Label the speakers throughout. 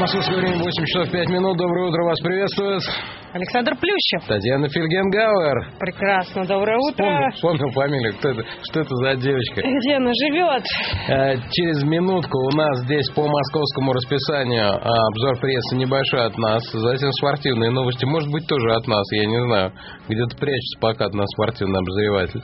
Speaker 1: Московское время 8 часов 5 минут. Доброе утро, вас приветствует
Speaker 2: Александр Плющев.
Speaker 1: Татьяна Фельгенгауэр.
Speaker 2: Прекрасно, доброе утро.
Speaker 1: Вспомнил фамилию. Что это за девочка?
Speaker 2: Где она живет?
Speaker 1: Через минутку у нас здесь по московскому расписанию обзор прессы небольшой от нас. Затем спортивные новости. Может быть, тоже от нас, я не знаю. Где-то прячется пока от нас спортивный обозреватель.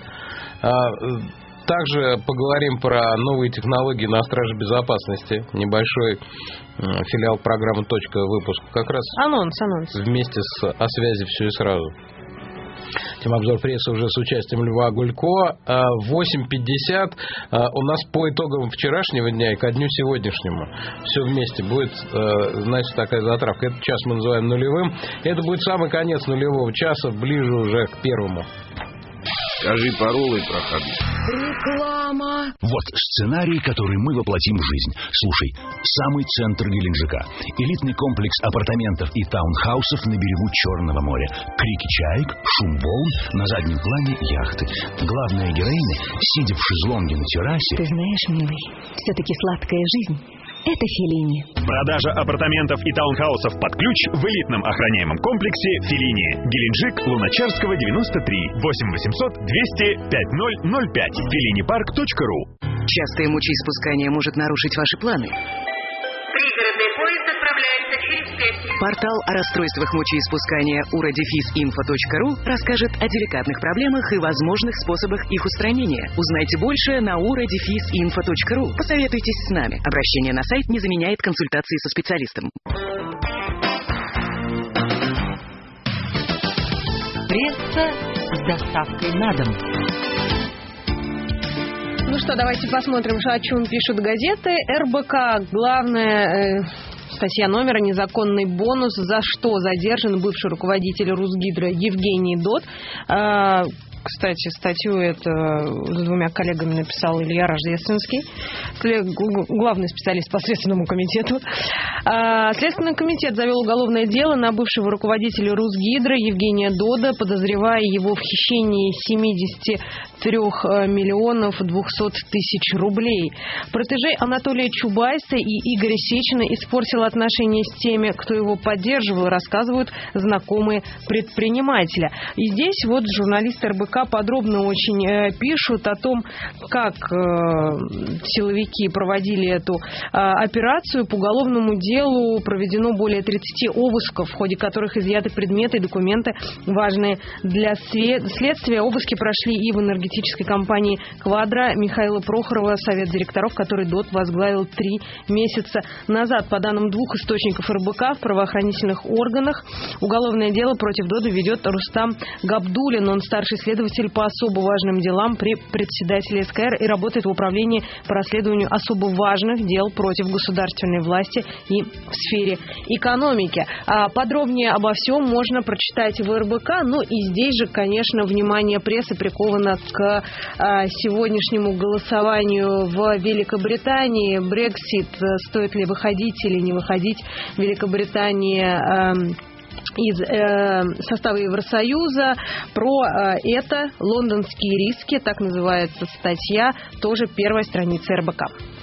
Speaker 1: Также поговорим про новые технологии на страже безопасности. Небольшой филиал программы «Точка» выпуск. Как раз
Speaker 2: анонс.
Speaker 1: Вместе с «О связи все и сразу». Тем обзор прессы уже с участием Льва Гулько. 8:50 у нас по итогам вчерашнего дня и ко дню сегодняшнему. Все вместе будет, значит, такая затравка. Этот час мы называем нулевым. Это будет самый конец нулевого часа, ближе уже к первому.
Speaker 3: Скажи паролы, проходи.
Speaker 4: Реклама. Вот сценарий, который мы воплотим в жизнь. Слушай, самый центр Геленджика. Элитный комплекс апартаментов и таунхаусов на берегу Черного моря. Крики чаек, шум волн, на заднем плане яхты. Главная героиня, сидя в шезлонге на террасе.
Speaker 5: Ты знаешь, милый, все-таки сладкая жизнь — это Феллини.
Speaker 6: Продажа апартаментов и таунхаусов под ключ в элитном охраняемом комплексе Феллини. Геленджик, Луначарского, 93. 8 800 200 5005. Fellinipark.ru.
Speaker 7: Частое мочеиспускание может нарушить ваши планы.
Speaker 8: Пригородный поезд отправляется через 5 минут.
Speaker 7: Портал о расстройствах мочеиспускания ura-info.ru расскажет о деликатных проблемах и возможных способах их устранения. Узнайте больше на ura-info.ru. Посоветуйтесь с нами. Обращение на сайт не заменяет консультации со специалистом.
Speaker 5: Пресса с доставкой на дом.
Speaker 2: Ну что, давайте посмотрим, о чем пишут газеты. РБК. Главная статья номера: незаконный бонус. За что задержан бывший руководитель Русгидро Евгений Дод. Кстати, статью эту с двумя коллегами написал Илья Рождественский, главный специалист по Следственному комитету. Следственный комитет завел уголовное дело на бывшего руководителя Русгидро Евгения Дода, подозревая его в хищении 73 миллионов 200 тысяч рублей. Протеже Анатолия Чубайса и Игоря Сечина испортил отношения с теми, кто его поддерживал, рассказывают знакомые предпринимателя. И здесь вот журналисты РБК подробно очень пишут о том, как силовики проводили эту операцию. По уголовному делу проведено более 30 обысков, в ходе которых изъяты предметы и документы, важные для следствия. Обыски прошли и в энергетической компании «Квадро» Михаила Прохорова, совет директоров, который Дод возглавил 3 месяца назад. По данным двух источников РБК, в правоохранительных органах уголовное дело против Дода ведет Рустам Габдуллин. Он старший следователь по особо важным делам при председателе СКР и работает в управлении по расследованию особо важных дел против государственной власти и в сфере экономики. Подробнее обо всем можно прочитать в РБК. Ну и здесь же, конечно, внимание прессы приковано к сегодняшнему голосованию в Великобритании. Брексит, стоит ли выходить или не выходить Великобритании из состава Евросоюза. Про это лондонские риски, так называется статья, тоже первая страница РБК.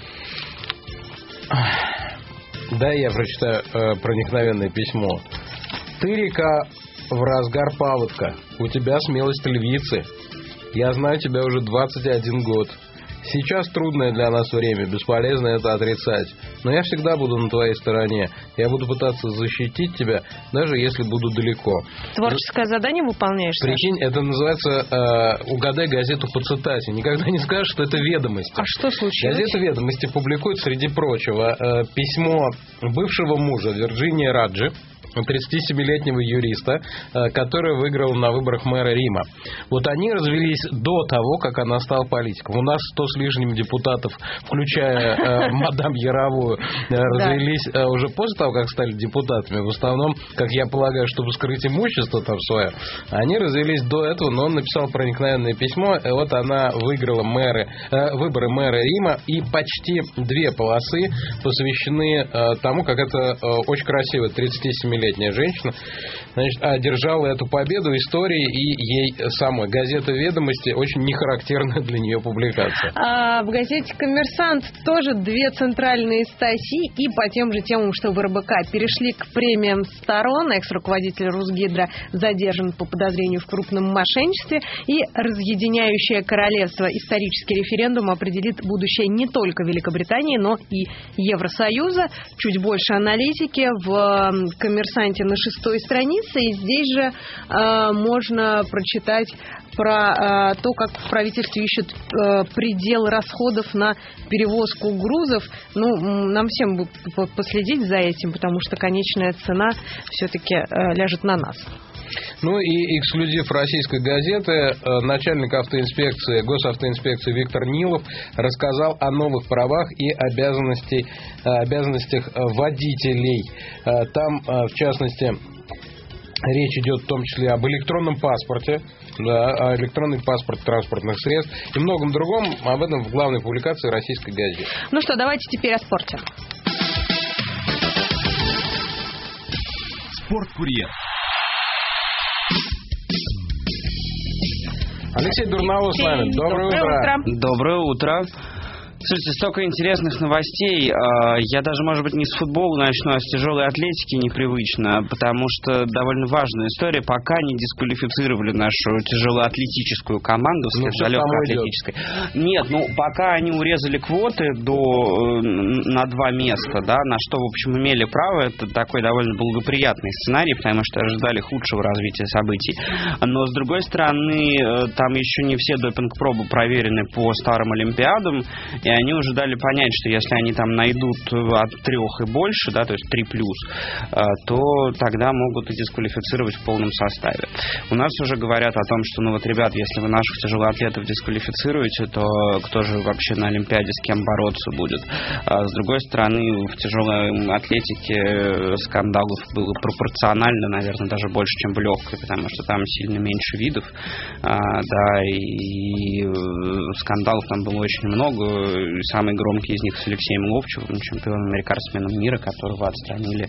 Speaker 1: Да, я прочитаю проникновенное письмо. Ты, река, в разгар паводка. У тебя смелость львицы. Я знаю тебя уже 21 год. Сейчас трудное для нас время, бесполезно это отрицать. Но я всегда буду на твоей стороне. Я буду пытаться защитить тебя, даже если буду далеко.
Speaker 2: Творческое задание выполняешь, Саша?
Speaker 1: Прикинь, это называется «Угадай газету по цитате». Никогда не скажешь, что это «Ведомости».
Speaker 2: А что случилось?
Speaker 1: Газета «Ведомости» публикует, среди прочего, письмо бывшего мужа Вирджинии Раджи, 37-летнего юриста, который выиграл на выборах мэра Рима. Вот они развелись до того, как она стала политиком. У нас 100 с лишним депутатов, включая мадам Яровую, развелись уже после того, как стали депутатами. В основном, как я полагаю, чтобы скрыть имущество там свое. Они развелись до этого, но он написал проникновенное письмо. И вот она выиграла выборы мэра Рима, и почти 2 полосы посвящены тому, как это очень красиво, 37-летний 47-летняя женщина, значит, одержала эту победу истории, и ей самой газета «Ведомости» очень нехарактерная для нее публикация.
Speaker 2: А в газете «Коммерсант» тоже две центральные статьи, и по тем же темам, что в РБК. Перешли к премиям сторон. Экс-руководитель Русгидро задержан по подозрению в крупном мошенничестве, и разъединяющее королевство исторический референдум определит будущее не только Великобритании, но и Евросоюза. Чуть больше аналитики в «Коммерсанте» на 6-й странице, и здесь же можно прочитать про то, как в правительстве ищут предел расходов на перевозку грузов. Ну, нам всем бы последить за этим, потому что конечная цена все-таки ляжет на нас.
Speaker 1: Ну и эксклюзив российской газеты. Начальник госавтоинспекции Виктор Нилов рассказал о новых правах и обязанностях водителей. Там, в частности, речь идет в том числе об электронном паспорте, да, электронный паспорт транспортных средств и многом другом. Об этом в главной публикации российской газеты.
Speaker 2: Ну что, давайте теперь о спорте.
Speaker 6: Спорткурьер.
Speaker 1: Алексей Дурноус с нами. Доброе утро.
Speaker 9: Доброе утро. Слушайте, столько интересных новостей. Я даже, может быть, не с футбола начну, а с тяжелой атлетики непривычно, потому что довольно важная история. Пока не дисквалифицировали нашу тяжелоатлетическую команду, легкоатлетической. Нет, пока они урезали квоты на 2 места, да, на что, в общем, имели право. Это такой довольно благоприятный сценарий, потому что ожидали худшего развития событий. Но, с другой стороны, там еще не все допинг-пробы проверены по старым Олимпиадам, и они уже дали понять, что если они там найдут от 3 и больше, да, то есть 3+, то тогда могут и дисквалифицировать в полном составе. У нас уже говорят о том, что, ребят, если вы наших тяжелоатлетов дисквалифицируете, то кто же вообще на Олимпиаде с кем бороться будет? С другой стороны, в тяжелой атлетике скандалов было пропорционально, наверное, даже больше, чем в легкой, потому что там сильно меньше видов, да, и скандалов там было очень много. Самый громкий из них с Алексеем Ловчевым, чемпионом-рекордсменом мира, которого отстранили,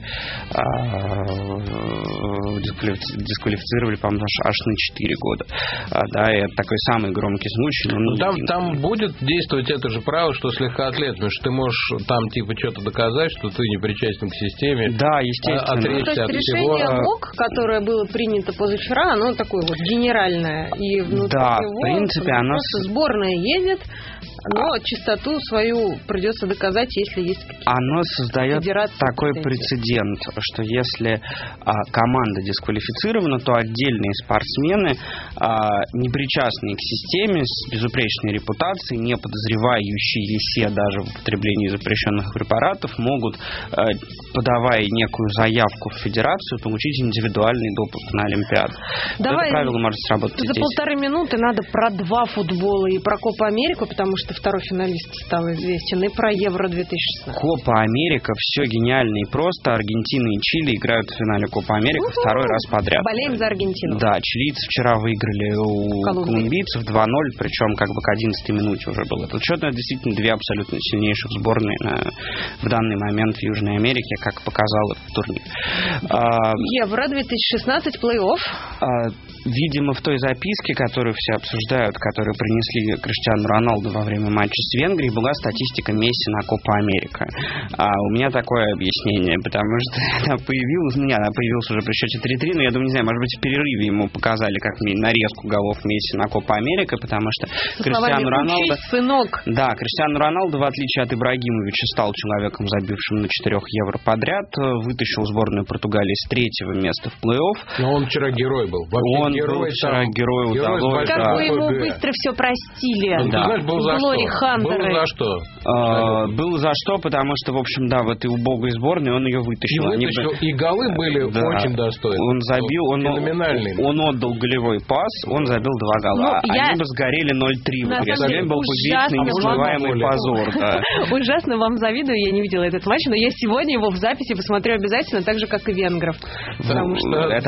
Speaker 9: дисквалифицировали, по-моему, аж на 4 года. Да, и это такой самый громкий случай.
Speaker 1: Там будет действовать это же право, что с легкоатлетами, что ты можешь там что-то доказать, что ты не причастен к системе.
Speaker 9: Да, естественно.
Speaker 2: То есть решение МОК, которое было принято позавчера, оно такое вот генеральное. И внутри
Speaker 9: в принципе, оно...
Speaker 2: Сборная едет, но чистоту свою придется доказать, если есть какие-то...
Speaker 9: Оно создает такой прецедент, что если команда дисквалифицирована, то отдельные спортсмены, не причастные к системе, с безупречной репутацией, не подозревающиеся даже в употреблении запрещенных препаратов, могут, подавая некую заявку в федерацию, получить индивидуальный допуск на Олимпиаду. Это правило может сработать
Speaker 2: за
Speaker 9: здесь.
Speaker 2: 1,5 минуты надо про 2 футбола и про Копа Америку, потому что второй финалист стал известен, и про Евро-2016.
Speaker 9: Копа Америка, все гениально и просто. Аргентина и Чили играют в финале Копа Америка второй раз подряд.
Speaker 2: Болеем за Аргентину.
Speaker 9: Да, чилийцы вчера выиграли у колумбийцев 2-0, причем как бы к 11 минуте уже был этот счет. Это действительно 2 абсолютно сильнейших сборные в данный момент в Южной Америке, как показал этот турнир.
Speaker 2: Евро-2016, плей-офф.
Speaker 9: Видимо, в той записке, которую все обсуждают, которую принесли Криштиану Роналду во время матча с Венгрией, была статистика Месси на Копа Америка. У меня такое объяснение, потому что она появилась уже при счете 3-3, но я думаю, не знаю, может быть, в перерыве ему показали как нарезку голов Месси на Копа Америка, потому что Криштиану Роналду...
Speaker 2: сынок.
Speaker 9: Да, Криштиану Роналду, в отличие от Ибрагимовича, стал человеком, забившим на 4 евро подряд, вытащил сборную Португалии с 3-го места в плей-офф.
Speaker 1: Но он вчера герой был.
Speaker 9: Он был вчера герой удалось.
Speaker 2: Как вы ему быстро все простили.
Speaker 1: Да. Знаешь, был за
Speaker 2: Глори
Speaker 1: что?
Speaker 2: Хантеры.
Speaker 1: Был за что?
Speaker 9: Был за что, потому что, в общем, да, в этой убогой сборной он ее вытащил.
Speaker 1: И голы были очень достойны.
Speaker 9: Он забил, он отдал голевой пас, он забил 2 гола. Они бы сгорели 0-3 в игре. Сегодня был бы вечный незабываемый позор. Да.
Speaker 2: Ужасно вам завидую, я не видела этот матч, но я сегодня его в записи посмотрю обязательно, так же, как и венгров. Потому что...
Speaker 9: Это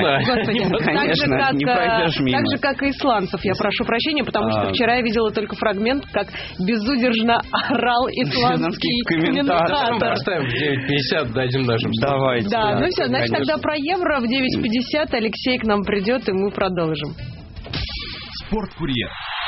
Speaker 2: конечно,
Speaker 9: не пройдешь мимо.
Speaker 2: Так же, как и исландцев, я прошу прощения, потому что вчера я видела только фрагмент фрагмент, как безудержно орал исландский комментатор.
Speaker 1: Поставим в 9:50, дадим нашим.
Speaker 9: Давайте.
Speaker 2: Да, ну все, значит, тогда про Евро в 9:50 Алексей к нам придет, и мы продолжим.
Speaker 6: Спорткурьер.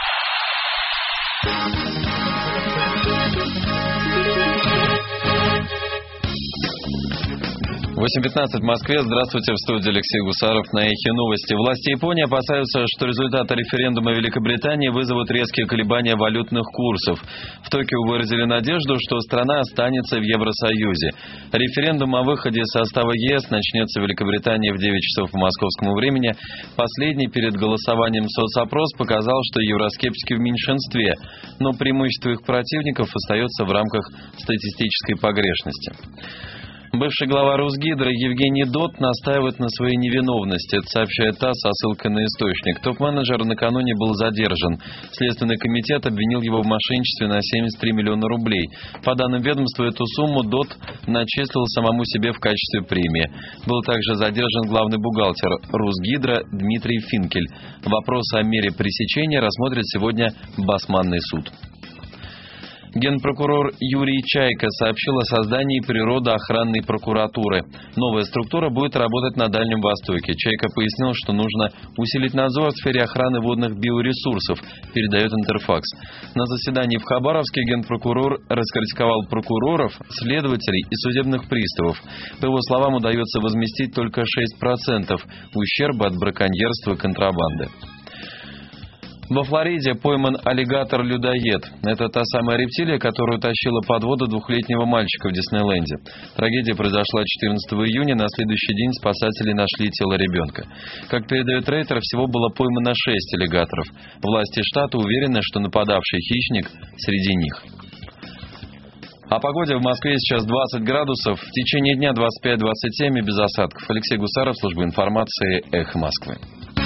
Speaker 10: 8:15 в Москве. Здравствуйте, в студии Алексей Гусаров на Эхе Новости. Власти Японии опасаются, что результаты референдума Великобритании вызовут резкие колебания валютных курсов. В Токио выразили надежду, что страна останется в Евросоюзе. Референдум о выходе из состава ЕС начнется в Великобритании в 9 часов по московскому времени. Последний перед голосованием соцопрос показал, что евроскептики в меньшинстве, но преимущество их противников остается в рамках статистической погрешности. Бывший глава Русгидро Евгений Дот настаивает на своей невиновности. Это сообщает ТАСС со ссылкой на источник. Топ-менеджер накануне был задержан. Следственный комитет обвинил его в мошенничестве на 73 миллиона рублей. По данным ведомства, эту сумму Дот начислил самому себе в качестве премии. Был также задержан главный бухгалтер Русгидро Дмитрий Финкель. Вопрос о мере пресечения рассмотрит сегодня Басманный суд. Генпрокурор Юрий Чайка сообщил о создании природоохранной прокуратуры. Новая структура будет работать на Дальнем Востоке. Чайка пояснил, что нужно усилить надзор в сфере охраны водных биоресурсов, передает Интерфакс. На заседании в Хабаровске генпрокурор раскритиковал прокуроров, следователей и судебных приставов. По его словам, удается возместить только 6% ущерба от браконьерства и контрабанды. Во Флориде пойман аллигатор-людоед. Это та самая рептилия, которая утащила под воду двухлетнего мальчика в Диснейленде. Трагедия произошла 14 июня. На следующий день спасатели нашли тело ребенка. Как передает Рейтер, всего было поймано 6 аллигаторов. Власти штата уверены, что нападавший хищник среди них. О погоде в Москве сейчас 20 градусов. В течение дня 25-27 и без осадков. Алексей Гусаров, служба информации, Эхо Москвы.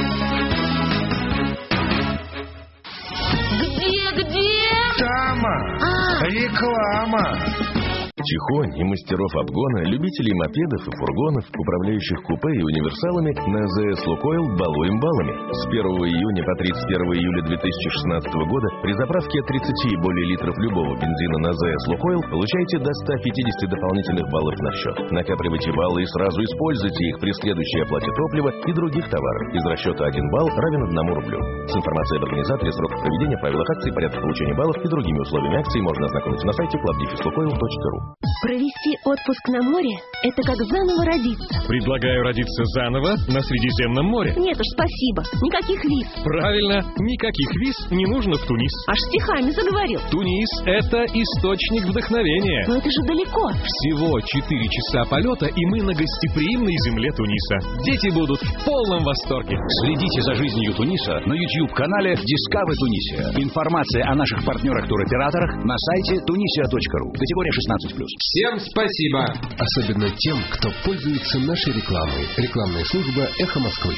Speaker 3: Реклама! Тихонь и мастеров обгона, любителей мопедов и фургонов, управляющих купе и универсалами на ЗС «Лукойл» балуем баллами. С 1 июня по 31 июля 2016 года при заправке от 30 и более литров любого бензина на ЗС «Лукойл» получаете до 150 дополнительных баллов на счет. Накапливайте баллы и сразу используйте их при следующей оплате топлива и других товаров. Из расчета 1 балл равен 1 рублю. С информацией об организаторе, сроках проведения, правилах акций, порядке получения баллов и другими условиями акций можно ознакомиться на сайте club-lukoil.ru.
Speaker 5: Провести отпуск на море – это как заново родиться.
Speaker 6: Предлагаю родиться заново на Средиземном море.
Speaker 5: Нет уж, спасибо. Никаких виз.
Speaker 6: Правильно, никаких виз не нужно в Тунис.
Speaker 5: Аж стихами заговорил.
Speaker 6: Тунис – это источник вдохновения.
Speaker 5: Но это же далеко.
Speaker 6: Всего 4 часа полета, и мы на гостеприимной земле Туниса. Дети будут в полном восторге.
Speaker 4: Следите за жизнью Туниса на YouTube-канале Discover Tunisia. Информация о наших партнерах-туроператорах на сайте tunisia.ru. Категория 16+.
Speaker 1: Всем спасибо! Особенно тем, кто пользуется нашей рекламой. Рекламная служба «Эхо Москвы».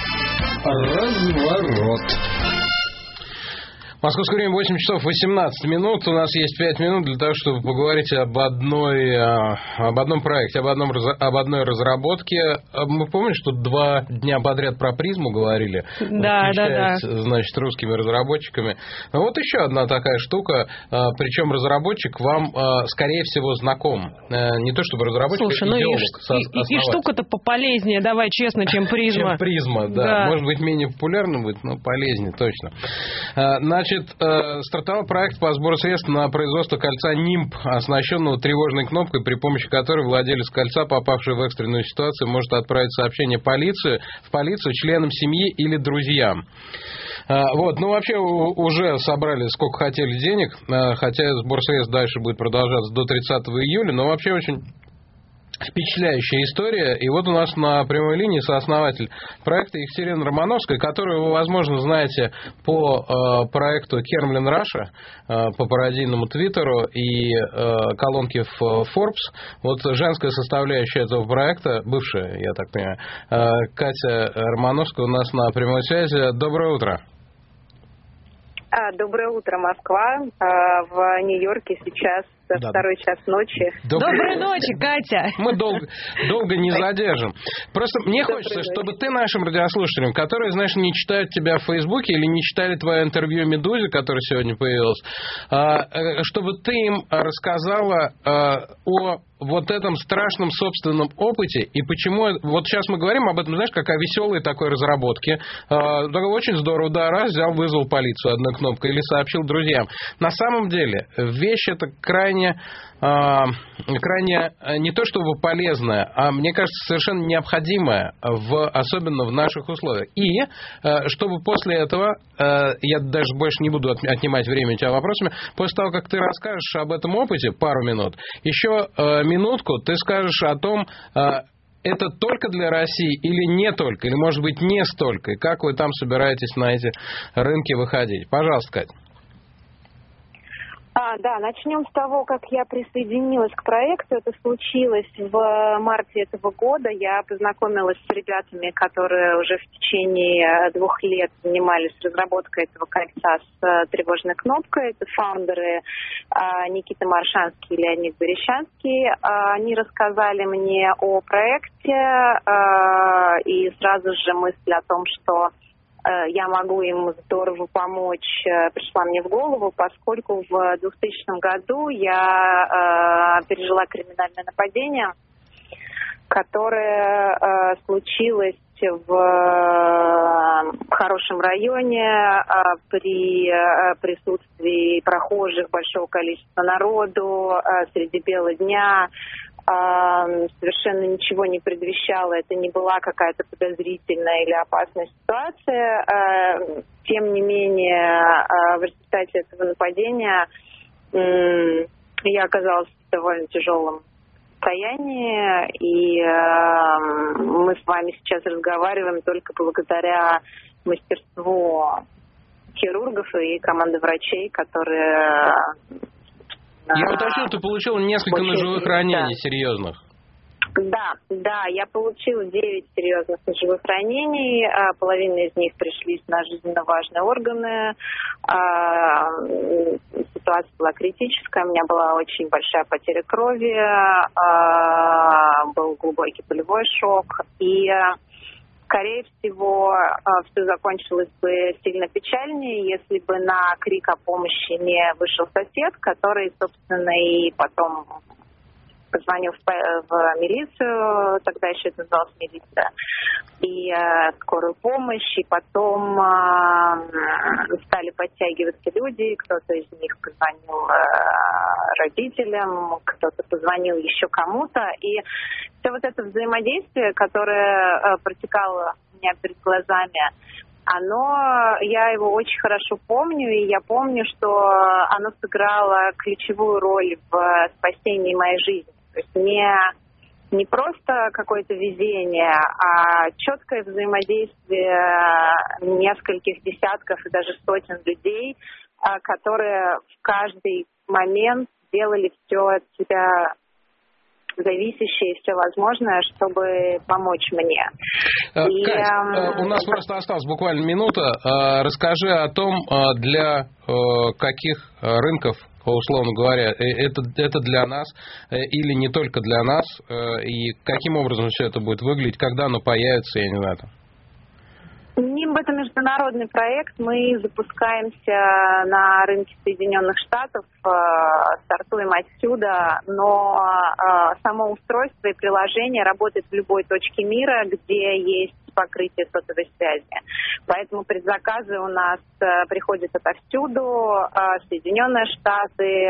Speaker 1: Разворот. Московское время 8 часов 18 минут. У нас есть 5 минут для того, чтобы поговорить об одном проекте, об одной разработке. Мы помним, что 2 дня подряд про призму говорили.
Speaker 2: Да.
Speaker 1: Значит, русскими разработчиками. Но вот еще одна такая штука. Причем разработчик вам, скорее всего, знаком. Не то чтобы разработчик,
Speaker 2: слушай,
Speaker 1: а идеолог.
Speaker 2: И штука-то пополезнее, давай честно, чем призма.
Speaker 1: Чем призма, да. Может быть, менее популярным будет, но полезнее точно. Значит, стартовал проект по сбору средств на производство кольца нимб, оснащенного тревожной кнопкой, при помощи которой владелец кольца, попавший в экстренную ситуацию, может отправить сообщение в полицию, членам семьи или друзьям. Вот, вообще уже собрали сколько хотели денег, хотя сбор средств дальше будет продолжаться до 30 июля, но вообще очень впечатляющая история. И вот у нас на прямой линии сооснователь проекта Екатерина Романовская, которую вы, возможно, знаете по проекту Кермлин Раша, по пародийному Твиттеру и колонке в Forbes. Вот женская составляющая этого проекта, бывшая, я так понимаю, Катя Романовская у нас на прямой связи. Доброе утро.
Speaker 11: Доброе утро, Москва. В Нью-Йорке сейчас второй час ночи.
Speaker 2: Доброй ночи, Катя.
Speaker 1: Мы долго не задержим. Просто мне хочется, чтобы ты нашим радиослушателям, которые, знаешь, не читают тебя в Фейсбуке или не читали твое интервью «Медузе», которое сегодня появилось, чтобы ты им рассказала о вот этом страшном собственном опыте и почему... Вот сейчас мы говорим об этом, знаешь, как о веселой такой разработке. Очень здорово, да, раз взял, вызвал полицию одной кнопкой или сообщил друзьям. На самом деле, вещь эта крайне не то чтобы полезная, а, мне кажется, совершенно необходимая, особенно в наших условиях. И чтобы после этого, я даже больше не буду отнимать время у тебя вопросами, после того, как ты расскажешь об этом опыте, пару минут, еще минутку ты скажешь о том, это только для России или не только, или, может быть, не столько, и как вы там собираетесь на эти рынки выходить. Пожалуйста, Катя.
Speaker 11: Да, начнем с того, как я присоединилась к проекту. Это случилось в марте этого года. Я познакомилась с ребятами, которые уже в течение 2 лет занимались разработкой этого кольца с тревожной кнопкой. Это фаундеры Никита Маршанский и Леонид Берещанский. Они рассказали мне о проекте, и сразу же мысль о том, что я могу им здорово помочь, пришла мне в голову, поскольку в 2000 году я пережила криминальное нападение, которое случилось в хорошем районе при присутствии прохожих, большого количества народу, среди бела дня. Совершенно ничего не предвещало, это не была какая-то подозрительная или опасная ситуация. Тем не менее, в результате этого нападения я оказалась в довольно тяжелом состоянии, и мы с вами сейчас разговариваем только благодаря мастерству хирургов и команды врачей, которые...
Speaker 1: Я уточнил, ты получил несколько ножевых ранений серьезных.
Speaker 11: Да, я получила 9 серьезных ножевых ранений, половина из них пришлись на жизненно важные органы. Ситуация была критическая, у меня была очень большая потеря крови, был глубокий болевой шок, и, скорее всего, все закончилось бы сильно печальнее, если бы на крик о помощи не вышел сосед, который, собственно, и потом позвонил в милицию, тогда еще это называлась милиция, и скорую помощь, и потом стали подтягиваться люди, кто-то из них позвонил родителям, кто-то позвонил еще кому-то, и все вот это взаимодействие, которое протекало у меня перед глазами, я его очень хорошо помню, и я помню, что оно сыграло ключевую роль в спасении моей жизни. То есть не просто какое-то везение, а четкое взаимодействие нескольких десятков и даже сотен людей, которые в каждый момент делали все от себя зависящее и все возможное, чтобы помочь мне.
Speaker 1: Кать, у нас просто осталась буквально минута. Расскажи о том, для каких рынков, условно говоря, это для нас или не только для нас, и каким образом все это будет выглядеть, когда оно появится, я не знаю.
Speaker 11: НИМБ — это международный проект. Мы запускаемся на рынке Соединенных Штатов, стартуем отсюда, но само устройство и приложение работает в любой точке мира, где есть покрытие сотовой связи. Поэтому предзаказы у нас приходят отовсюду: Соединенные Штаты,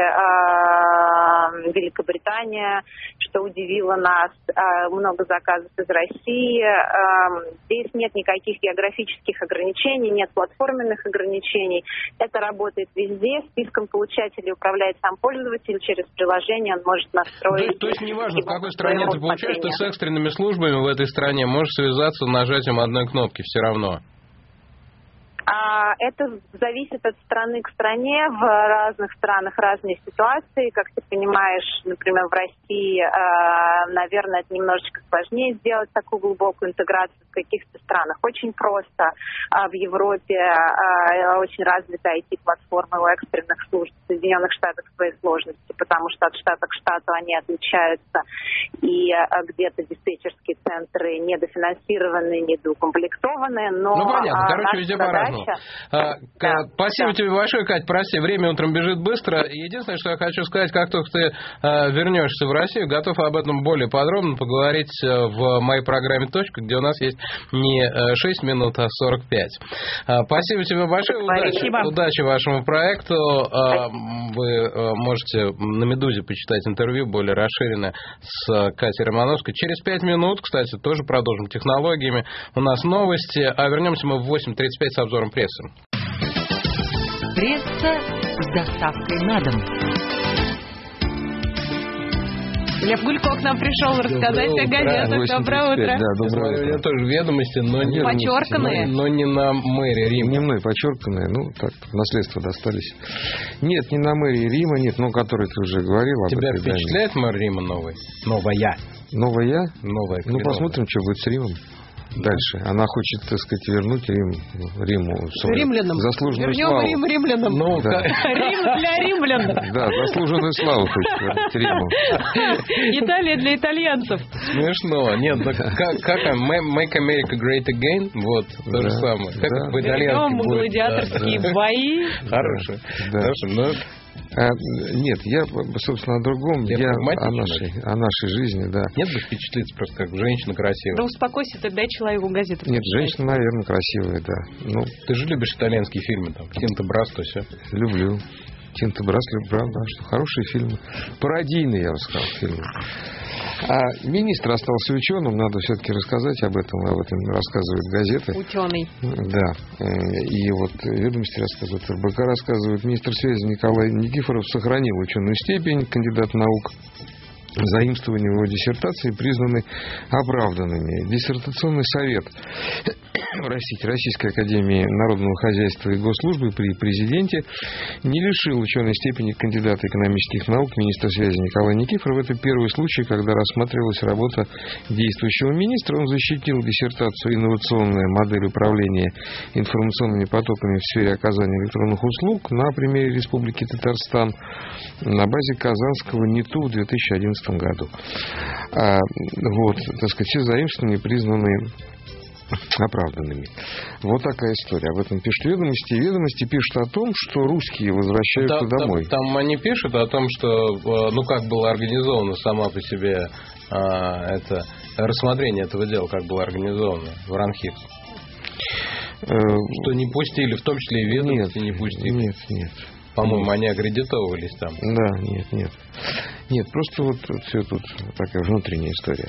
Speaker 11: Великобритания, что удивило нас, много заказов из России. Здесь нет никаких географических ограничений, нет платформенных ограничений. Это работает везде. Списком получателей управляет сам пользователь. Через приложение он может настроить...
Speaker 1: То есть неважно, в какой стране ты получаешь, ты с экстренными службами в этой стране можешь связаться нажатием одной кнопки все равно.
Speaker 11: Это зависит от страны к стране. В разных странах разные ситуации. Как ты понимаешь, например, в России, наверное, это немножечко сложнее сделать такую глубокую интеграцию. В каких-то странах очень просто. В Европе очень развита IT-платформа у экстренных служб. В Соединенных Штатах свои сложности, потому что от штата к штату они отличаются. И где-то диспетчерские центры недофинансированы, недоукомплектованы. Но
Speaker 1: понятно. Короче, везде по-разному. Спасибо тебе большое, Кать. Прости, время утром бежит быстро. Единственное, что я хочу сказать, как только ты вернешься в Россию, готов об этом более подробно поговорить в моей программе «Точка», где у нас есть не 6 минут, а 45. Спасибо тебе большое. Удачи вашему проекту. Вы можете на «Медузе» почитать интервью более расширенное с Катей Романовской. Через 5 минут, кстати, тоже продолжим технологиями. У нас новости, а вернемся мы в 8:35 с обзором прессы.
Speaker 5: Пресса с доставкой на дом.
Speaker 2: Лев Гулько к нам пришел рассказать о газетах. Доброе утро.
Speaker 12: Да, доброе утро.
Speaker 1: У меня тоже ведомости, но не
Speaker 2: подчерканные.
Speaker 1: Но не на мэрии Рима.
Speaker 12: Не мной подчерканные, так, наследство достались. Нет, не на мэрии Рима, нет, который ты уже говорил.
Speaker 1: Тебя впечатляет мэр Рима новый? Новая?
Speaker 12: Новая?
Speaker 1: Новая.
Speaker 12: Посмотрим, что будет с Римом. Дальше. Она хочет, так сказать, вернуть Риму
Speaker 2: римлянам.
Speaker 12: Заслуженную славу.
Speaker 2: Рим римлянам. Рим для римлян.
Speaker 12: Да, заслуженную славу хочет вернуть Риму.
Speaker 2: Италия для итальянцев.
Speaker 1: Смешно. Нет, как Make America Great Again? Вот, то же самое. Как в итальянском будет.
Speaker 2: Гладиаторские бои.
Speaker 1: Хорошо.
Speaker 12: Нет, я, собственно, о другом. Я о нашей жизни, да.
Speaker 1: Нет бы впечатлиться просто, как женщина красивая.
Speaker 2: Да успокойся, ты дай человеку газету.
Speaker 12: Нет, женщина, наверное, красивая, да.
Speaker 1: Ты же любишь итальянские фильмы, там, Тинто Брасто, все?
Speaker 12: Люблю. Тинто Брасто, правда, что хорошие фильмы. Пародийные, я бы сказал, фильмы. А министр остался ученым, надо все-таки рассказать об этом рассказывают газеты.
Speaker 2: Ученый.
Speaker 12: Да. И вот «Ведомости» рассказывают, РБК рассказывают. Министр связи Николай Никифоров сохранил ученую степень, кандидат наук. Заимствования в его диссертации признаны оправданными. Диссертационный совет Российской академии народного хозяйства и госслужбы при президенте не лишил ученой степени кандидата экономических наук министра связи Николая Никифорова. Это первый случай, когда рассматривалась работа действующего министра. Он защитил диссертацию «Инновационная модель управления информационными потоками в сфере оказания электронных услуг» на примере Республики Татарстан на базе казанского НИТУ в 2011 году. Так сказать, все заимствования признаны оправданными. Вот такая история. Об этом пишут «Ведомости». «Ведомости» пишут о том, что русские возвращаются домой.
Speaker 1: Там они пишут о том, что, как было организовано сама по себе это рассмотрение этого дела, как было организовано в РАНХИКС. Что не пустили, в том числе и «Ведомости» не пустили.
Speaker 12: Нет.
Speaker 1: По-моему, они аккредитовывались там.
Speaker 12: Да, нет. Нет, просто вот все тут такая внутренняя история.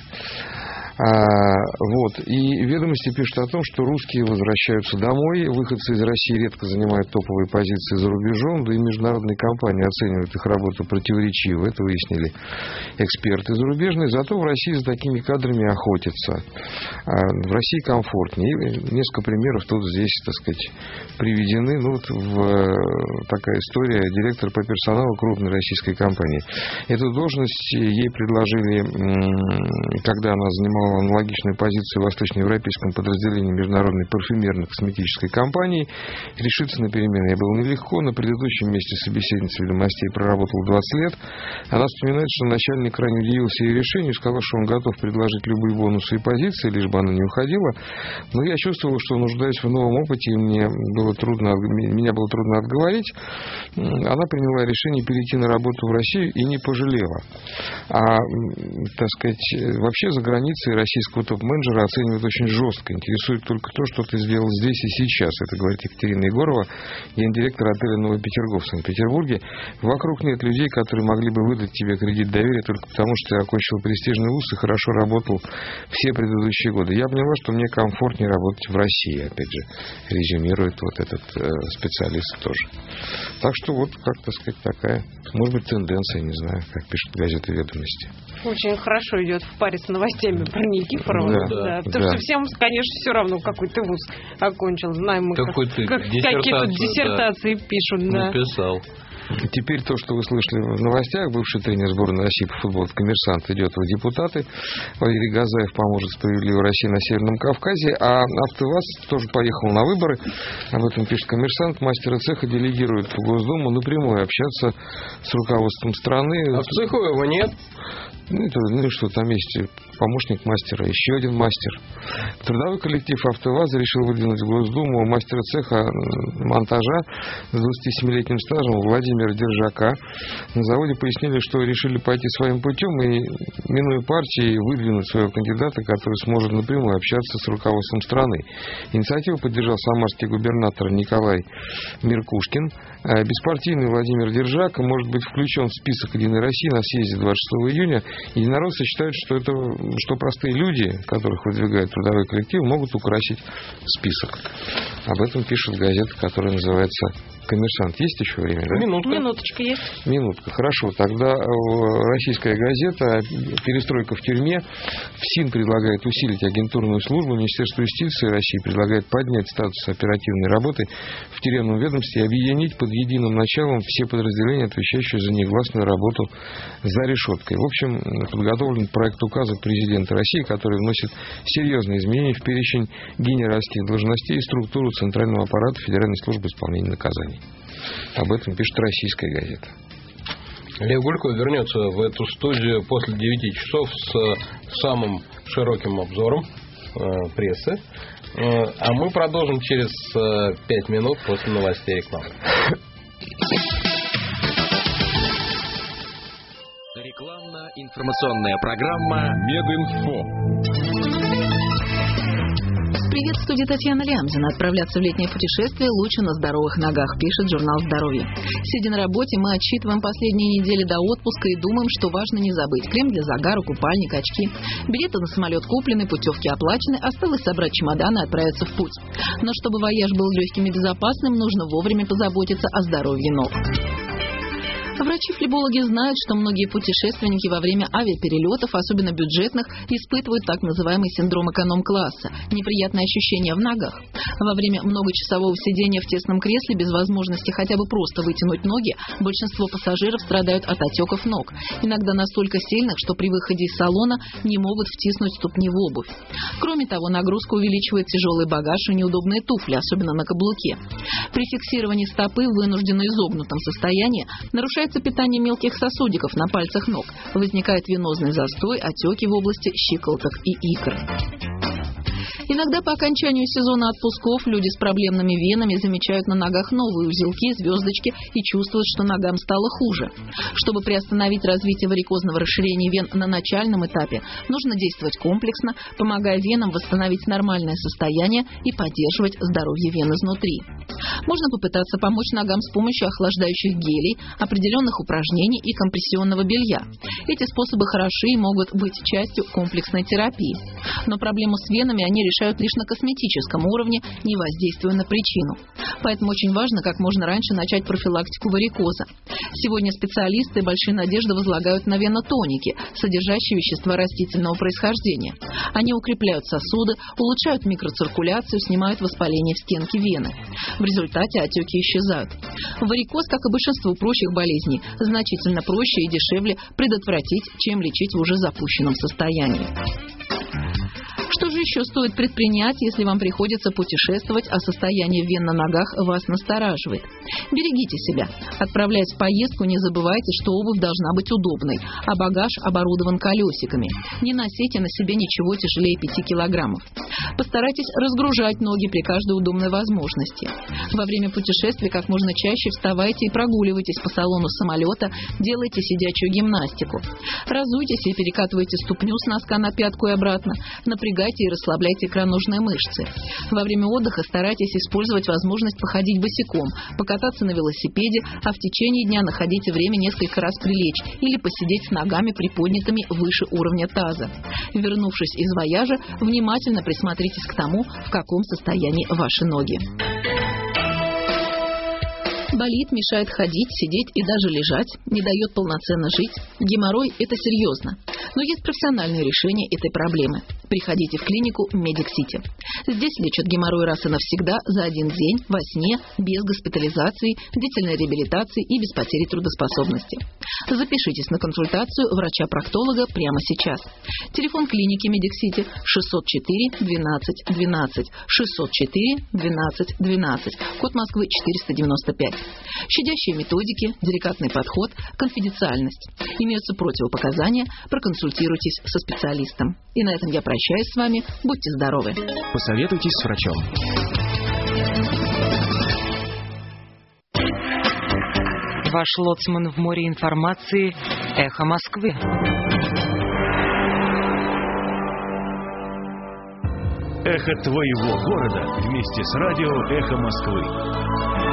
Speaker 12: И «Ведомости» пишут о том, что русские возвращаются домой. Выходцы из России редко занимают топовые позиции за рубежом, да и международные компании оценивают их работу противоречиво. Это выяснили эксперты зарубежные. Зато в России за такими кадрами охотятся. В России комфортнее. И несколько примеров тут здесь, так сказать, приведены. Такая история. Директор по персоналу крупной российской компании. Эту должность ей предложили, когда она занимала аналогичную позицию в восточноевропейском подразделении международной парфюмерно-косметической компании. Решиться на перемены ей было нелегко. На предыдущем месте собеседница «Ведомостей» проработала 20 лет. Она вспоминает, что начальник крайне удивился ее решению, сказал, что он готов предложить любые бонусы и позиции, лишь бы она не уходила. Но я чувствовала, что нуждаюсь в новом опыте, и меня было трудно отговорить. Она приняла решение перейти на работу в Россию и не пожалела. Так сказать, вообще за границей российского топ-менеджера оценивают очень жестко. Интересует только то, что ты сделал здесь и сейчас. Это говорит Екатерина Егорова, гендиректор отеля «Новый Петергоф» в Санкт-Петербурге. Вокруг нет людей, которые могли бы выдать тебе кредит доверия только потому, что ты окончил престижный вуз и хорошо работал все предыдущие годы. Я поняла, что мне комфортнее работать в России, опять же, резюмирует вот этот специалист тоже. Так что как-то сказать, такая, может быть, тенденция, не знаю, как пишет газета «Ведомости».
Speaker 2: Очень хорошо идет в паре с новостями про Никифорова.
Speaker 1: Да.
Speaker 2: Потому что всем, конечно, все равно, какой ты вуз окончил. Знаем мы, какие тут диссертации пишут.
Speaker 1: Написал.
Speaker 12: Теперь то, что вы слышали в новостях, бывший тренер сборной России по футболу «Коммерсант» идет в депутаты. Валерий Газаев поможет «Справедливой России» на Северном Кавказе. А АвтоВАЗ тоже поехал на выборы. Об этом пишет «Коммерсант». Мастера цеха делегирует в Госдуму напрямую общаться с руководством страны.
Speaker 1: А в цеху его нет?
Speaker 12: Ну что, там есть помощник мастера, еще один мастер. Трудовой коллектив АвтоВАЗа решил выдвинуть в Госдуму мастера цеха монтажа с 27-летним стажем Владимира Держака. На заводе пояснили, что решили пойти своим путем и, минуя партии, выдвинуть своего кандидата, который сможет напрямую общаться с руководством страны. Инициативу поддержал самарский губернатор Николай Меркушкин. Беспартийный Владимир Держак может быть включен в список «Единой России» на съезде 26 июня. Единороссы считают, что простые люди, которых выдвигает трудовой коллектив, могут украсить список. Об этом пишет газета, которая называется «Коммерсант». Есть еще время, да?
Speaker 2: Минуточка есть.
Speaker 12: Минутка. Хорошо. Тогда российская газета «Перестройка в тюрьме». ФСИН предлагает усилить агентурную службу. Министерство юстиции России предлагает поднять статус оперативной работы в тюремном ведомстве и объединить под единым началом все подразделения, отвечающие за негласную работу за решеткой. В общем, подготовлен проект указа президента России, который вносит серьезные изменения в перечень генеральских должностей и структуру Центрального аппарата Федеральной службы исполнения наказаний. Об этом пишет российская газета.
Speaker 1: Лев Гульков вернется в эту студию после 9 часов с самым широким обзором прессы. А мы продолжим через 5 минут после новостей рекламы.
Speaker 13: Рекламно-информационная программа «Мединфо».
Speaker 14: Привет, в студии Татьяна Лямзина. Отправляться в летнее путешествие лучше на здоровых ногах, пишет журнал «Здоровье». Сидя на работе, мы отсчитываем последние недели до отпуска и думаем, что важно не забыть. Крем для загара, купальник, очки. Билеты на самолет куплены, путевки оплачены, осталось собрать чемоданы и отправиться в путь. Но чтобы вояж был легким и безопасным, нужно вовремя позаботиться о здоровье ног. Врачи-флебологи знают, что многие путешественники во время авиаперелетов, особенно бюджетных, испытывают так называемый синдром эконом-класса – неприятные ощущения в ногах. Во время многочасового сидения в тесном кресле без возможности хотя бы просто вытянуть ноги, большинство пассажиров страдают от отеков ног, иногда настолько сильных, что при выходе из салона не могут втиснуть ступни в обувь. Кроме того, нагрузку увеличивает тяжелый багаж и неудобные туфли, особенно на каблуке. При фиксировании стопы в вынужденно изогнутом состоянии нарушается питание мелких сосудиков на пальцах ног. Возникает венозный застой, отеки в области щиколоток и икр. Иногда по окончанию сезона отпусков люди с проблемными венами замечают на ногах новые узелки, звездочки и чувствуют, что ногам стало хуже. Чтобы приостановить развитие варикозного расширения вен на начальном этапе, нужно действовать комплексно, помогая венам восстановить нормальное состояние и поддерживать здоровье вен изнутри. Можно попытаться помочь ногам с помощью охлаждающих гелей, определенных упражнений и компрессионного белья. Эти способы хороши и могут быть частью комплексной терапии. Но проблему с венами они решают лишь на косметическом уровне, не воздействуя на причину. Поэтому очень важно как можно раньше начать профилактику варикоза. Сегодня специалисты большие надежды возлагают на венотоники, содержащие вещества растительного происхождения. Они укрепляют сосуды, улучшают микроциркуляцию, снимают воспаление в стенке вены. В результате отеки исчезают. Варикоз, как и большинство прочих болезней, значительно проще и дешевле предотвратить, чем лечить в уже запущенном состоянии. Что же еще стоит предпринять, если вам приходится путешествовать, а состояние вен на ногах вас настораживает? Берегите себя. Отправляясь в поездку, не забывайте, что обувь должна быть удобной, а багаж оборудован колесиками. Не носите на себе ничего тяжелее 5 килограммов. Постарайтесь разгружать ноги при каждой удобной возможности. Во время путешествия как можно чаще вставайте и прогуливайтесь по салону самолета, делайте сидячую гимнастику. Разуйтесь и перекатывайте ступню с носка на пятку и обратно. Напрягайте и расслабляйте икроножные мышцы. Во время отдыха старайтесь использовать возможность походить босиком, покататься на велосипеде, а в течение дня находите время несколько раз прилечь или посидеть с ногами приподнятыми выше уровня таза. Вернувшись из вояжа, внимательно присмотритесь к тому, в каком состоянии ваши ноги. Болит, мешает ходить, сидеть и даже лежать, не дает полноценно жить. Геморрой – это серьезно. Но есть профессиональное решение этой проблемы. Приходите в клинику Медик Сити. Здесь лечат геморрой раз и навсегда за один день, во сне, без госпитализации, длительной реабилитации и без потери трудоспособности. Запишитесь на консультацию врача-проктолога прямо сейчас. Телефон клиники Медик Сити 604 12 12 604 12 12, код Москвы 495. Щадящие методики, деликатный подход, конфиденциальность. Имеются противопоказания, проконсультируйтесь со специалистом. И на этом я прощаюсь с вами. Будьте здоровы.
Speaker 13: Посоветуйтесь с врачом.
Speaker 15: Ваш лоцман в море информации. Эхо Москвы.
Speaker 4: Эхо твоего города вместе с радио Эхо Москвы.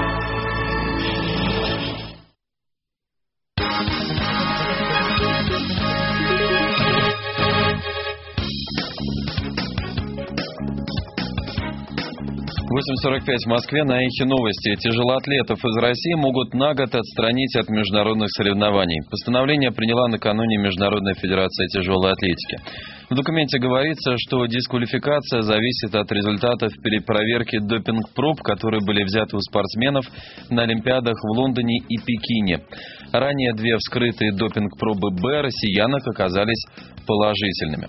Speaker 10: 8:45 в Москве. На Эхе новости. Тяжелоатлетов из России могут на год отстранить от международных соревнований. Постановление приняла накануне Международная федерация тяжелой атлетики. В документе говорится, что дисквалификация зависит от результатов перепроверки допинг-проб, которые были взяты у спортсменов на Олимпиадах в Лондоне и Пекине. Ранее 2 вскрытые допинг-пробы Б россиянок оказались положительными.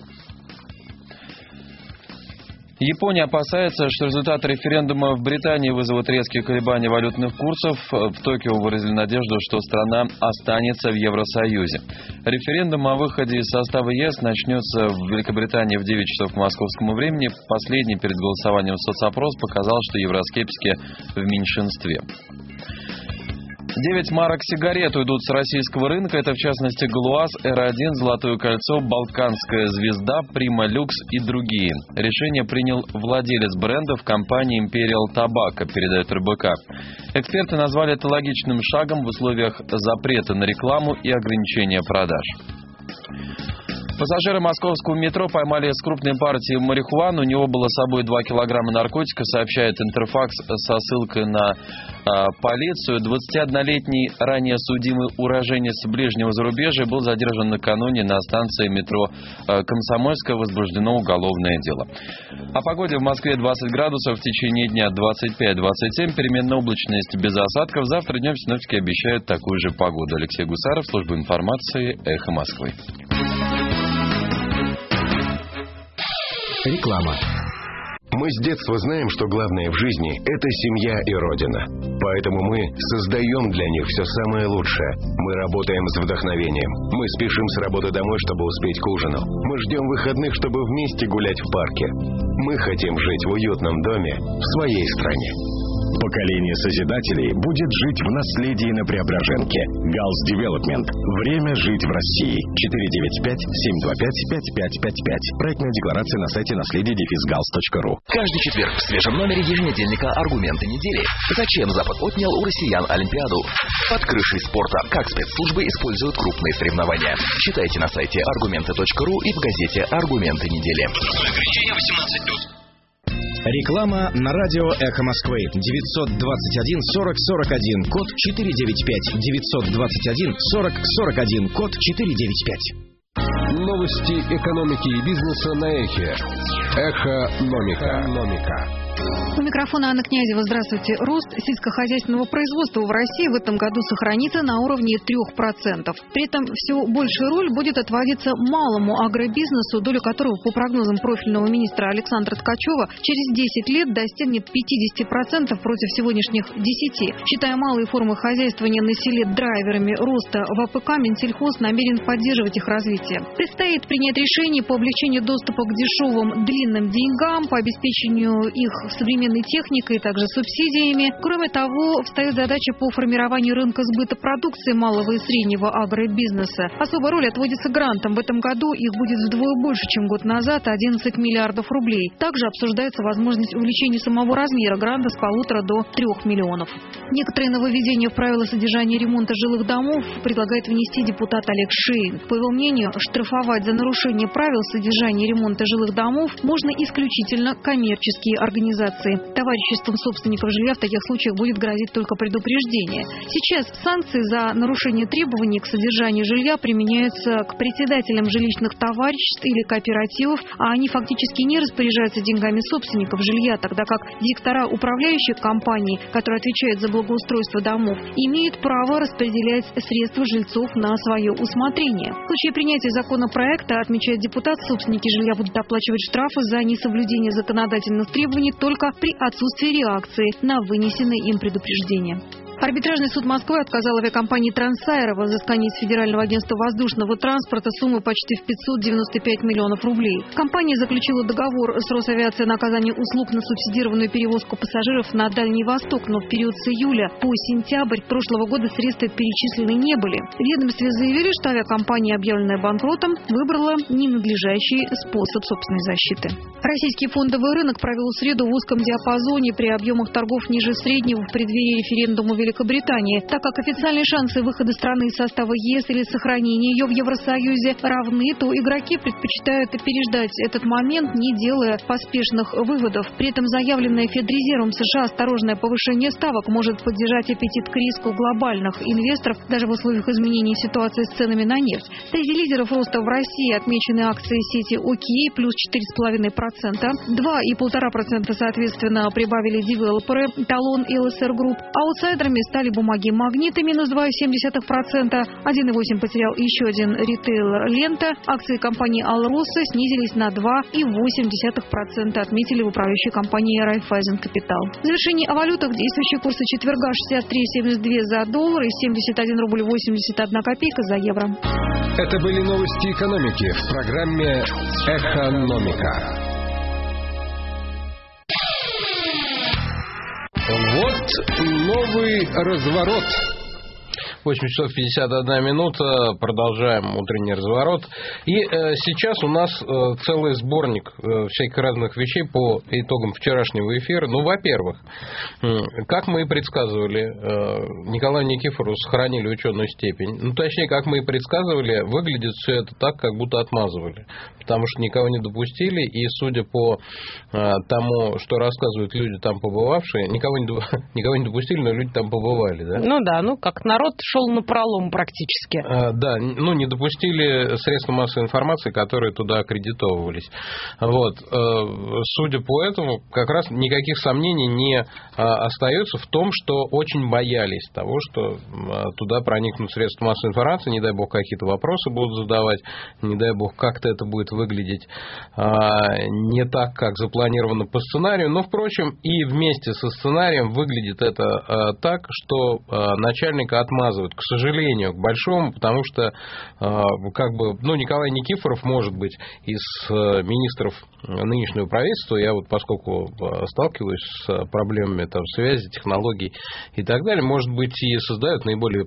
Speaker 10: Япония опасается, что результаты референдума в Британии вызовут резкие колебания валютных курсов. В Токио выразили надежду, что страна останется в Евросоюзе. Референдум о выходе из состава ЕС начнется в Великобритании в 9 часов по московскому времени. Последний перед голосованием соцопрос показал, что евроскептики в меньшинстве. 9 марок сигарет уйдут с российского рынка. Это, в частности, Галуаз, Р1, Золотое кольцо, Балканская звезда, Прима Люкс и другие. Решение принял владелец брендов компании Imperial Tobacco, передает РБК. Эксперты назвали это логичным шагом в условиях запрета на рекламу и ограничения продаж. Пассажиры московского метро поймали с крупной партией марихуаны. У него было с собой 2 килограмма наркотика, сообщает Интерфакс со ссылкой на полицию. 21-летний ранее судимый уроженец ближнего зарубежья был задержан накануне на станции метро Комсомольская. Возбуждено уголовное дело. О погоде в Москве 20 градусов, в течение дня 25-27, переменная облачность без осадков. Завтра днем синоптики обещают такую же погоду. Алексей Гусаров, служба информации, Эхо Москвы.
Speaker 16: Реклама. Мы с детства знаем, что главное в жизни – это семья и родина. Поэтому мы создаем для них все самое лучшее. Мы работаем с вдохновением. Мы спешим с работы домой, чтобы успеть к ужину. Мы ждем выходных, чтобы вместе гулять в парке. Мы хотим жить в уютном доме в своей стране.
Speaker 17: Поколение созидателей будет жить в наследии на Преображенке. Галс Девелопмент. Время жить в России. 495-725-5555. Проектная декларация на сайте наследие-галс.ру.
Speaker 18: Каждый четверг в свежем номере еженедельника «Аргументы недели». Зачем Запад отнял у россиян Олимпиаду? Под крышей спорта. Как спецслужбы используют крупные соревнования. Читайте на сайте аргументы.ру и в газете «Аргументы недели».
Speaker 19: Ограничение 18+.
Speaker 13: Реклама на радио Эхо Москвы. 921 40 41, код 495. 921 40 41, код 495.
Speaker 20: Новости экономики и бизнеса на Эхе. Экономика.
Speaker 2: У микрофона Анна Князева. Здравствуйте. Рост сельскохозяйственного производства в России в этом году сохранится на уровне 3%. При этом все большая роль будет отводиться малому агробизнесу, доля которого, по прогнозам профильного министра Александра Ткачева, через 10 лет достигнет 50% против сегодняшних 10%. Считая малые формы хозяйствования на селе драйверами роста в АПК, Минсельхоз намерен поддерживать их развитие. Предстоит принять решение по облегчению доступа к дешевым длинным деньгам, по обеспечению их современной техникой, также субсидиями. Кроме того, встает задача по формированию рынка сбыта продукции малого и среднего агробизнеса. Особая роль отводится грантам. В этом году их будет вдвое больше, чем год назад, 11 миллиардов рублей. Также обсуждается возможность увеличения самого размера гранта с 1,5 до 3 миллионов. Некоторые нововведения в правила содержания и ремонта жилых домов предлагает внести депутат Олег Шейн. По его мнению, штрафовать за нарушение правил содержания и ремонта жилых домов можно исключительно коммерческие организации.
Speaker 21: организации. Товариществом собственников жилья в таких случаях будет грозить только предупреждение. Сейчас санкции за нарушение требований к содержанию жилья применяются к председателям жилищных товариществ или кооперативов, а они фактически не распоряжаются деньгами собственников жилья, тогда как директора управляющих компаний, которые отвечают за благоустройство домов, имеют право распределять средства жильцов на свое усмотрение. В случае принятия законопроекта, отмечает депутат, собственники жилья будут оплачивать штрафы за несоблюдение законодательных требований только при отсутствии реакции на вынесенные им предупреждения. Арбитражный суд Москвы отказал авиакомпании «Трансаэро» в взыскании с Федерального агентства воздушного транспорта суммы почти в 595 миллионов рублей. Компания заключила договор с Росавиацией на оказание услуг на субсидированную перевозку пассажиров на Дальний Восток, но в период с июля по сентябрь прошлого года средства перечислены не были. В ведомстве заявили, что авиакомпания, объявленная банкротом, выбрала ненадлежащий способ собственной защиты. Российский фондовый рынок провел в среду в узком диапазоне при объемах торгов ниже среднего в преддверии референдума Великобритании, так как официальные шансы выхода страны из состава ЕС или сохранения ее в Евросоюзе равны, то игроки предпочитают переждать этот момент, не делая поспешных выводов. При этом заявленное Федрезервом США осторожное повышение ставок может поддержать аппетит к риску глобальных инвесторов даже в условиях изменения ситуации с ценами на нефть. Среди лидеров роста в России отмечены акции сети ОК плюс 4,5%, 2,5% соответственно прибавили девелоперы Талон и ЛСР Групп. Аутсайдерами стали бумаги Магниты минус 2,7%, 1,8% потерял еще один ритейлер Лента. Акции компании Алроса снизились на 2,8%, отметили в управляющей компании Райффайзен Капитал. В завершении о валютах действующие курсы четверга 63,72 за доллар и 71 рубль 81 копейка за евро.
Speaker 20: Это были новости экономики в программе «Экономика». Вот новый разворот.
Speaker 1: 8 часов 51 минута. Продолжаем утренний разворот. И сейчас у нас целый сборник всяких разных вещей по итогам вчерашнего эфира. Ну, во-первых, как мы и предсказывали, Николаю Никифорову сохранили ученую степень. Ну, точнее, как мы и предсказывали, выглядит все это так, как будто отмазывали. Потому что никого не допустили. И судя по тому, что рассказывают люди, там побывавшие, никого не допустили, но люди там побывали. Да?
Speaker 2: Ну да, ну как народ шел напролом практически.
Speaker 1: Да, ну не допустили средства массовой информации, которые туда аккредитовывались. Вот. Судя по этому, как раз никаких сомнений не остается в том, что очень боялись того, что туда проникнут средства массовой информации, не дай бог какие-то вопросы будут задавать, не дай бог как-то это будет выглядеть не так, как запланировано по сценарию, но, впрочем, и вместе со сценарием выглядит это так, что начальника отмазывают, к сожалению, к большому, потому что Николай Никифоров, может быть, из министров нынешнего правительства, я вот поскольку сталкиваюсь с проблемами там связи, технологий и так далее, может быть, и создают наиболее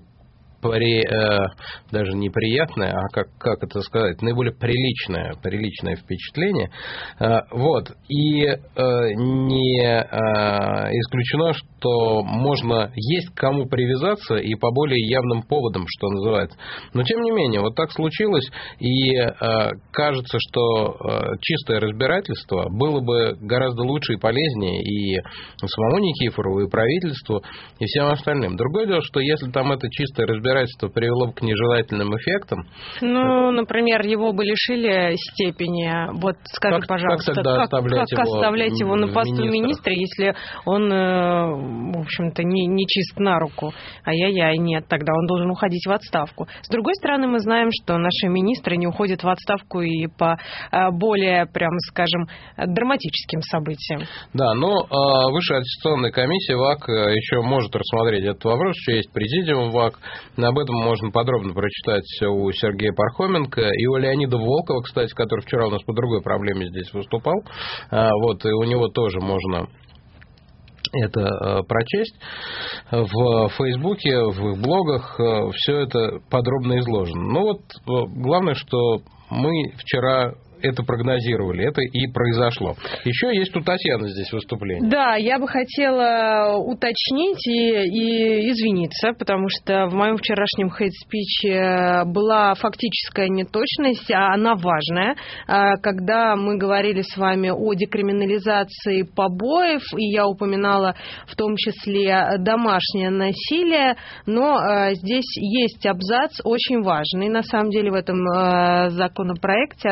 Speaker 1: даже неприятное, а как это сказать, наиболее приличное впечатление. Вот. И не исключено, что есть к кому привязаться и по более явным поводам, что называется. Но, тем не менее, вот так случилось, и кажется, что чистое разбирательство было бы гораздо лучше и полезнее и самому Никифорову, и правительству, и всем остальным. Другое дело, что если там это чистое разбирательство привело бы к нежелательным эффектам.
Speaker 2: Ну, например, его бы лишили степени. Вот скажи, пожалуйста, как оставлять его на посту министра, если он, в общем-то, не чист на руку? Ай-яй-яй, нет, тогда он должен уходить в отставку. С другой стороны, мы знаем, что наши министры не уходят в отставку и по более, прямо скажем, драматическим событиям.
Speaker 1: Да, но Высшая аттестационная комиссия ВАК еще может рассмотреть этот вопрос, еще есть президиум ВАК. Об этом можно подробно прочитать у Сергея Пархоменко и у Леонида Волкова, кстати, который вчера у нас по другой проблеме здесь выступал. Вот, и у него тоже можно это прочесть. В Фейсбуке, в их блогах все это подробно изложено. Ну вот, главное, что мы вчера это прогнозировали. Это и произошло. Еще есть у Татьяны здесь выступление.
Speaker 2: Да, я бы хотела уточнить и извиниться, потому что в моем вчерашнем хейт-спиче была фактическая неточность, а она важная. Когда мы говорили с вами о декриминализации побоев, и я упоминала в том числе домашнее насилие, но здесь есть абзац очень важный, на самом деле, в этом законопроекте,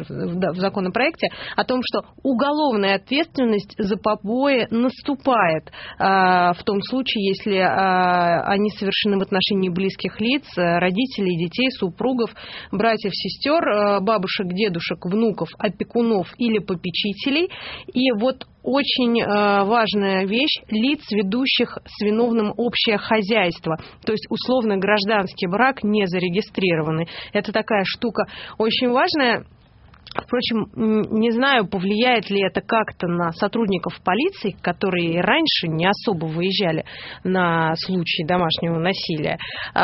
Speaker 2: о том, что уголовная ответственность за побои наступает в том случае, если они совершены в отношении близких лиц, родителей, детей, супругов, братьев, сестер, бабушек, дедушек, внуков, опекунов или попечителей. И вот очень важная вещь – лиц, ведущих с виновным общее хозяйство. То есть, условно, гражданский брак не зарегистрированный. Это такая штука очень важная. Впрочем, не знаю, повлияет ли это как-то на сотрудников полиции, которые раньше не особо выезжали на случаи домашнего насилия.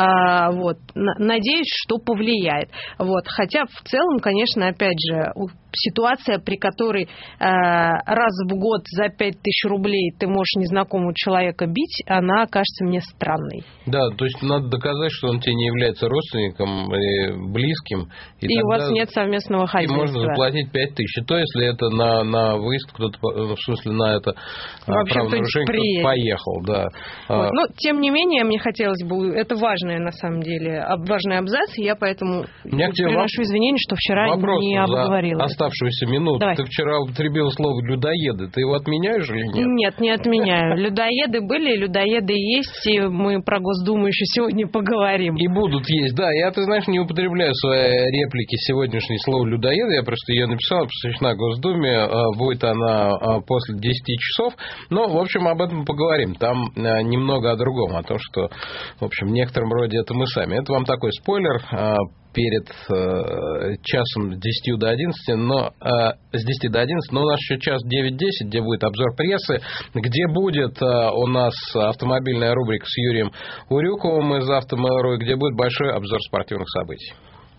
Speaker 2: Надеюсь, что повлияет. Хотя в целом, конечно, опять же, ситуация, при которой раз в год за 5000 рублей ты можешь незнакомого человека бить, она кажется мне странной.
Speaker 1: Да, то есть надо доказать, что он тебе не является родственником и близким.
Speaker 2: И у вас нет совместного хозяйства.
Speaker 1: И можно заплатить 5000. И то, если это на выезд кто-то, в смысле, на это правонарушение кто-то поехал. Да.
Speaker 2: Но, тем не менее, мне хотелось бы, это важное, на самом деле, важный абзац, и я поэтому приношу извинения, что вчера не обговорила.
Speaker 1: Оставшуюся минуту.
Speaker 2: Давай.
Speaker 1: Ты вчера употребила слово «людоеды». Ты его отменяешь или нет?
Speaker 2: Нет, не отменяю. Людоеды были, людоеды есть, и мы про Госдуму еще сегодня поговорим.
Speaker 1: И будут есть, да. Я, ты знаешь, не употребляю в своей реплике сегодняшнее слово «людоеды». Я просто ее написал, посвящена Госдуме. Будет она после 10 часов. Но, в общем, об этом поговорим. Там немного о другом. О том, что, в общем, в некотором роде это мы сами. Это вам такой спойлер перед часом с 10 до 11, но с 10 до 11, но у нас еще час 9:10, где будет обзор прессы, где будет у нас автомобильная рубрика с Юрием Урюковым из Автомэйру, где будет большой обзор спортивных событий.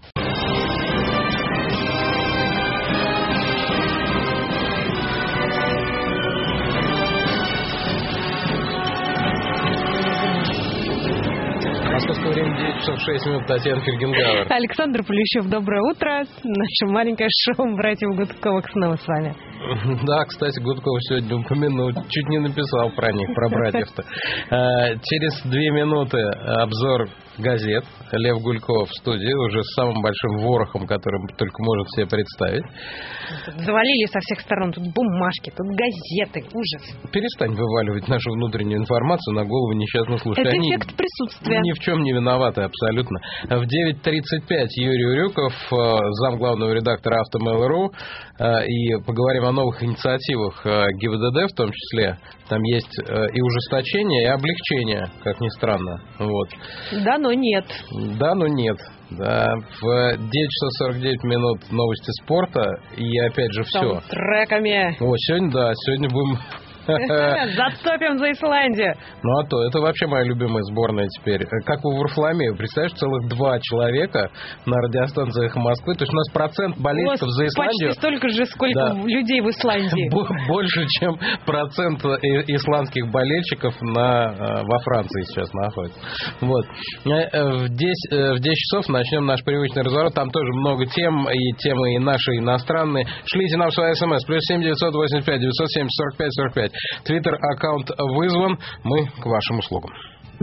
Speaker 1: Московское время 9 часов 6 минут. Татьяна Фельгенгауэр.
Speaker 2: Александр Полищев, доброе утро. Наше маленькое шоу «Братьев Гудковых» снова с вами.
Speaker 1: Да, кстати, Гудков сегодня упомянул, чуть не написал про них, про братьев-то. Через 2 минуты обзор газет. Лев Гульков в студии, уже с самым большим ворохом, который только может себе представить.
Speaker 2: Завалили со всех сторон. Тут бумажки, тут газеты. Ужас.
Speaker 1: Перестань вываливать нашу внутреннюю информацию на голову несчастных слушателей.
Speaker 2: Это эффект присутствия.
Speaker 1: Ни в чем не виноваты абсолютно. В 9:35 Юрий Урюков, замглавного редактора Автомэйру, и поговорим о новых инициативах ГИБДД в том числе. Там есть и ужесточение, и облегчение, как ни странно. Вот.
Speaker 2: Да, но нет.
Speaker 1: Да, но нет. Да. В 9 часов 49 минут новости спорта. И опять же все.
Speaker 2: Треками.
Speaker 1: Сегодня будем...
Speaker 2: Зацепим за Исландию.
Speaker 1: Ну а то, это вообще моя любимая сборная теперь. Как в Варфоломею, представляешь, целых 2 человека на радиостанции «Эхо Москвы». То есть у нас процент болельщиков за Исландию...
Speaker 2: Почти столько же, сколько людей в Исландии.
Speaker 1: Больше, чем процент исландских болельщиков во Франции сейчас находится. Вот. В 10 часов начнем наш привычный разворот. Там тоже много тем, и темы и наши, и иностранные. Шлите нам свои смс. +7 985 970 45 45. Твиттер-аккаунт вызван. Мы к вашим услугам.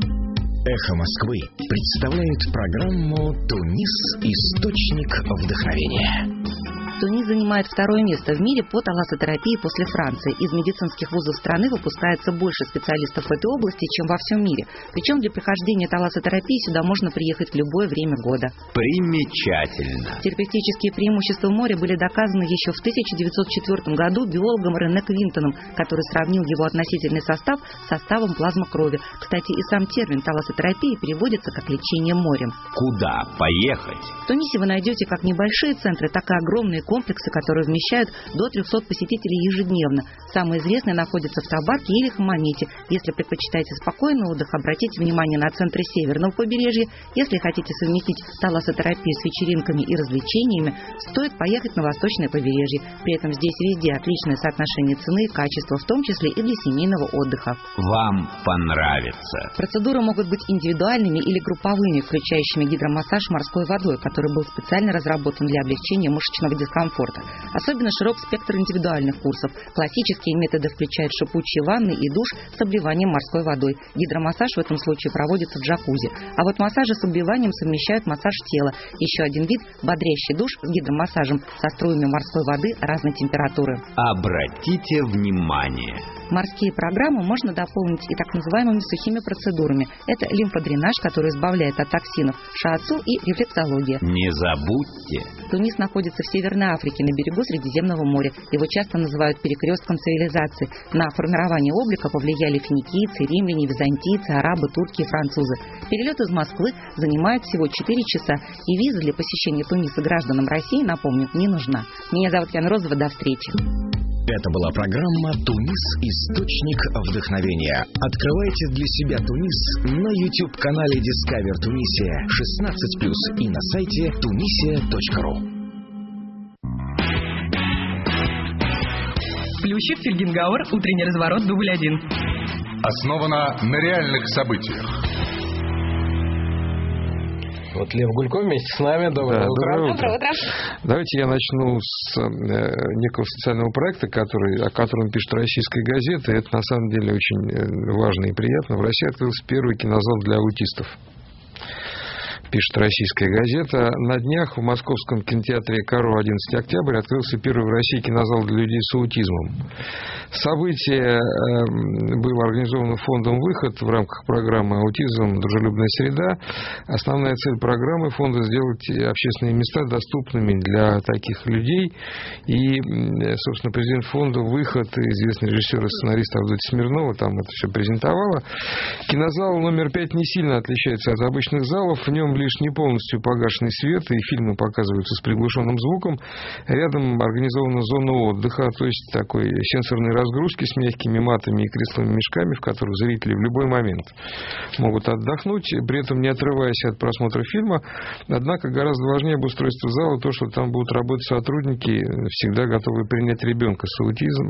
Speaker 13: Эхо Москвы представляет программу «Тунис. Источник вдохновения».
Speaker 8: Тунис занимает 2-е место в мире по талассотерапии после Франции. Из медицинских вузов страны выпускается больше специалистов в этой области, чем во всем мире. Причем для прохождения талассотерапии сюда можно приехать в любое время года.
Speaker 22: Примечательно.
Speaker 8: Терапевтические преимущества моря были доказаны еще в 1904 году биологом Рене Квинтоном, который сравнил его относительный состав с составом плазмы крови. Кстати, и сам термин талассотерапия переводится как лечение морем.
Speaker 22: Куда поехать?
Speaker 8: В Тунисе вы найдете как небольшие центры, так и огромные комплексы, которые вмещают до 300 посетителей ежедневно. Самые известные находятся в Табаке или Хамамите. Если предпочитаете спокойный отдых, обратите внимание на центры северного побережья. Если хотите совместить талассотерапию с вечеринками и развлечениями, стоит поехать на восточное побережье. При этом здесь везде отличное соотношение цены и качества, в том числе и для семейного отдыха.
Speaker 22: Вам понравится.
Speaker 8: Процедуры могут быть индивидуальными или групповыми, включающими гидромассаж морской водой, который был специально разработан для облегчения мышечного дискомфорта. Особенно широк спектр индивидуальных курсов. Классические методы включают шипучие ванны и душ с обливанием морской водой. Гидромассаж в этом случае проводится в джакузи. А вот массажи с обливанием совмещают массаж тела. Еще один вид – бодрящий душ с гидромассажем со струями морской воды разной температуры.
Speaker 22: Обратите внимание.
Speaker 8: Морские программы можно дополнить и так называемыми сухими процедурами. Это лимфодренаж, который избавляет от токсинов, шиатсу и рефлексология.
Speaker 22: Не забудьте.
Speaker 8: Тунис находится в Северной Африке, на берегу Средиземного моря. Его часто называют перекрестком цивилизации. На формирование облика повлияли финикийцы, римляне, византийцы, арабы, турки и французы. Перелет из Москвы занимает всего 4 часа, и виза для посещения Туниса гражданам России, напомню, не нужна. Меня зовут Яна Розова, до встречи.
Speaker 13: Это была программа «Тунис. Источник вдохновения». Открывайте для себя Тунис на YouTube-канале Discover Tunisia 16+, и на сайте tunisia.ru.
Speaker 7: Плющев, Фельгенгауэр, утренний разворот, дубль 1.
Speaker 9: Основана на реальных событиях.
Speaker 1: Вот Лев Гульков вместе с нами. Доброе утро.
Speaker 2: Доброе утро.
Speaker 12: Давайте я начну с некого социального проекта, о котором пишет российская газета. Это на самом деле очень важно и приятно. В России открылся первый кинозал для аутистов. Пишет российская газета. На днях в московском кинотеатре «Каро» 11 октября открылся первый в России кинозал для людей с аутизмом. Событие было организовано фондом «Выход» в рамках программы «Аутизм. Дружелюбная среда». Основная цель программы фонда – сделать общественные места доступными для таких людей. И, собственно, президент фонда «Выход», известный режиссер и сценарист Авдотья Смирнова, там это все презентовала. Кинозал номер 5 не сильно отличается от обычных залов. В нем лишь не полностью погашенный свет, и фильмы показываются с приглушенным звуком. Рядом организована зона отдыха, то есть такой сенсорной разгрузки с мягкими матами и кресловыми мешками, в которых зрители в любой момент могут отдохнуть, при этом не отрываясь от просмотра фильма. Однако гораздо важнее обустройство зала то, что там будут работать сотрудники, всегда готовые принять ребенка с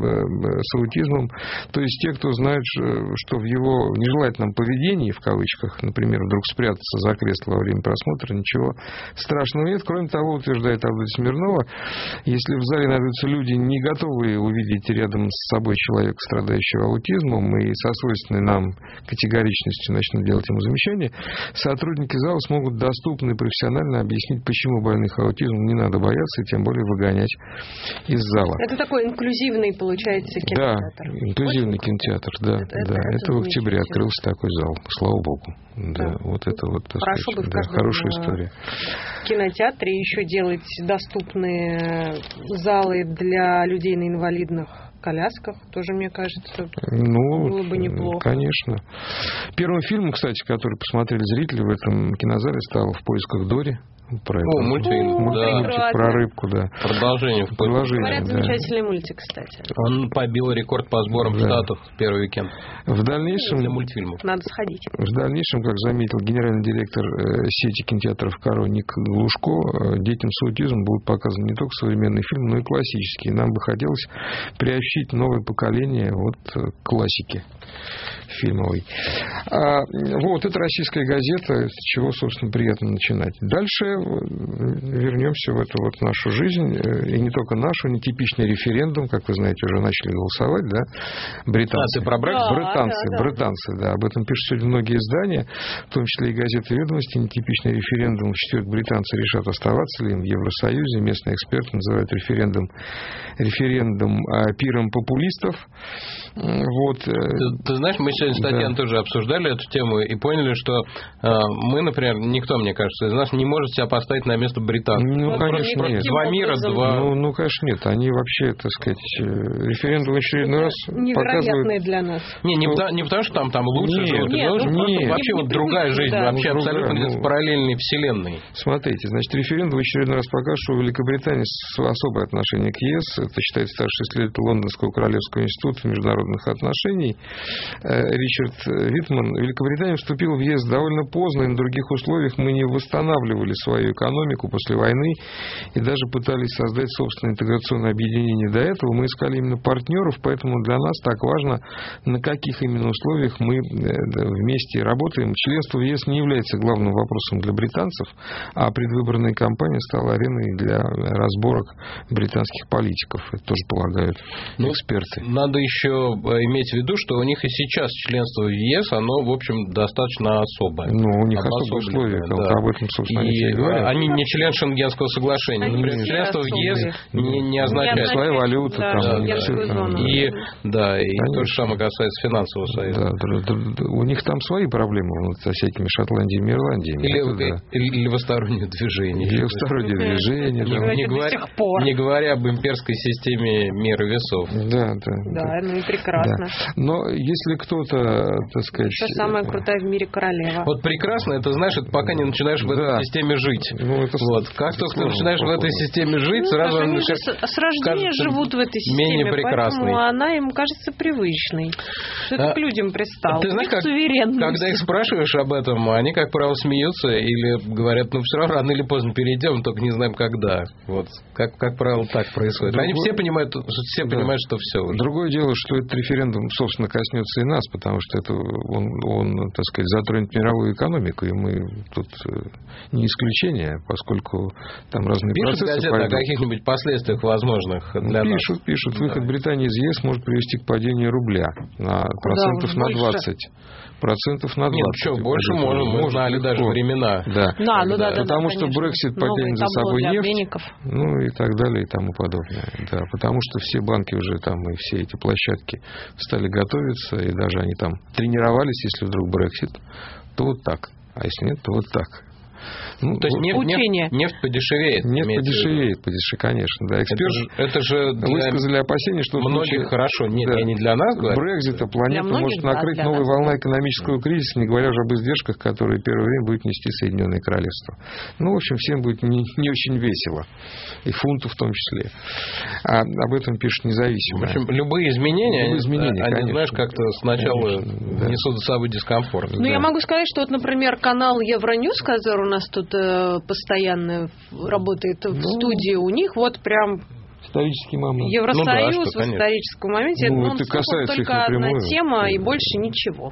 Speaker 12: аутизмом, то есть те, кто знает, что в его нежелательном поведении, в кавычках, например, вдруг спрятаться за кресло во время просмотра, ничего страшного нет. Кроме того, утверждает Авдотья Смирнова, если в зале найдутся люди, не готовые увидеть рядом с собой человека, страдающего аутизмом, и со свойственной нам категоричностью начнут делать ему замечания, сотрудники зала смогут доступно и профессионально объяснить, почему больных аутизмом не надо бояться и тем более выгонять из зала.
Speaker 2: Это такой инклюзивный, получается, кинотеатр.
Speaker 12: Да, инклюзивный кинотеатр, да. Это в октябре открылся такой зал, слава богу. Да, вот это вот, так
Speaker 2: хорошо
Speaker 12: сказать,
Speaker 2: бы в каждом
Speaker 12: хорошая история.
Speaker 2: Кинотеатре еще делать доступные залы для людей на инвалидных колясках, тоже, мне кажется, было бы неплохо.
Speaker 12: Конечно. Первым фильмом, кстати, который посмотрели зрители в этом кинозале, стал «В поисках Дори».
Speaker 1: Мультфильм.
Speaker 12: Мультик про рыбку, да.
Speaker 1: Продолжение.
Speaker 2: Говорят, замечательный мультик, кстати.
Speaker 1: Он побил рекорд по сборам штатов в первый уикенд.
Speaker 12: В дальнейшем...
Speaker 1: Для мультфильмов.
Speaker 2: Надо сходить.
Speaker 12: В дальнейшем, как заметил генеральный директор сети кинотеатров «Каро» Ник Глушко, детям с аутизмом будут показаны не только современные фильмы, но и классические. Нам бы хотелось приобщить новое поколение к классике фильмовой. Вот, это российская газета, с чего, собственно, приятно начинать. Дальше вернемся в эту вот нашу жизнь, и не только нашу, нетипичный референдум, как вы знаете, уже начали голосовать, да, британцы.
Speaker 1: Ты про Брексит?
Speaker 12: Британцы, да, об этом пишут сегодня многие издания, в том числе и газеты «Ведомости». Нетипичный референдум. В четверг британцы решат, оставаться ли им в Евросоюзе. Местные эксперты называют референдум пиром популистов. Вот.
Speaker 1: Ты знаешь, мы сегодня с Татьяной тоже обсуждали эту тему и поняли, что мы, например, никто, мне кажется, из нас не может себя поставить на место британцев.
Speaker 12: Ну, конечно, нет.
Speaker 1: Два мира, два...
Speaker 12: Ну, конечно, нет. Они вообще, так сказать, референдум в очередной раз
Speaker 2: невероятные для нас.
Speaker 1: Не потому, что там лучше живут, вообще вот другая жизнь, вообще абсолютно параллельной вселенной.
Speaker 12: Смотрите, значит, референдум в очередной раз покажет, что у Великобритании особое отношение к ЕС. Это считает старший исследователь Лондонского Королевского института международных отношений Ричард Витман. Великобритания вступила в ЕС довольно поздно, и на других условиях мы не восстанавливали свою экономику после войны и даже пытались создать собственное интеграционное объединение. До этого мы искали именно партнеров, поэтому для нас так важно, на каких именно условиях мы вместе работаем. Членство в ЕС не является главным вопросом для британцев, а предвыборная кампания стала ареной для разборок британских политиков. Это тоже полагают эксперты.
Speaker 1: Надо еще иметь в виду, что у них и сейчас членство в ЕС, оно, в общем, достаточно особое.
Speaker 12: У них особые условия, об этом, собственно, они говорят.
Speaker 1: Они не член Шенгенского соглашения. Например, членство в ЕС не означает...
Speaker 12: Своя валюта.
Speaker 1: И то же самое касается финансового союза.
Speaker 12: У них там свои проблемы со всякими Шотландиями и Ирландиями.
Speaker 1: Или левостороннее движение. Не говоря об имперской системе меры весов.
Speaker 2: Да, ну и прекрасно.
Speaker 12: Но если кто-то, так сказать...
Speaker 2: Что самая крутая в мире королева.
Speaker 1: Вот прекрасно, это знаешь, это пока не начинаешь в этой системе жить. Как только ты начинаешь в этой системе жить, сразу...
Speaker 2: Они же с рождения живут в этой системе, поэтому она им кажется привычной. Что это к людям пристало.
Speaker 1: Ты знаешь, когда их спрашиваешь об этом, они, как правило, смеются или говорят, все равно рано или поздно перейдем, только не знаем когда. Вот. Как правило, так происходит. Они все понимают, что все уже.
Speaker 12: Другое дело, что этот референдум, собственно, коснется и нас, потому что это он, так сказать, затронет мировую экономику, и мы тут не исключение, поскольку там разные процессы
Speaker 1: газеты
Speaker 12: пойдут.
Speaker 1: О каких-нибудь последствиях возможных для нас.
Speaker 12: Пишут. Выход Британии из ЕС может привести к падению рубля на процентов на 20.
Speaker 1: Нет, больше мы знали даже времена.
Speaker 12: Потому что Брексит потянет за собой нефть, и так далее, и тому подобное. Да, потому что все банки уже там и все эти площадки стали готовиться, и даже они там тренировались, если вдруг Брексит, то вот так. А если нет, то вот так.
Speaker 1: То есть нефть подешевеет.
Speaker 12: Нефть подешевеет, конечно. Да. Эксперты высказали опасения, что
Speaker 1: многих хорошо, не для нас, говорят.
Speaker 12: Брексита планету может накрыть новая волна экономического кризиса, не говоря уже об издержках, которые первое время будет нести Соединенное Королевство. В общем, всем будет не очень весело. И фунту в том числе. А об этом пишут независимо.
Speaker 1: В общем, любые изменения, они, знаешь, как-то сначала несут за собой дискомфорт.
Speaker 2: Я могу сказать, что, например, канал Евроньюз, который у нас тут постоянно работает в студии, у них вот прям
Speaker 12: исторический момент.
Speaker 2: Евросоюз в историческом моменте.
Speaker 12: Это касается
Speaker 2: только одна тема и больше ничего.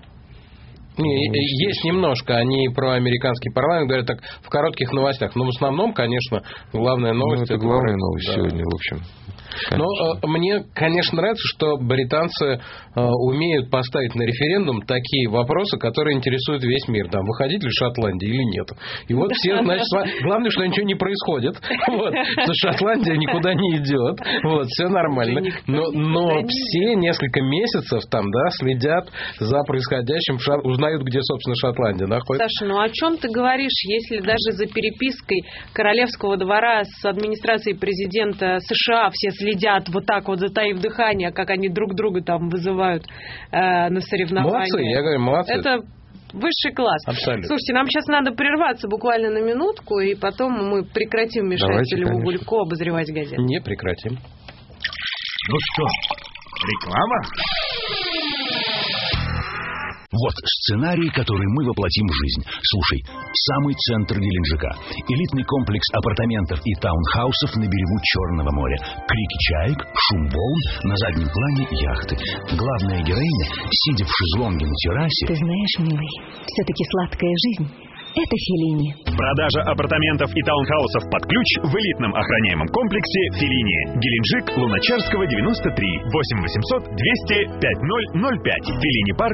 Speaker 1: Есть немножко. Они про американский парламент говорят так в коротких новостях. Но в основном, конечно, главная новость...
Speaker 12: Это главная новость сегодня, в общем.
Speaker 1: Но мне, конечно, нравится, что британцы умеют поставить на референдум такие вопросы, которые интересуют весь мир. Там, выходить ли Шотландия или нет. И вот все, значит, главное, что ничего не происходит. Что Шотландия никуда не идет. Все нормально. Но все несколько месяцев там, следят за происходящим, узнают, где, собственно, Шотландия находится.
Speaker 2: Саша, о чем ты говоришь, если даже за перепиской Королевского двора с администрацией президента США все следят вот так вот, затаив дыхание, как они друг друга там вызывают на соревнования.
Speaker 1: Молодцы, я говорю, молодцы.
Speaker 2: Это высший класс.
Speaker 1: Абсолютно.
Speaker 2: Слушайте, нам сейчас надо прерваться буквально на минутку, и потом мы прекратим мешать Льву Гулько обозревать газеты.
Speaker 1: Не прекратим.
Speaker 3: Ну что, реклама?
Speaker 4: Вот сценарий, который мы воплотим в жизнь. Слушай, самый центр Геленджика. Элитный комплекс апартаментов и таунхаусов на берегу Черного моря. Крики чаек, шум волн, на заднем плане яхты. Главная героиня, сидя в шезлонге на террасе...
Speaker 5: Ты знаешь, милый, все-таки сладкая жизнь — это Феллини.
Speaker 3: Продажа апартаментов и таунхаусов под ключ в элитном охраняемом комплексе Феллини. Геленджик, Луначарского, 93, 8800 200 5005.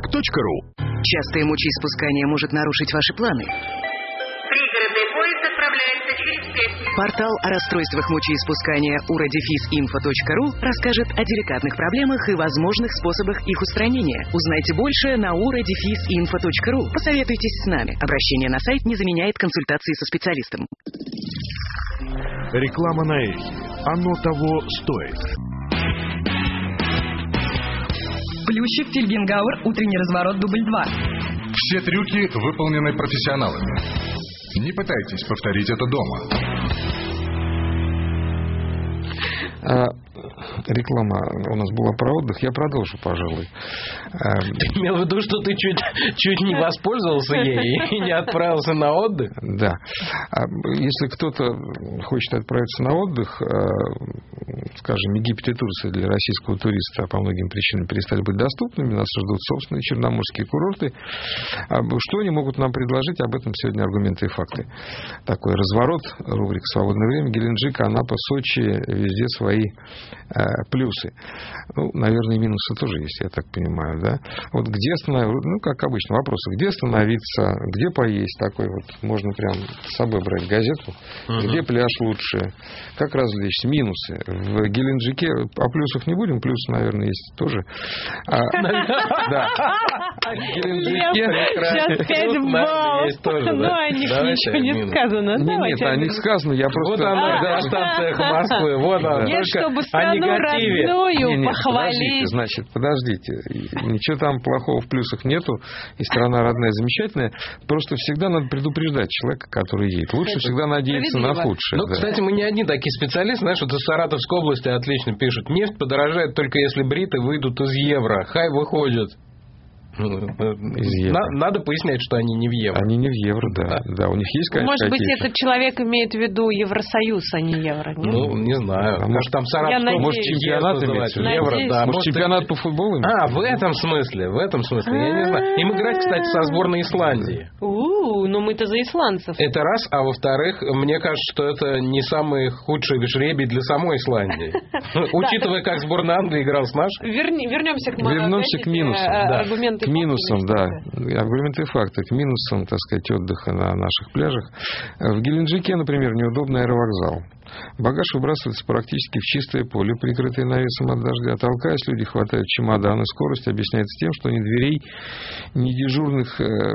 Speaker 3: fellinipark.ru.
Speaker 6: Частое мочеиспускание может нарушить ваши планы.
Speaker 23: Пригородный поезд отправляется
Speaker 6: Портал о расстройствах мочеиспускания uradefis.info.ru расскажет о деликатных проблемах и возможных способах их устранения. Узнайте больше на uradefis.info.ru. Посоветуйтесь с нами. Обращение на сайт не заменяет консультации со специалистом.
Speaker 11: Реклама на эхе. Оно того стоит.
Speaker 7: Плющев, Фельгенгауэр, утренний разворот, дубль 2.
Speaker 9: Все трюки выполнены профессионалами. Не пытайтесь повторить это дома.
Speaker 12: Реклама у нас была про отдых. Я продолжу, пожалуй.
Speaker 1: Имел в виду, что ты чуть не воспользовался ей и не отправился на отдых?
Speaker 12: Да. Если кто-то хочет отправиться на отдых, скажем, Египет и Турция для российского туриста по многим причинам перестали быть доступными, нас ждут собственные черноморские курорты. Что они могут нам предложить? Об этом сегодня аргументы и факты. Такой разворот, рубрика «Свободное время», Геленджик, Анапа, Сочи, везде свои плюсы. Ну, наверное, и минусы тоже есть, я так понимаю, да? Вот где остановиться, ну, как обычно, вопросы, где остановиться, где поесть, такой вот, можно прям с собой брать газету, где пляж лучше, как развлечься, минусы. В Геленджике, о плюсах не будем, плюсы, наверное, есть тоже. Да. В Геленджике...
Speaker 2: Сейчас 5 баллов, но о них ничего не сказано.
Speaker 12: Нет, о них сказано, я просто...
Speaker 1: Вот она, на станциях Москвы, вот она.
Speaker 2: Нет, чтобы страну родную похвалить.
Speaker 12: Подождите. Ничего там плохого в плюсах нету, и страна родная замечательная. Просто всегда надо предупреждать человека, который едет. Лучше всегда надеяться на худшее.
Speaker 1: Ну, кстати, мы не одни такие специалисты. Знаешь, вот из Саратовской области отлично пишут. Нефть подорожает только если бриты выйдут из евро. Хай выходят. Надо пояснять, что они не в евро.
Speaker 12: Они не в евро, да. У них есть, конечно,
Speaker 2: может быть, этот человек имеет в виду Евросоюз, а не евро. Нет?
Speaker 1: Ну, не знаю. Может, там Саратовская, может, чемпионат имеется. Евро, да.
Speaker 12: Может, чемпионат по футболу имеется?
Speaker 1: В этом смысле, я не знаю. Им играть, кстати, со сборной Исландии.
Speaker 2: Но мы-то за исландцев.
Speaker 1: Это раз, а во-вторых, мне кажется, что это не самый худший жребий для самой Исландии. Учитывая, как сборная Англии играла с нашей.
Speaker 2: Вернемся
Speaker 12: к минусам. К минусам, да. Аргументы и факты. К минусам, так сказать, отдыха на наших пляжах. В Геленджике, например, неудобный аэровокзал. Багаж выбрасывается практически в чистое поле, прикрытое навесом от дождя. Толкаясь, люди хватают чемоданы. Скорость объясняется тем, что ни дверей, ни дежурных,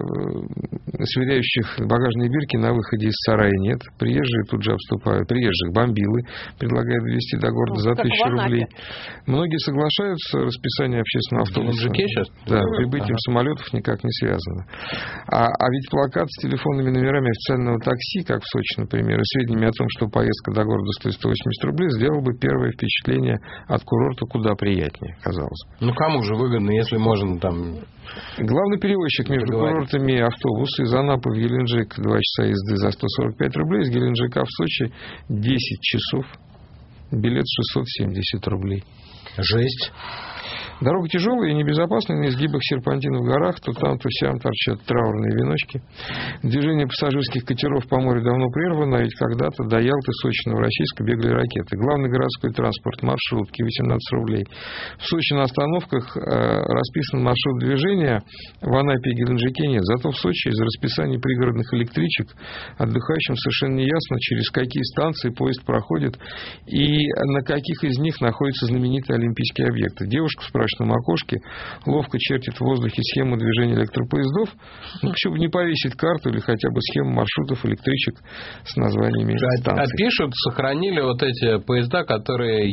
Speaker 12: сверяющих багажные бирки на выходе из сарая нет. Приезжие тут же обступают. Приезжих бомбилы предлагают довезти до города за 1000 рублей. Многие соглашаются. Расписание общественного автобуса. Да, прибытием самолетов никак не связано. А ведь плакат с телефонными номерами официального такси, как в Сочи, например, и сведениями о том, что поездка до города стоит 180 рублей, сделал бы первое впечатление от курорта куда приятнее, казалось бы.
Speaker 1: Ну, кому же выгодно, если можно там...
Speaker 12: Главный перевозчик между курортами автобус из Анапы в Геленджик 2 часа езды за 145 рублей, из Геленджика в Сочи 10 часов, билет 670 рублей.
Speaker 1: Жесть.
Speaker 12: Дорога тяжелая и небезопасная, на изгибах серпантинов в горах, то там, то сям торчат траурные веночки. Движение пассажирских катеров по морю давно прервано, ведь когда-то до Ялты, Сочи, Новороссийска бегали ракеты. Главный городской транспорт, маршрутки, 18 рублей. В Сочи на остановках расписан маршрут движения, в Анапе и Геленджике нет. Зато в Сочи из расписаний пригородных электричек отдыхающим совершенно не ясно, через какие станции поезд проходит и на каких из них находятся знаменитые олимпийские объекты. Девушка в справочном окошке ловко чертит в воздухе схему движения электропоездов, почему бы не повесить карту или хотя бы схему маршрутов электричек с названиями станций.
Speaker 1: А пишут, сохранили вот эти поезда, которые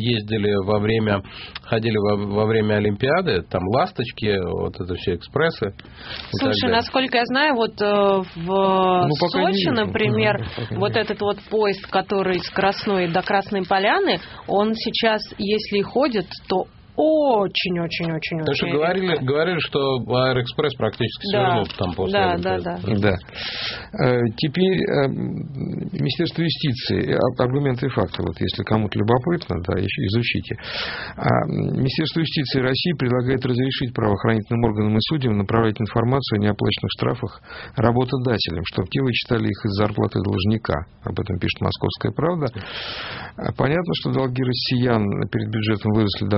Speaker 1: ходили во время Олимпиады, там «Ласточки», вот это все экспрессы.
Speaker 2: Слушай, насколько я знаю, вот в Сочи, например, вот этот вот поезд, который с Красной до Красной Поляны, он сейчас, если ходит, то очень-очень-очень.
Speaker 1: Потому что говорили, что Аэроэкспресс практически свернул там после этого.
Speaker 12: Да. Теперь Министерство юстиции. Аргументы и факты. Вот если кому-то любопытно, да, изучите. Министерство юстиции России предлагает разрешить правоохранительным органам и судьям направлять информацию о неоплаченных штрафах работодателям, чтобы те вычитали их из зарплаты должника. Об этом пишет «Московская правда». Понятно, что долги россиян перед бюджетом выросли до астрономических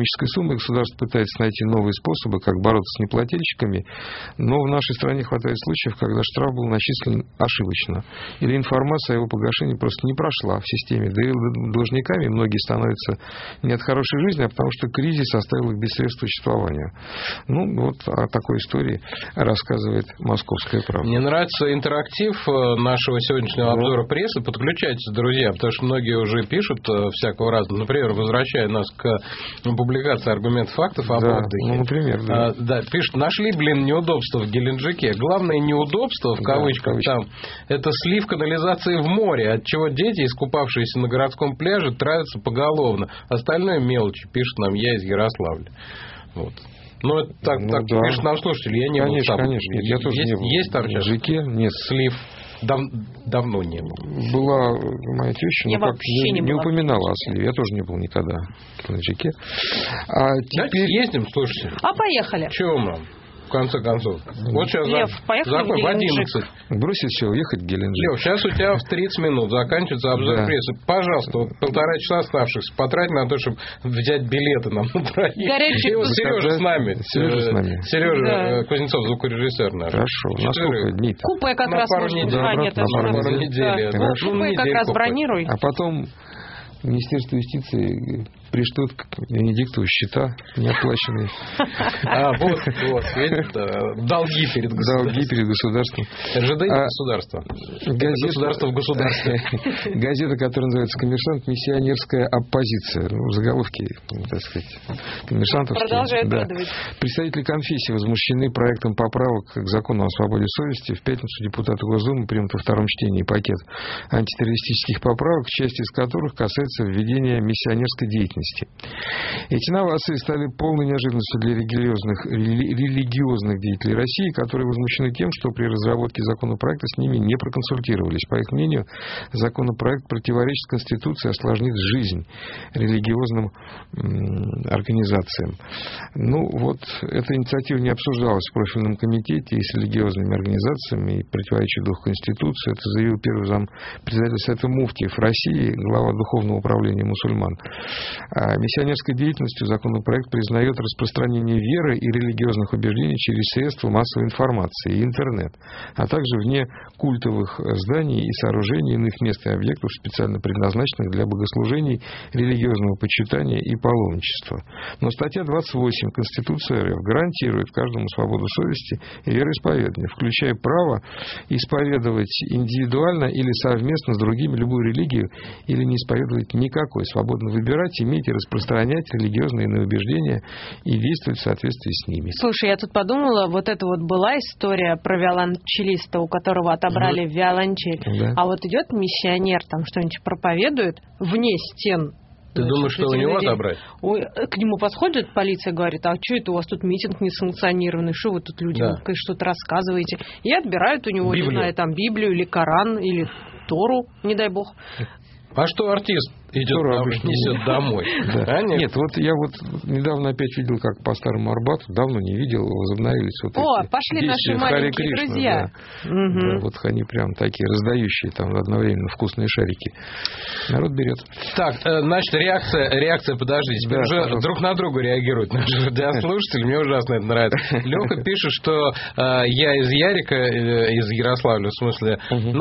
Speaker 12: символической суммой. Государство пытается найти новые способы, как бороться с неплательщиками, но в нашей стране хватает случаев, когда штраф был начислен ошибочно, или информация о его погашении просто не прошла в системе. Да и должниками многие становятся не от хорошей жизни, а потому что кризис оставил их без средств существования. Ну, вот о такой истории рассказывает «Московская правда».
Speaker 1: Мне нравится интерактив нашего сегодняшнего обзора прессы. Подключайтесь, друзья, потому что многие уже пишут всякого разного. Например, возвращая нас к публикации аргументов, фактов об отдыхе.
Speaker 12: Ну, например, да.
Speaker 1: Да, пишут, нашли, неудобства в Геленджике. Главное неудобство, в кавычках, там, это слив канализации в море, от чего дети, искупавшиеся на городском пляже, травятся поголовно. Остальное мелочи, пишет нам я из Ярославля. Вот. Ну, это так пишет нам слушатели. Я не был там.
Speaker 12: Конечно. Я тоже не был.
Speaker 1: Есть там сейчас
Speaker 12: нет.
Speaker 1: Слив? Давно не был.
Speaker 12: Была моя теща, но не упоминала о сливе. Я тоже не был никогда в Геленджике.
Speaker 1: Давайте съездим, слушайте.
Speaker 2: Поехали.
Speaker 1: Чего нам? В конце концов. Вот сейчас
Speaker 2: поехали
Speaker 1: в 11.
Speaker 12: Бросить все, уехать в Геленджик.
Speaker 1: Лев, сейчас у тебя в 30 минут заканчивается обзор прессы. Пожалуйста, вот 1,5 часа оставшихся потрать на то, чтобы взять билеты нам на троих.
Speaker 2: И
Speaker 1: вот Сережа с нами. Сережа Кузнецов, звукорежиссер наш.
Speaker 12: Хорошо. На сколько дней?
Speaker 2: Купе как раз можно занять.
Speaker 1: На пару недель.
Speaker 2: Купе как раз бронируй.
Speaker 12: А потом Министерство юстиции пришлют к Венедиктову счета неоплаченные.
Speaker 1: Вот, видите, долги перед
Speaker 12: государством.
Speaker 1: РЖД не государство. Государство в государстве.
Speaker 12: Газета, которая называется «Коммерсант. Миссионерская оппозиция». В заголовке, так сказать, коммерсантовские.
Speaker 2: Продолжает радовать.
Speaker 12: Представители конфессии возмущены проектом поправок к закону о свободе совести. В пятницу депутаты Госдумы примут во втором чтении пакет антитеррористических поправок, часть из которых касается введения миссионерской деятельности. Эти новации стали полной неожиданностью для религиозных деятелей России, которые возмущены тем, что при разработке законопроекта с ними не проконсультировались. По их мнению, законопроект противоречит Конституции и осложнит жизнь религиозным организациям. Ну, вот, эта инициатива не обсуждалась в профильном комитете и с религиозными организациями, и противоречит духу Конституции. Это заявил первый зампредседателя Совета муфтиев России, глава Духовного управления мусульман. Миссионерской деятельностью законопроект признает распространение веры и религиозных убеждений через средства массовой информации и интернет, а также вне культовых зданий и сооружений иных мест и объектов, специально предназначенных для богослужений, религиозного почитания и паломничества. Но статья 28 Конституции РФ гарантирует каждому свободу совести и вероисповедания, включая право исповедовать индивидуально или совместно с другими любую религию или не исповедовать никакой, свободно выбирать, иметь и распространять религиозные иные убеждения и действовать в соответствии с ними.
Speaker 2: Слушай, я тут подумала, вот это вот была история про виолончелиста, у которого отобрали виолончель. Да. А вот идет миссионер, там что-нибудь проповедует вне стен.
Speaker 1: Ты думаешь, что у него отобрать?
Speaker 2: Ой, к нему подходит полиция, говорит, а что это у вас тут митинг несанкционированный, что вы тут людям что-то рассказываете? И отбирают у него, не знаю, там Библию или Коран, или Тору, не дай бог.
Speaker 1: А что артист идет несет домой?
Speaker 12: Да. Нет, вот я недавно опять видел, как по Старому Арбату, давно не видел, возобновились вот эти
Speaker 2: пошли наши маленькие
Speaker 12: Кришна,
Speaker 2: друзья.
Speaker 12: Да. Да, вот они прям такие раздающие там одновременно вкусные шарики. Народ берет.
Speaker 1: Так, значит, реакция, подождите, да, уже пожалуйста. Друг на друга реагируют наши радиослушатели, мне ужасно это нравится. Леха пишет, что я из Ярика, из Ярославля, в смысле,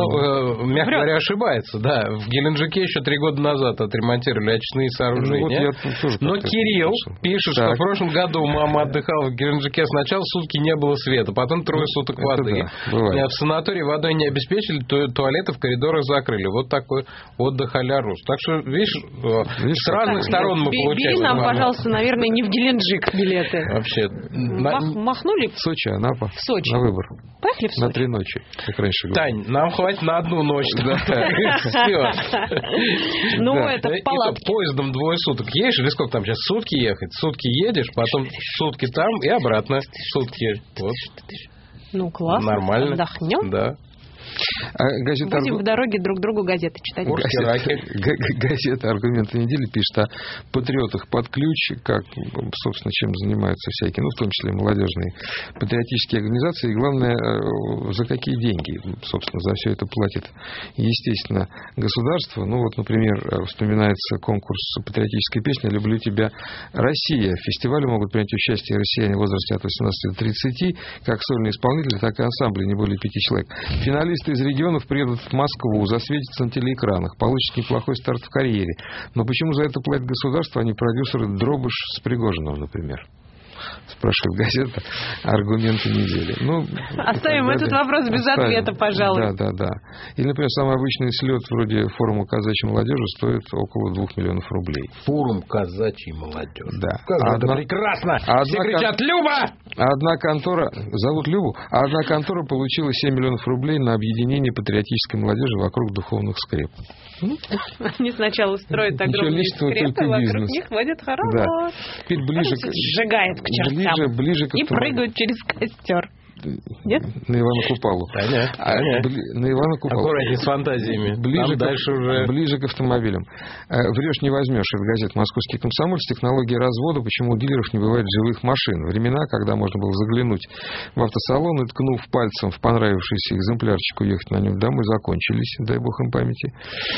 Speaker 1: мягко говоря, ошибается, да, в Геленджике еще 3 года назад отремонтировали очистные сооружения. Но Кирилл пишет, что в прошлом году мама отдыхала в Геленджике, сначала сутки не было света, потом 3 суток воды. В санатории водой не обеспечили, туалеты в коридорах закрыли. Вот такой отдых а-ля Рус. Так что, видишь, с разных сторон мы получаем.
Speaker 2: Бери нам, пожалуйста, наверное, не в Геленджик билеты.
Speaker 1: Вообще.
Speaker 2: Махнули?
Speaker 12: В Сочи, Анапа.
Speaker 2: В Сочи.
Speaker 12: На выбор.
Speaker 2: Поехали в Сочи.
Speaker 12: На 3 ночи, как раньше говорили.
Speaker 1: Тань, нам хватит на 1 ночь. Все.
Speaker 2: Ну, это в палатке.
Speaker 1: Поездом 2 суток едешь, или сколько там сейчас? Сутки ехать. Сутки едешь, потом сутки там и обратно. Сутки. Вот.
Speaker 2: Ну, классно.
Speaker 1: Нормально.
Speaker 2: Отдохнем.
Speaker 1: Да.
Speaker 2: Будем в дороге друг другу газеты читать.
Speaker 12: Газета «Аргументы недели» пишет о патриотах под ключ, как, собственно, чем занимаются всякие, в том числе молодежные патриотические организации. И главное, за какие деньги, собственно, за все это платит, естественно, государство. Например, вспоминается конкурс патриотической песни «Люблю тебя, Россия». В фестивале могут принять участие россияне в возрасте от 18 до 30, как сольные исполнители, так и ансамбли, не более 5 человек. Финалисты из регионов приедут в Москву, засветятся на телеэкранах, получат неплохой старт в карьере. Но почему за это платит государство, а не продюсеры Дробыш с Пригожиным, например? Спрашивает газета «Аргументы недели».
Speaker 2: Оставим этот вопрос без ответа, пожалуй.
Speaker 12: Да. Или, например, самый обычный слет вроде форума казачьей молодежи стоит около 2 миллионов рублей.
Speaker 1: Форум казачьей молодежи.
Speaker 12: Да.
Speaker 1: Как это прекрасно! Все кричат «Люба!»
Speaker 12: Одна контора, зовут Любу, одна контора получила 7 миллионов рублей на объединение патриотической молодежи вокруг духовных скреп.
Speaker 2: Они сначала строят огромные скрепы, вокруг них водят хоровод.
Speaker 12: Да. Теперь ближе
Speaker 2: сжигают к чертям.
Speaker 12: Ближе
Speaker 2: и прыгают через костер. Нет?
Speaker 12: На Ивана Купалу. На Ивана Купалу.
Speaker 1: Аккуратнее с фантазиями.
Speaker 12: Ближе к автомобилям. Врешь не возьмешь. Это газета «Московский комсомолец». Технологии развода. Почему у дилеров не бывает живых машин. Времена, когда можно было заглянуть в автосалон и, ткнув пальцем в понравившийся экземплярчик, уехать на нем домой, закончились, дай бог им памяти.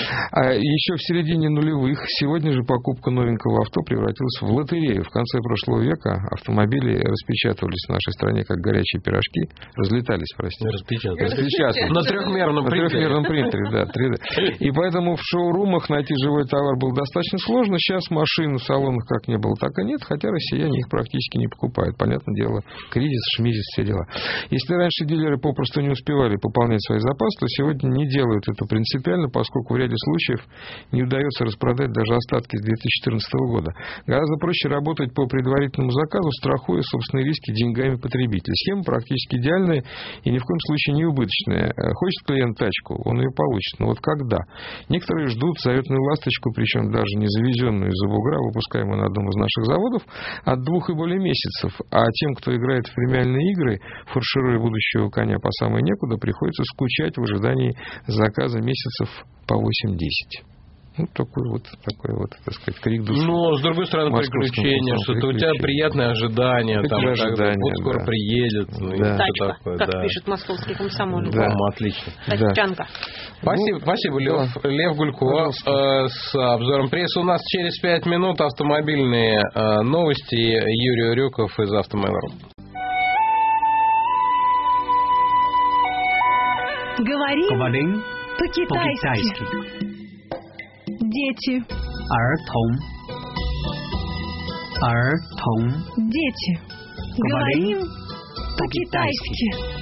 Speaker 12: Еще в середине нулевых сегодня же покупка новенького авто превратилась в лотерею. В конце прошлого века автомобили распечатывались в нашей стране как горячие пирожки. Разлетались, простите.
Speaker 1: Распечатались. На трехмерном
Speaker 12: принтере, да, 3D. И поэтому в шоурумах найти живой товар было достаточно сложно. Сейчас машин в салонах как не было, так и нет. Хотя россияне их практически не покупают. Понятное дело, кризис, шмизис, все дела. Если раньше дилеры попросту не успевали пополнять свои запасы, то сегодня не делают это принципиально, поскольку в ряде случаев не удается распродать даже остатки 2014 года. Гораздо проще работать по предварительному заказу, страхуя собственные риски деньгами потребителя. Схема практически идеальная и ни в коем случае не убыточная. Хочет клиент тачку, он ее получит. Но вот когда? Некоторые ждут заветную ласточку, причем даже не завезенную из-за бугра, выпускаемую на одном из наших заводов, от 2 и более месяцев. А тем, кто играет в премиальные игры, фаршируя будущего коня по самой некуда, приходится скучать в ожидании заказа месяцев по 8-10. Такой вот, так сказать, крик души.
Speaker 1: С другой стороны, приключения, что-то у тебя приятное ожидание, вот скоро приедет.
Speaker 2: Тачка, как пишет «Московский комсомолец».
Speaker 1: Да, отлично.
Speaker 2: Тачанка.
Speaker 1: Спасибо, Лев Гулько с обзором прессы. У нас через 5 минут автомобильные новости. Юрий Урюков из «Автомейл.ру».
Speaker 5: Говорим по-китайски. Дети. Дети. Говорим по-китайски.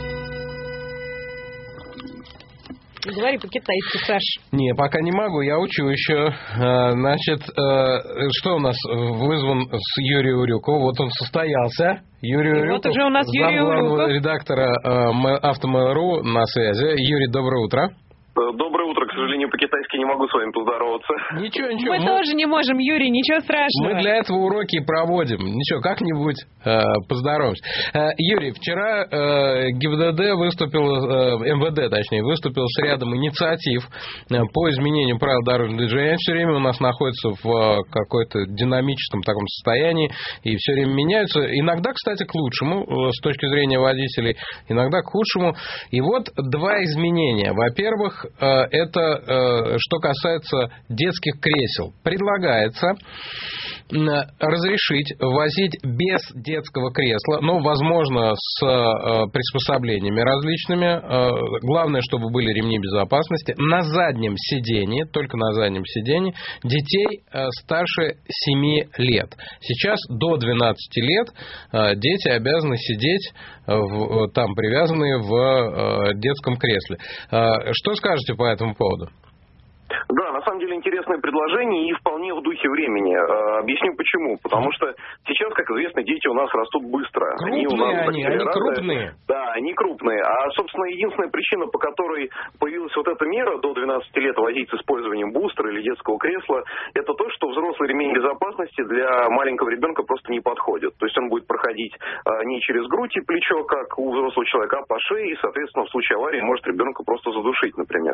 Speaker 2: Говори по-китайски, Саш.
Speaker 1: Не, пока не могу, я учу еще. Значит, что у нас вызван с Юрия Урюкова? Вот он состоялся. Юрий Урюков,
Speaker 2: вот уже у нас Юрий Урюков,
Speaker 1: редактора «Автомейл.ру» на связи. Юрий, доброе утро.
Speaker 14: Доброе утро. К сожалению, по-китайски не могу с вами поздороваться.
Speaker 1: Ничего.
Speaker 2: Мы тоже не можем, Юрий, ничего страшного.
Speaker 1: Мы для этого уроки проводим. Ничего, как-нибудь поздороваемся. Юрий, вчера ГИБДД выступил с рядом инициатив по изменению правил дорожного движения. Все время у нас находится в какой-то динамическом таком состоянии и все время меняются. Иногда, кстати, к лучшему с точки зрения водителей, иногда к худшему. И вот 2 изменения. Во-первых, это что касается детских кресел. Предлагается разрешить возить без детского кресла, но, возможно, с приспособлениями различными. Главное, чтобы были ремни безопасности. На заднем сидении, только на заднем сидении, детей старше 7 лет. Сейчас до 12 лет дети обязаны сидеть там привязанные в детском кресле. Что скажете по этому поводу?
Speaker 14: Да, на самом деле интересное предложение и вполне в духе времени. Объясню почему. Потому что сейчас, как известно, дети у нас растут быстро.
Speaker 1: Крупные они крупные.
Speaker 14: Да, они крупные. А, собственно, единственная причина, по которой появилась вот эта мера до 12 лет возить с использованием бустера или детского кресла, это то, что взрослый ремень безопасности для маленького ребенка просто не подходит. То есть он будет проходить не через грудь и плечо, как у взрослого человека, а по шее, и, соответственно, в случае аварии может ребенка просто задушить, например.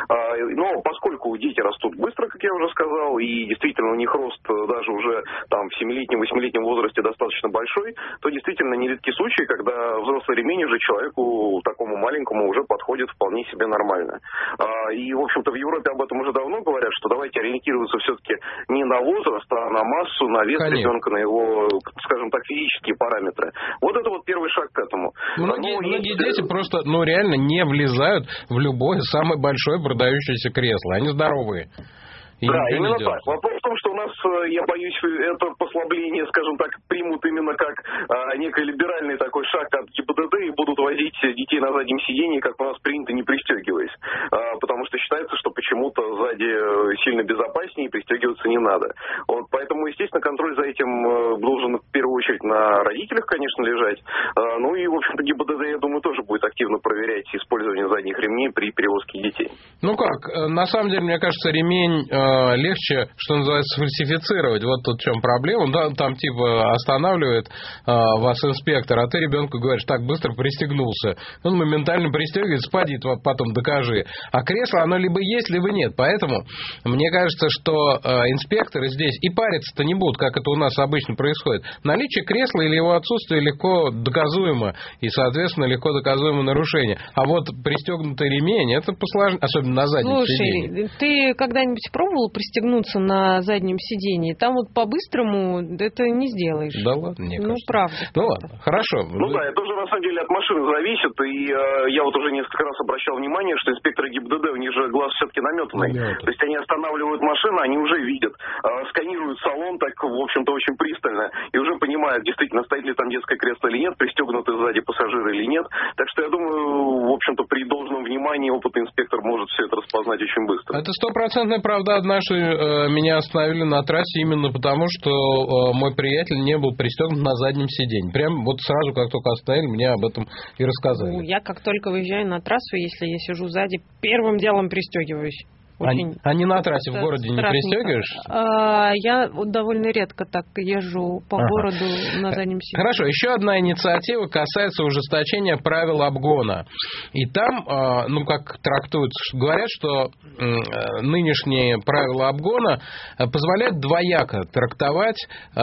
Speaker 14: Но поскольку дети растут быстро, как я уже сказал, и действительно у них рост даже уже там в 7-летнем, 8-летнем возрасте достаточно большой, то действительно нередки случаи, когда взрослый ремень уже человеку такому маленькому уже подходит вполне себе нормально. И, в общем-то, в Европе об этом уже давно говорят, что давайте ориентироваться все-таки не на возраст, а на массу, на вес ребенка, на его, скажем так, физические параметры. Вот это вот первый шаг к этому.
Speaker 1: Многие дети просто, реально не влезают в любое самое большое продающееся кресло. Они здоровые.
Speaker 14: Да, именно так. Вопрос в том, что у нас, я боюсь, это послабление, скажем так, примут именно как некий либеральный такой шаг от ГИБДД и будут возить детей на заднем сидении, как у нас принято, не пристегиваясь. Потому что считается, что почему-то сзади сильно безопаснее и пристегиваться не надо. Вот, поэтому, естественно, контроль за этим должен в первую очередь на родителях, конечно, лежать. Ну и, в общем-то, ГИБДД, я думаю, тоже будет активно проверять использование задних ремней при перевозке детей.
Speaker 1: На самом деле, мне кажется, ремень легче, что называется, сфальсифицировать. Вот тут в чем проблема. Да, там типа останавливает вас инспектор, а ты ребенку говоришь, так, быстро пристегнулся. Он моментально пристегивается, поди, потом докажи. А кресло, оно либо есть, либо нет. Поэтому мне кажется, что инспекторы здесь и париться-то не будут, как это у нас обычно происходит. Наличие кресла или его отсутствие легко доказуемо и, соответственно, легко доказуемо нарушение. А вот пристегнутый ремень, это посложнее, особенно на заднем сиденье.
Speaker 2: Слушай, ты когда-нибудь пробовал пристегнуться на заднем сидении? Там вот по-быстрому это не сделаешь.
Speaker 1: Да ладно, мне кажется.
Speaker 2: Правда.
Speaker 1: Ладно, хорошо.
Speaker 14: Да, это уже на самом деле от машины зависит, и я вот уже несколько раз обращал внимание, что инспекторы ГИБДД, у них же глаз все-таки наметанный. То есть они останавливают машину, они уже видят, сканируют салон так, в общем-то, очень пристально, и уже понимают, действительно, стоит ли там детское кресло или нет, пристегнуты сзади пассажиры или нет. Так что я думаю, в общем-то, при должном внимании опытный инспектор может все это распознать очень быстро.
Speaker 1: Это стопроцентная правда. Однажды меня остановили на трассе именно потому, что мой приятель не был пристегнут на заднем сиденье. Прям вот сразу, как только остановили, мне об этом и рассказали.
Speaker 2: Я как только выезжаю на трассу, если я сижу сзади, первым делом пристегиваюсь.
Speaker 1: А не на трассе в городе не пристегиваешь?
Speaker 2: Я довольно редко так езжу по городу на заднем сиденье.
Speaker 1: Хорошо, еще одна инициатива касается ужесточения правил обгона. И там, как трактуется, говорят, что нынешние правила обгона позволяют двояко трактовать,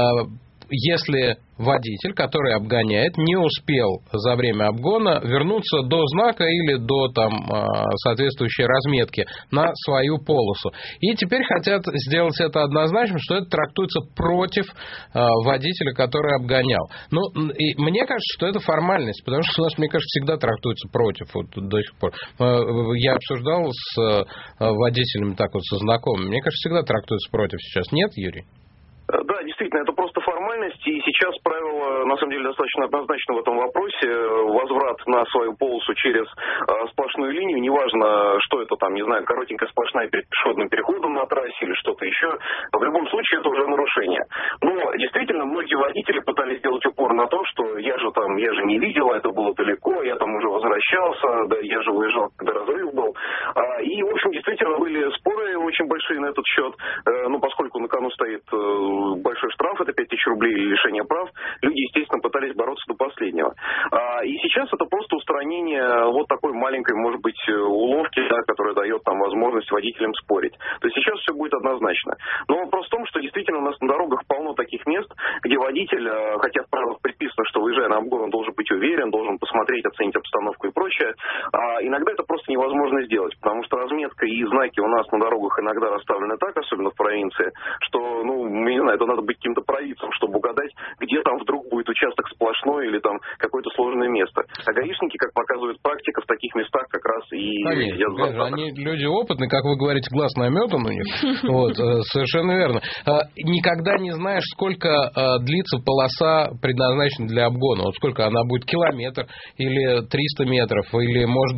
Speaker 1: если водитель, который обгоняет, не успел за время обгона вернуться до знака или до соответствующей разметки на свою полосу. И теперь хотят сделать это однозначно, что это трактуется против водителя, который обгонял. И мне кажется, что это формальность, потому что у нас, мне кажется, всегда трактуется против до сих пор. Я обсуждал с водителями со знакомыми. Мне кажется, всегда трактуется против сейчас. Нет, Юрий?
Speaker 14: Да, действительно, это просто формальность, и сейчас правило, на самом деле, достаточно однозначно в этом вопросе. Возврат на свою полосу через сплошную линию, неважно, что это там, не знаю, коротенькая сплошная перед пешеходным переходом на трассе или что-то еще, в любом случае это уже нарушение. Но действительно, многие водители пытались сделать упор на то, что я же не видел, это было далеко, я там уже возвращался, да, я же выезжал, когда разрыв был. И, в общем, действительно, были споры очень большие на этот счет, поскольку на кону стоит большой штраф, это 5000 рублей или лишение прав, люди, естественно, пытались бороться до последнего. И сейчас это просто устранение вот такой маленькой, может быть, уловки, которая дает возможность водителям спорить. То есть сейчас все будет однозначно. Но вопрос в том, что действительно у нас на дорогах полно таких мест, где водитель, хотя в правилах предписано, что выезжая на обгон, он должен быть уверен, должен посмотреть, оценить обстановку и прочее, иногда это просто невозможно сделать, потому что разметка и знаки у нас на дорогах иногда расставлены так, особенно в провинции, что, не знаю, это надо быть каким-то провидцем, чтобы угадать, где там вдруг будет участок сплошной или там какое-то сложное место. А гаишники, как показывает практика, в таких местах как раз и сидят в засадах.
Speaker 1: Они люди опытные, как вы говорите, глаз наметан у них. Совершенно верно. Никогда не знаешь, сколько длится полоса, предназначена для обгона. Вот сколько она будет, километр или 300 метров, или, может быть,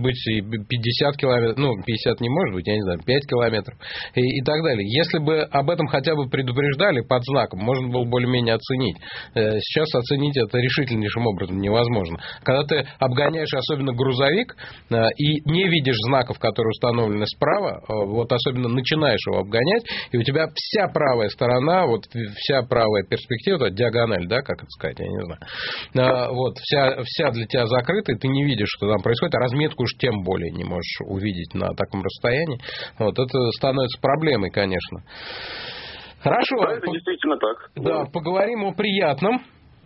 Speaker 1: быть и 50 километров, 50 не может быть, я не знаю, 5 километров и так далее. Если бы об этом хотя бы предупреждали под знаком, можно было более-менее оценить. Сейчас оценить это решительнейшим образом невозможно. Когда ты обгоняешь особенно грузовик и не видишь знаков, которые установлены справа, вот особенно начинаешь его обгонять, и у тебя вся правая сторона, вот вся правая перспектива, диагональ, да, как это сказать, я не знаю, вот, вся для тебя закрыта, и ты не видишь, что там происходит, а разметку уж тем более не можешь увидеть на таком расстоянии. Вот, это становится проблемой, конечно. Хорошо.
Speaker 14: Да, это действительно так.
Speaker 1: Да, поговорим о приятном.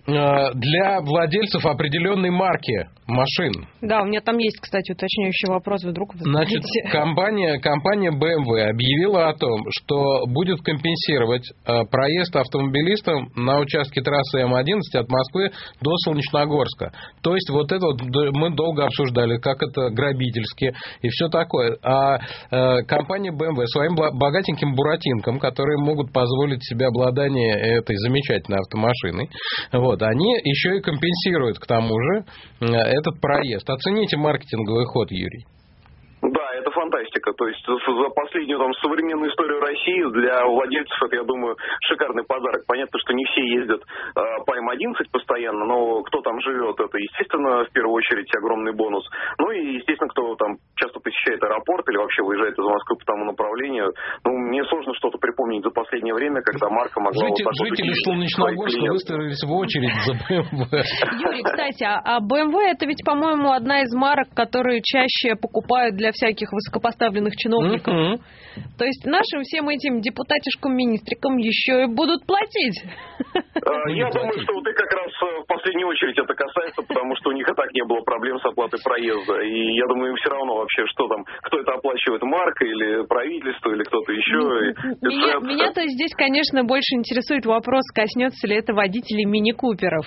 Speaker 1: Для владельцев определенной марки машин.
Speaker 2: Да, у меня там есть, кстати, уточняющий вопрос, вдруг вы знаете.
Speaker 1: Значит, компания BMW объявила о том, что будет компенсировать проезд автомобилистам на участке трассы М11 от Москвы до Солнечногорска. То есть вот это вот мы долго обсуждали, как это грабительски и все такое. А компания BMW своим богатеньким буратинкам, которые могут позволить себе обладание этой замечательной автомашиной, вот, они еще и компенсируют к тому же этот проезд. Оцените маркетинговый ход, Юрий.
Speaker 14: Да, это фантастика. То есть за последнюю современную историю России для владельцев это, я думаю, шикарный подарок. Понятно, что не все ездят по М11 постоянно, но кто там живет, это, естественно, в первую очередь огромный бонус. Ну и, естественно, кто там часто посещает аэропорт или вообще выезжает из Москвы по тому направлению. Мне сложно что-то припомнить за последнее время, когда марка могла
Speaker 1: Жители Солнечногорска выстроились в очередь за BMW.
Speaker 2: Юрий, кстати, а BMW это ведь, по-моему, одна из марок, которые чаще покупают для всяких высокопоставленных чиновников. То есть нашим всем этим депутатишкам-министрикам еще и будут платить.
Speaker 14: Я думаю, что вот и как раз в последнюю очередь это касается, потому что у них и так не было проблем с оплатой проезда. И я думаю, им все равно вообще, что там, кто это оплачивает, марка или правительство, или кто-то еще.
Speaker 2: Меня-то здесь, конечно, больше интересует вопрос, коснется ли это водителей мини-куперов.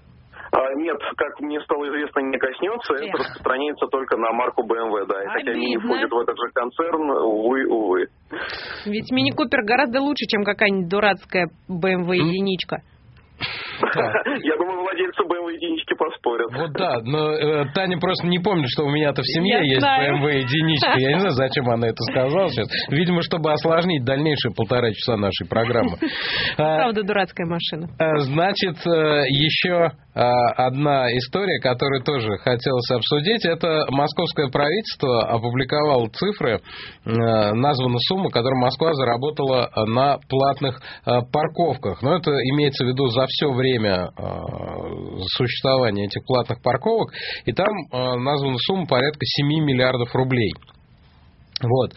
Speaker 14: Нет, как мне стало известно, не коснется. Это распространяется только на марку BMW, да. И хотя Мини входит в этот же концерн, увы.
Speaker 2: Ведь Мини-Купер гораздо лучше, чем какая-нибудь дурацкая BMW единичка.
Speaker 14: Я думаю, владельцы BMW единички поспорят.
Speaker 1: Вот да, но Таня просто не помнит, что у меня-то в семье есть BMW единичка. Я не знаю, зачем она это сказала сейчас. Видимо, чтобы осложнить дальнейшие 1,5 часа нашей программы.
Speaker 2: Правда, дурацкая машина.
Speaker 1: Значит, еще одна история, которую тоже хотелось обсудить. Это московское правительство опубликовало цифры, названа сумма, которую Москва заработала на платных парковках. Но это имеется в виду за все время существования этих платных парковок. И там названа сумма порядка 7 миллиардов рублей. Вот.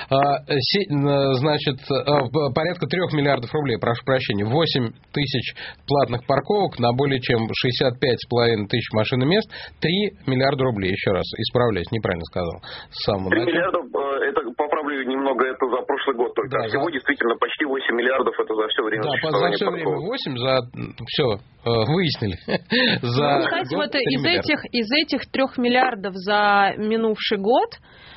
Speaker 1: Значит, порядка 3 миллиардов рублей, прошу прощения, 8 тысяч платных парковок на более чем 65,5 тысяч машин и мест, 3 миллиарда рублей, еще раз, исправляюсь, неправильно сказал.
Speaker 14: 3 миллиарда, это, поправлю немного, это за прошлый год только, да, всего действительно почти 8 миллиардов, это за все время существования.
Speaker 1: За все время 8, все, выяснили.
Speaker 2: Кстати, вот из этих 3 миллиардов за минувший год,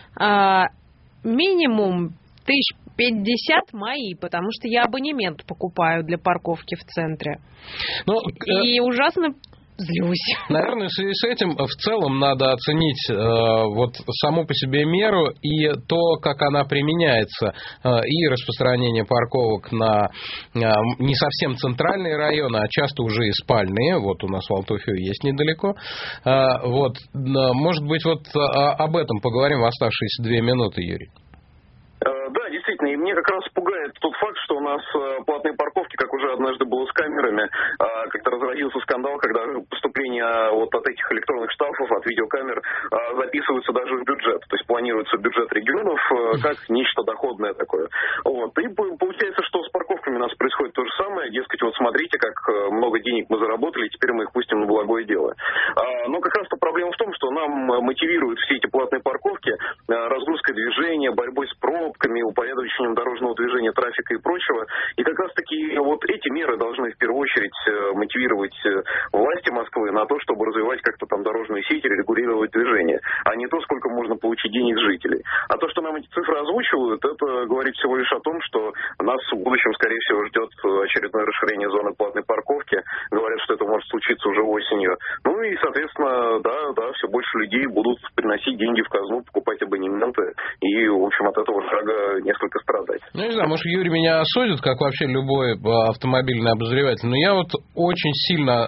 Speaker 2: минимум 1050 мои, потому что я абонемент покупаю для парковки в центре. И ужасно злюсь.
Speaker 1: Наверное, в связи с этим в целом надо оценить вот саму по себе меру и то, как она применяется, и распространение парковок на не совсем центральные районы, а часто уже и спальные. Вот у нас в Алтуфье есть недалеко. Вот, может быть, вот об этом поговорим в оставшиеся 2 минуты, Юрий.
Speaker 14: Да, действительно, и мне как раз пугает тот факт, что у нас платные парковки, как уже однажды было с камерами, как-то разразился скандал, когда поступления вот от этих электронных штрафов, от видеокамер записываются даже в бюджет, то есть планируется бюджет регионов как нечто доходное такое. Вот. И получается, что с парковками у нас происходит то же самое, дескать, вот смотрите, как много денег мы заработали, теперь мы их пустим на благое дело. Но как раз-то проблема в том, что нам мотивируют все эти платные парковки разгрузкой движения, борьбой с пробками, упорядочением дорожного движения, трафика и прочего. И как раз-таки вот эти меры должны в первую очередь мотивировать власти Москвы на то, чтобы развивать как-то там дорожные сети, регулировать движение, а не то, сколько можно получить денег с жителей. А то, что нам эти цифры озвучивают, это говорит всего лишь о том, что нас в будущем, скорее всего, ждет очередное расширение зоны платной парковки. Говорят, что это может случиться уже осенью. Ну и, соответственно, да, все больше людей будут приносить деньги в казну, покупать абонементы и, в общем, от этого шага несколько страдать.
Speaker 1: Ну, не знаю, может, Юрий меня осудит, как вообще любой автомобильный обозреватель, но я вот очень сильно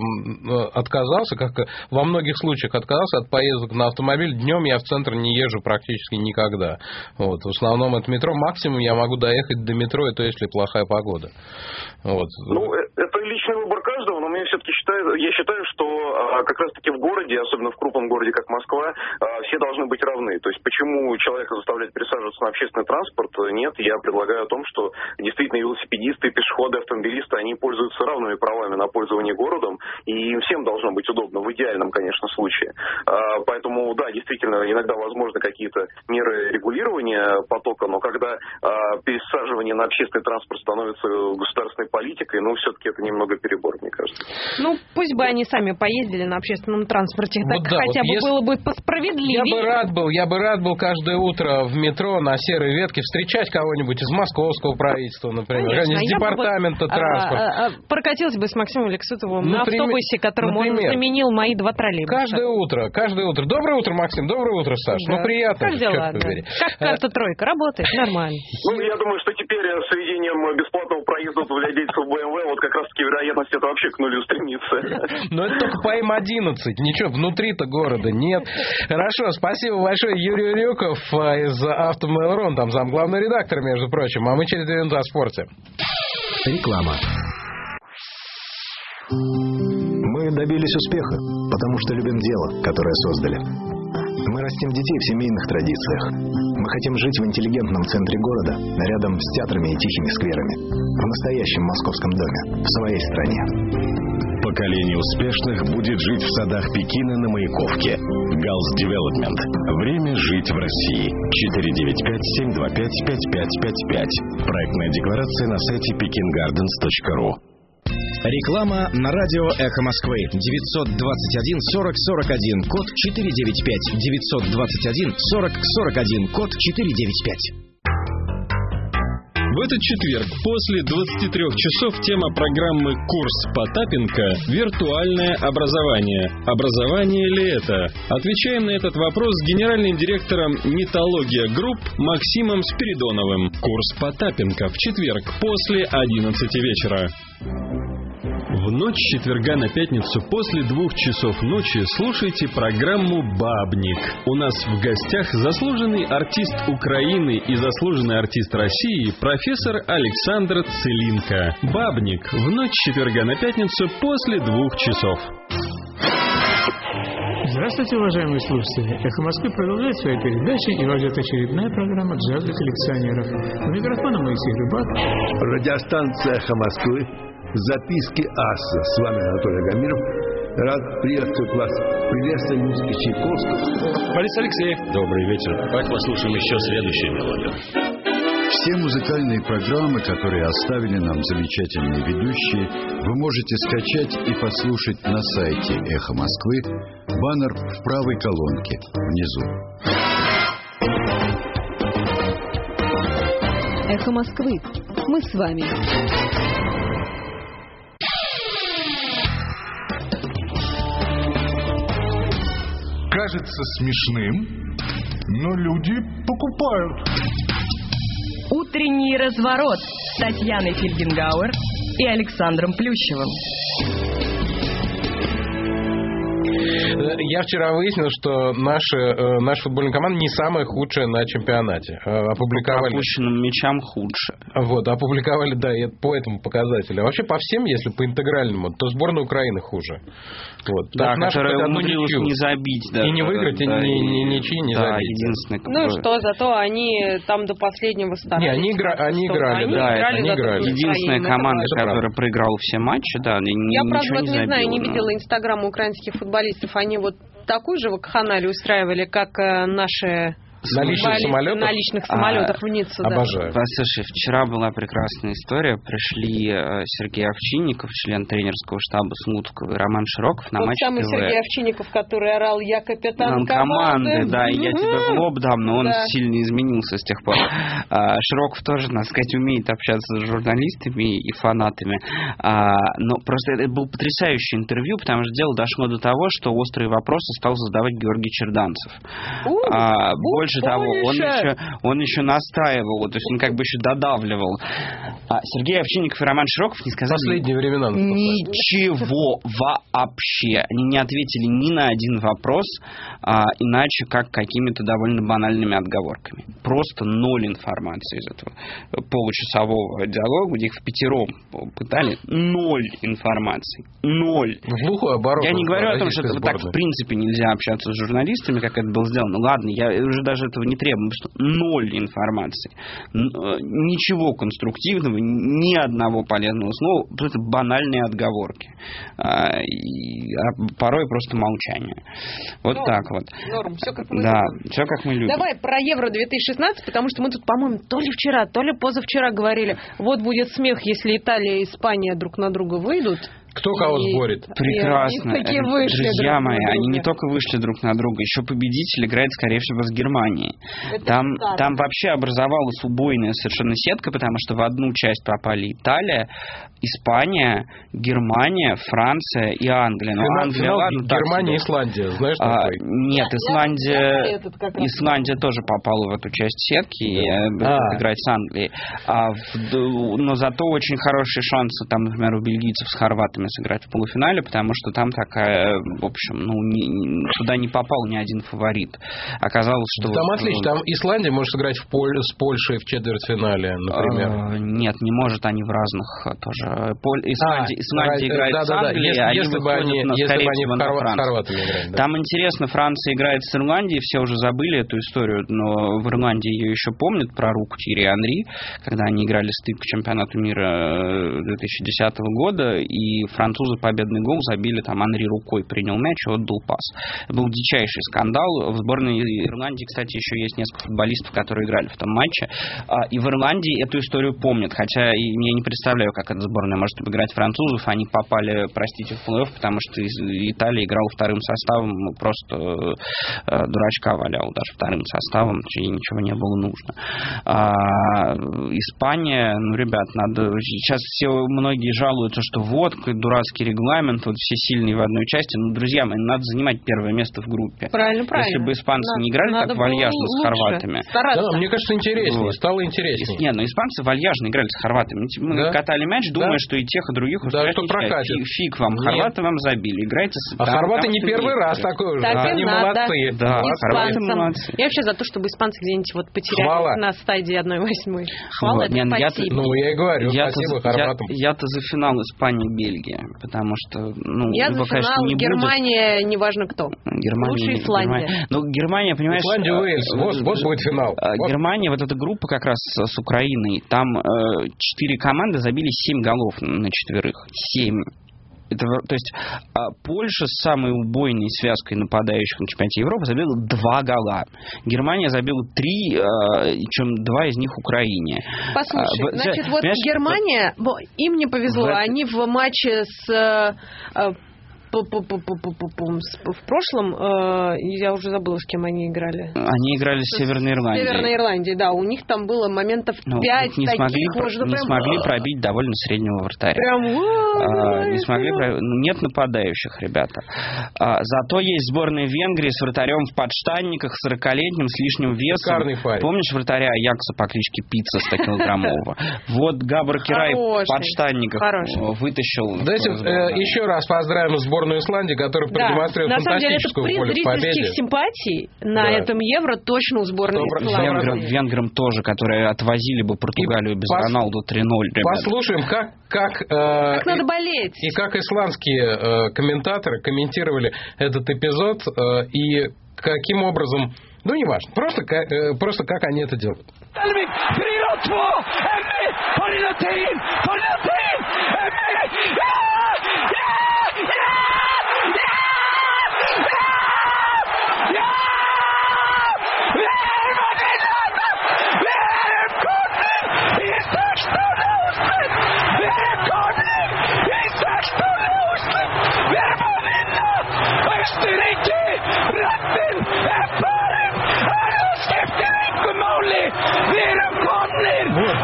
Speaker 1: отказался, как во многих случаях отказался от поездок на автомобиль. Днем я в центр не езжу практически никогда. Вот. В основном это метро. Максимум я могу доехать до метро, и то если плохая погода. Вот.
Speaker 14: Ну, это личный выбор каждого, но я все-таки считаю, что как раз-таки в городе, особенно в крупном городе, как Москва, все должны быть равны. То есть почему человека заставлять пересаживаться на общественный транспорт? Нет, я предлагаю о том, что действительно велосипедисты, пешеходы, автомобилисты, они пользуются равными правами на пользование городом, и им всем должно быть удобно, в идеальном, конечно, случае. Поэтому, да, действительно, иногда возможны какие-то меры регулирования потока, но когда пересаживание на общественный транспорт становится государственной политикой, ну, все-таки это немного перебор, мне кажется.
Speaker 2: Ну, пусть бы они сами поездили на общественном транспорте,
Speaker 1: вот
Speaker 2: так
Speaker 1: да,
Speaker 2: хотя бы было бы посправедливее.
Speaker 1: Я бы рад был каждое утро в метро на серой ветке встречать кого-нибудь из московского правительства, например,
Speaker 2: конечно,
Speaker 1: из департамента транспорта.
Speaker 2: Прокатился бы с Максимом Лексутовым на автобусе, которым он заменил мои 2 троллейбуса.
Speaker 1: Каждое утро. Доброе утро, Максим, доброе утро, Саш. Да. Ну, приятно.
Speaker 2: Как дела? Да. Как карта-тройка? Работает? Нормально.
Speaker 14: Ну, я думаю, что теперь с введением бесплатного проезда для владельцев BMW, вот как раз-таки вероятность это вообще к нулю стремится.
Speaker 1: Но это только по М11. Ничего, внутри-то города нет. Хорошо, спасибо большое. Юрий Рюков из Автомейл.ру, там замглавный редактор, между прочим. А мы через 2 минуты о спорте.
Speaker 13: Реклама. Мы добились успеха, потому что любим дело, которое создали. Мы растим детей в семейных традициях. Мы хотим жить в интеллигентном центре города, рядом с театрами и тихими скверами. В настоящем московском доме, в своей стране.
Speaker 17: Поколение успешных будет жить в садах Пекина на Маяковке. Галс Девелопмент. Время жить в России. 495-725-5555. Проектная декларация на сайте pekingardens.ru.
Speaker 13: Реклама на радио «Эхо Москвы». 921 40 41, код 495. 921 40 41, код 495.
Speaker 10: В этот четверг после 23 часов тема программы «Курс Потапенко» «Виртуальное образование». Образование ли это? Отвечаем на этот вопрос с генеральным директором «Нитология Групп» Максимом Спиридоновым. Курс Потапенко в четверг после 11 вечера. В ночь с четверга на пятницу после 2 часов ночи слушайте программу «Бабник». У нас в гостях заслуженный артист Украины и заслуженный артист России профессор Александр Целинко. «Бабник» в ночь с четверга на пятницу после 2 часов.
Speaker 15: Здравствуйте, уважаемые слушатели. «Эхо Москвы» продолжает свои передачи, и вас ждет очередная программа «Джазовых коллекционеров». У микрофона Моисей Рыбак.
Speaker 23: Радиостанция «Эхо Москвы». Записки аса. С вами Анатолий Гамиров. Рад приветствовать вас. Приветствую музыки Чайковского.
Speaker 10: Борис Алексеев. Добрый вечер. Давайте послушаем еще следующую мелодию.
Speaker 24: Все музыкальные программы, которые оставили нам замечательные ведущие, вы можете скачать и послушать на сайте «Эхо Москвы». Баннер в правой колонке внизу.
Speaker 5: «Эхо Москвы». Мы с вами.
Speaker 9: Кажется смешным, но люди покупают.
Speaker 7: Утренний разворот с Татьяной Фельгенгауэр и Александром Плющевым.
Speaker 1: Я вчера выяснил, что наша футбольная команда не самая худшая на чемпионате. Опубликовали...
Speaker 25: По пропущенным мячам худше.
Speaker 1: Вот, опубликовали, да, и по этому показателю. А вообще по всем, если по интегральному, то сборная Украины хуже. Вот.
Speaker 25: Да, которая умудрилась не забить.
Speaker 1: Да, и не выиграть,
Speaker 25: да,
Speaker 1: и ничьи не забить.
Speaker 25: Единственное,
Speaker 2: ну что, зато они там до последнего старались.
Speaker 1: Не, они играли.
Speaker 25: Единственная команда, которая проиграла все матчи, да,
Speaker 2: я, правда, не знаю, не видела инстаграм украинских футболистов. Они вот такую же вакханалию устраивали, как наши
Speaker 1: самолетов?
Speaker 2: На личных самолетах в Ниццу, да.
Speaker 1: Обожаю.
Speaker 25: Послушай, вчера была прекрасная история. Пришли Сергей Овчинников, член тренерского штаба Смутского, и Роман Широков на
Speaker 2: тот
Speaker 25: Матч
Speaker 2: самый
Speaker 25: ТВ.
Speaker 2: Сергей Овчинников, который орал: «Я капитан
Speaker 25: команды, да, и я тебе в лоб дам», но он
Speaker 2: Да.
Speaker 25: сильно изменился с тех пор. Широков тоже, надо сказать, умеет общаться с журналистами и фанатами. Но просто это было потрясающее интервью, потому что дело дошло до того, что острые вопросы стал задавать Георгий Черданцев. Больше того, он еще настраивал, то есть он как бы еще додавливал. Сергей Овчинников и Роман Широков не сказали
Speaker 1: Последние времена
Speaker 25: ничего вообще. Они не ответили ни на один вопрос, иначе как какими-то довольно банальными отговорками. Просто ноль информации из этого получасового диалога, где их впятером пытали. Ноль информации. Ноль. Я не говорю о том, что это так в принципе нельзя общаться с журналистами, как это было сделано. Ладно, я уже даже этого не требую, потому что ноль информации. Ничего конструктивного, ни одного полезного слова, просто банальные отговорки. Порой просто молчание. Вот так вот.
Speaker 2: Норм, все как мы
Speaker 25: любим. Все как мы любим.
Speaker 2: Давай про Евро-2016, потому что мы тут, по-моему, то ли вчера, то ли позавчера говорили, вот будет смех, если Италия и Испания друг на друга выйдут.
Speaker 1: Кто кого сборит?
Speaker 25: Прекрасно. Друзья мои, они не только вышли друг на друга, еще победитель играет, скорее всего, с Германией. Там вообще образовалась убойная совершенно сетка, потому что в одну часть попали Италия, Испания, Германия, Франция и Англия.
Speaker 1: Германия и Исландия. Знаешь, такой?
Speaker 25: Нет, Исландия тоже попала в эту часть сетки и играть с Англией. Но зато очень хорошие шансы, там, например, у бельгийцев с хорватами сыграть в полуфинале, потому что там такая, в общем, туда не попал ни один фаворит. Оказалось, что...
Speaker 1: Там отлично, там Исландия может сыграть с Польшей в четвертьфинале, например.
Speaker 25: Нет, не может, они в разных тоже. Исландия играет с Англией, они выходят, скорее всего, на Францию. Там интересно, Франция играет с Ирландией, все уже забыли эту историю, но в Ирландии ее еще помнят, про руку Тьерри Анри, когда они играли стык к чемпионату мира 2010 года, и французы победный гол забили, там Анри рукой принял мяч и отдал пас. Был дичайший скандал. В сборной Ирландии, кстати, еще есть несколько футболистов, которые играли в том матче. И в Ирландии эту историю помнят, хотя я не представляю, как эта сборная может обыграть французов. Они попали, простите, в плей-офф, потому что Италия играла вторым составом, просто дурачка валял даже вторым составом, ей ничего не было нужно. Испания, ребят, надо... Сейчас многие жалуются, что вот дурацкий регламент, вот все сильные в одной части. Друзья мои, надо занимать первое место в группе.
Speaker 2: Правильно.
Speaker 25: Если бы испанцы не играли так вальяжно с хорватами.
Speaker 1: Да, мне кажется, интереснее, стало интереснее.
Speaker 25: Нет, испанцы вальяжно играли с хорватами. Мы катали мяч, думая, что и тех, и других
Speaker 1: что прокатит.
Speaker 25: Фиг вам, хорваты вам забили. Играйте с...
Speaker 1: хорваты не первый раз такой уже.
Speaker 2: Они
Speaker 1: молодцы.
Speaker 25: Да, хорваты молодцы.
Speaker 2: Я вообще за то, чтобы испанцы где-нибудь потерялись на стадии 1/8. Хвала, это спасибо.
Speaker 1: Я и говорю, спасибо хорватам.
Speaker 25: Я-то за финал Испании-Бельгия, потому что,
Speaker 2: я за финал Германия, неважно кто. Лучше Исландия.
Speaker 25: Но Германия, понимаешь...
Speaker 1: Исландия, Уэльс, вот будет финал.
Speaker 25: Германия, вот эта группа как раз с Украиной, там 4 команды забили 7 голов на 4. 7. То есть Польша с самой убойной связкой нападающих на чемпионате Европы забила 2 гола. Германия забила 3, причем 2 из них Украине.
Speaker 2: Послушай, значит, вот Германия, им не повезло, они в матче с... В прошлом, я уже забыла, с кем они играли.
Speaker 25: Они играли с Северной Ирландией.
Speaker 2: Северной Ирландией, да. У них там было моментов 5 таких.
Speaker 25: Не смогли пробить довольно среднего вратаря. Не смогли пробить. Нет нападающих, ребята. Зато есть сборная Венгрии с вратарем в подштанниках, 40-летним, с лишним весом. Помнишь вратаря Аякса по кличке Пицца 100-килограммового? Вот Габр Кирай в подштанниках вытащил.
Speaker 1: Давайте еще раз поздравим сборную Исландии, которая продемонстрирует фантастическую волю к победе.
Speaker 2: На самом деле, это приз зрительских симпатий на этом Евро точно у сборной Исландии.
Speaker 25: Венграм тоже, которые отвозили бы Португалию без Роналду 3-0.
Speaker 1: Послушаем, как
Speaker 2: надо болеть.
Speaker 1: И как исландские комментаторы комментировали этот эпизод и каким образом, неважно, просто как они это делают.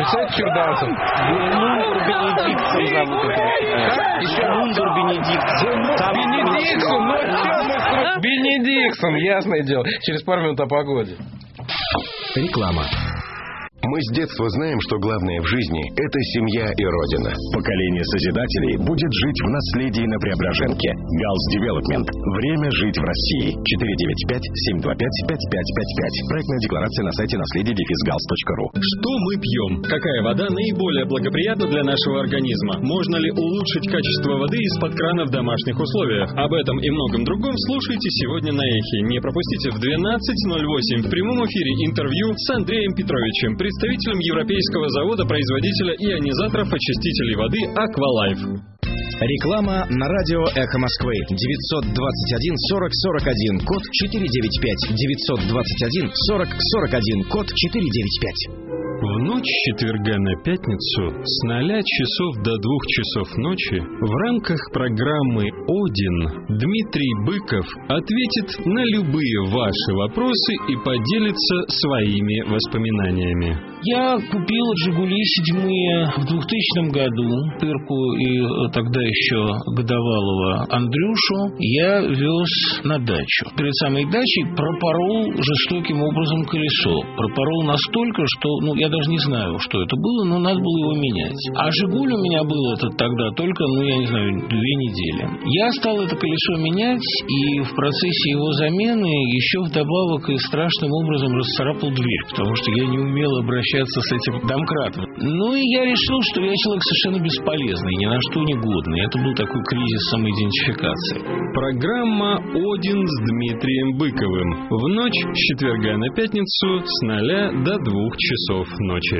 Speaker 1: Представляете, Черданцев?
Speaker 25: Лундер Бенедиктсон зовут этого.
Speaker 1: Еще
Speaker 25: Лундер Бенедиктсон.
Speaker 1: Бенедиктсон, ну что мы... Бенедиктсон, ясное дело. Через пару минут о погоде.
Speaker 17: Реклама. Мы с детства знаем, что главное в жизни – это семья и родина. Поколение Созидателей будет жить в наследии на Преображенке. Галс Девелопмент. Время жить в России. 495-725-5555. Проектная декларация на сайте наследие-галс.ру.
Speaker 10: Что мы пьем? Какая вода наиболее благоприятна для нашего организма? Можно ли улучшить качество воды из-под крана в домашних условиях? Об этом и многом другом слушайте сегодня на Эхе. Не пропустите в 12:08 в прямом эфире интервью с Андреем Петровичем, представителем Европейского завода-производителя ионизаторов-очистителей воды «Аквалайф».
Speaker 13: Реклама на радио «Эхо Москвы». 921 40 41, код 495. 921 40 41, код 495.
Speaker 10: В ночь с четверга на пятницу с 0 часов до 2 часов ночи в рамках программы «Один» Дмитрий Быков ответит на любые ваши вопросы и поделится своими воспоминаниями.
Speaker 16: Я купил «Жигули» 7-е в 2000 году. Тырку и тогда еще годовалого Андрюшу я вез на дачу. Перед самой дачей пропорол жестоким образом колесо. Пропорол настолько, что, я даже не знаю, что это было, но надо было его менять. А «Жигуль» у меня был этот тогда только, 2 недели. Я стал это колесо менять, и в процессе его замены еще вдобавок и страшным образом расцарапал дверь, потому что я не умел обращаться с этим домкратом. И я решил, что я человек совершенно бесполезный, ни на что не годный. Это был такой кризис самоидентификации.
Speaker 10: Программа «Один» с Дмитрием Быковым. В ночь с четверга на пятницу с 0 до 2 часов ночи.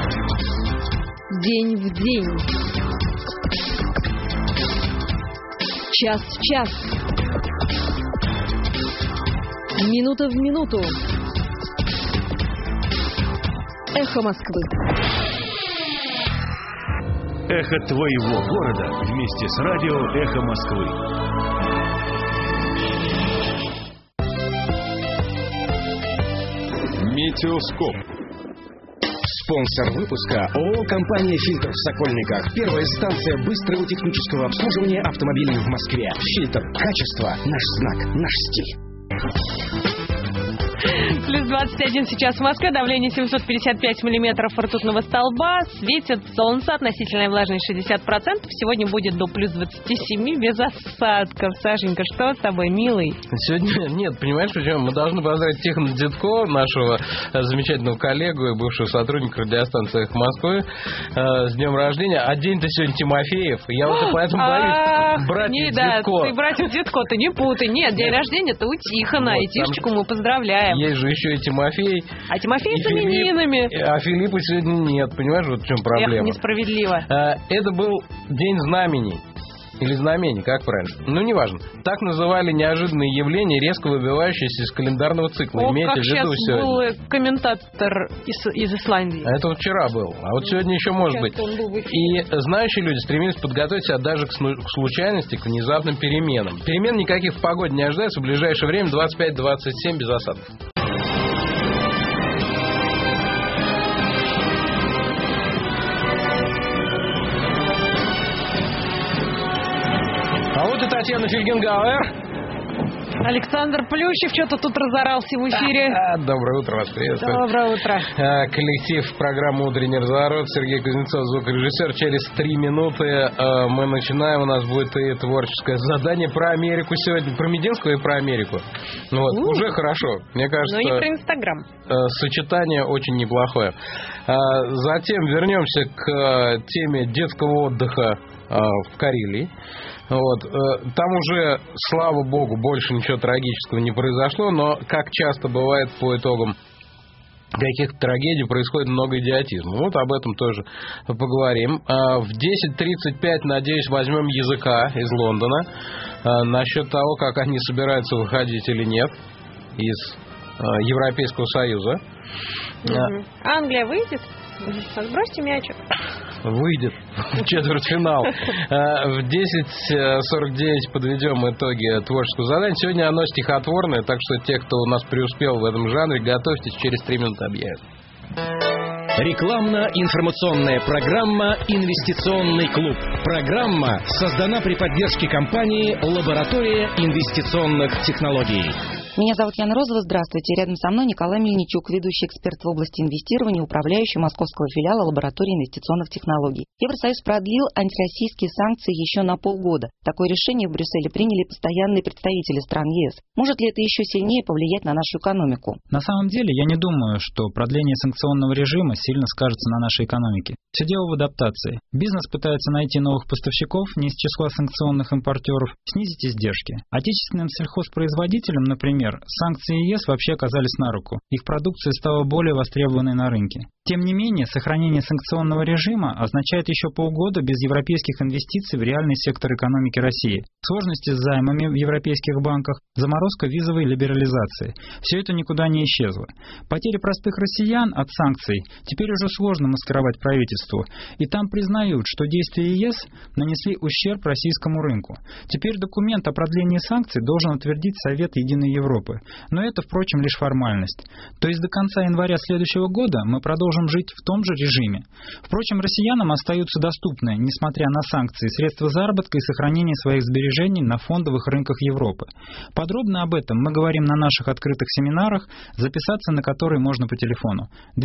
Speaker 2: День в день. Час в час. Минута в минуту. Эхо Москвы.
Speaker 11: Эхо твоего города вместе с радио «Эхо Москвы».
Speaker 10: Метеоскоп.
Speaker 13: Спонсор выпуска ООО «Компания Фильтр» в Сокольниках. Первая станция быстрого технического обслуживания автомобилей в Москве. Фильтр. Качество. Наш знак. Наш стиль.
Speaker 2: Плюс 21 сейчас в Москве, давление 755 миллиметров ртутного столба, светит солнце, относительная влажность 60%, сегодня будет до плюс 27 без осадков. Сашенька, что с тобой, милый?
Speaker 1: Сегодня, нет, понимаешь, почему? Мы должны поздравить Тихона Дедко, нашего замечательного коллегу и бывшего сотрудника радиостанции «Эхо Москвы» с днем рождения, а день-то сегодня Тимофеев, я вот поэтому боюсь братьев Дедко.
Speaker 2: Ты братьев Дедко, ты не путай, нет, день рождения-то у Тихона, и Тишечку мы поздравляем.
Speaker 1: Есть же еще и Тимофей.
Speaker 2: А Тимофей с именинами.
Speaker 1: А Филиппа сегодня нет. Понимаешь, вот в чем проблема?
Speaker 2: Несправедливо.
Speaker 1: Это был День знамений. Или знамений, как правильно? Неважно. Так называли неожиданные явления, резко выбивающиеся из календарного цикла. Имейте в виду сегодня.
Speaker 2: Был комментатор из Исландии.
Speaker 1: А это вчера был. А вот сегодня еще может быть. И знающие люди стремились подготовить себя даже к случайности, к внезапным переменам. Перемен никаких в погоде не ожидается. В ближайшее время 25-27 без осадков. А вот и Татьяна Фельгенгауэр.
Speaker 2: Александр Плющев что-то тут разорался в эфире.
Speaker 1: Доброе утро, вас приветствую.
Speaker 2: Доброе утро.
Speaker 1: Коллектив программы «Утренний разворот», Сергей Кузнецов, звукорежиссер. Через 3 минуты мы начинаем. У нас будет и творческое задание про Америку сегодня. Про Мединского и про Америку. Уже хорошо. Мне кажется,
Speaker 2: но не про Инстаграм.
Speaker 1: Сочетание очень неплохое. Затем вернемся к теме детского отдыха в Карелии. Там уже, слава богу, больше ничего трагического не произошло, но, как часто бывает по итогам каких-то трагедий, происходит много идиотизма. Об этом тоже поговорим. В 10:35, надеюсь, возьмем языка из Лондона насчет того, как они собираются выходить или нет из Европейского Союза.
Speaker 2: Англия выйдет? Сбросьте мячик.
Speaker 1: Выйдет в четвертьфинал. В 10:49 подведем итоги творческого задания. Сегодня оно стихотворное, так что те, кто у нас преуспел в этом жанре, готовьтесь, через 3 минуты объявят.
Speaker 13: Рекламно-информационная программа «Инвестиционный клуб». Программа создана при поддержке компании «Лаборатория инвестиционных технологий».
Speaker 8: Меня зовут Яна Розова. Здравствуйте. Рядом со мной Николай Мельничук, ведущий эксперт в области инвестирования, управляющий московского филиала лаборатории инвестиционных технологий. Евросоюз продлил антироссийские санкции еще на полгода. Такое решение в Брюсселе приняли постоянные представители стран ЕС. Может ли это еще сильнее повлиять на нашу экономику?
Speaker 18: На самом деле, я не думаю, что продление санкционного режима сильно скажется на нашей экономике. Все дело в адаптации. Бизнес пытается найти новых поставщиков не из числа санкционных импортеров, снизить издержки. Отечественным сельхозпроизводителям, например, санкции ЕС вообще оказались на руку. Их продукция стала более востребованной на рынке. Тем не менее, сохранение санкционного режима означает еще полгода без европейских инвестиций в реальный сектор экономики России. Сложности с займами в европейских банках, заморозка визовой либерализации. Все это никуда не исчезло. Потери простых россиян от санкций теперь уже сложно маскировать правительству. И там признают, что действия ЕС нанесли ущерб российскому рынку. Теперь документ о продлении санкций должен утвердить Совет Единой Европы. Но это, впрочем, лишь формальность. То есть до конца января следующего года мы продолжим жить в том же режиме. Впрочем, россиянам остаются доступны, несмотря на санкции, средства заработка и сохранения своих сбережений на фондовых рынках Европы. Подробно об этом мы говорим на наших открытых семинарах, записаться на которые можно по телефону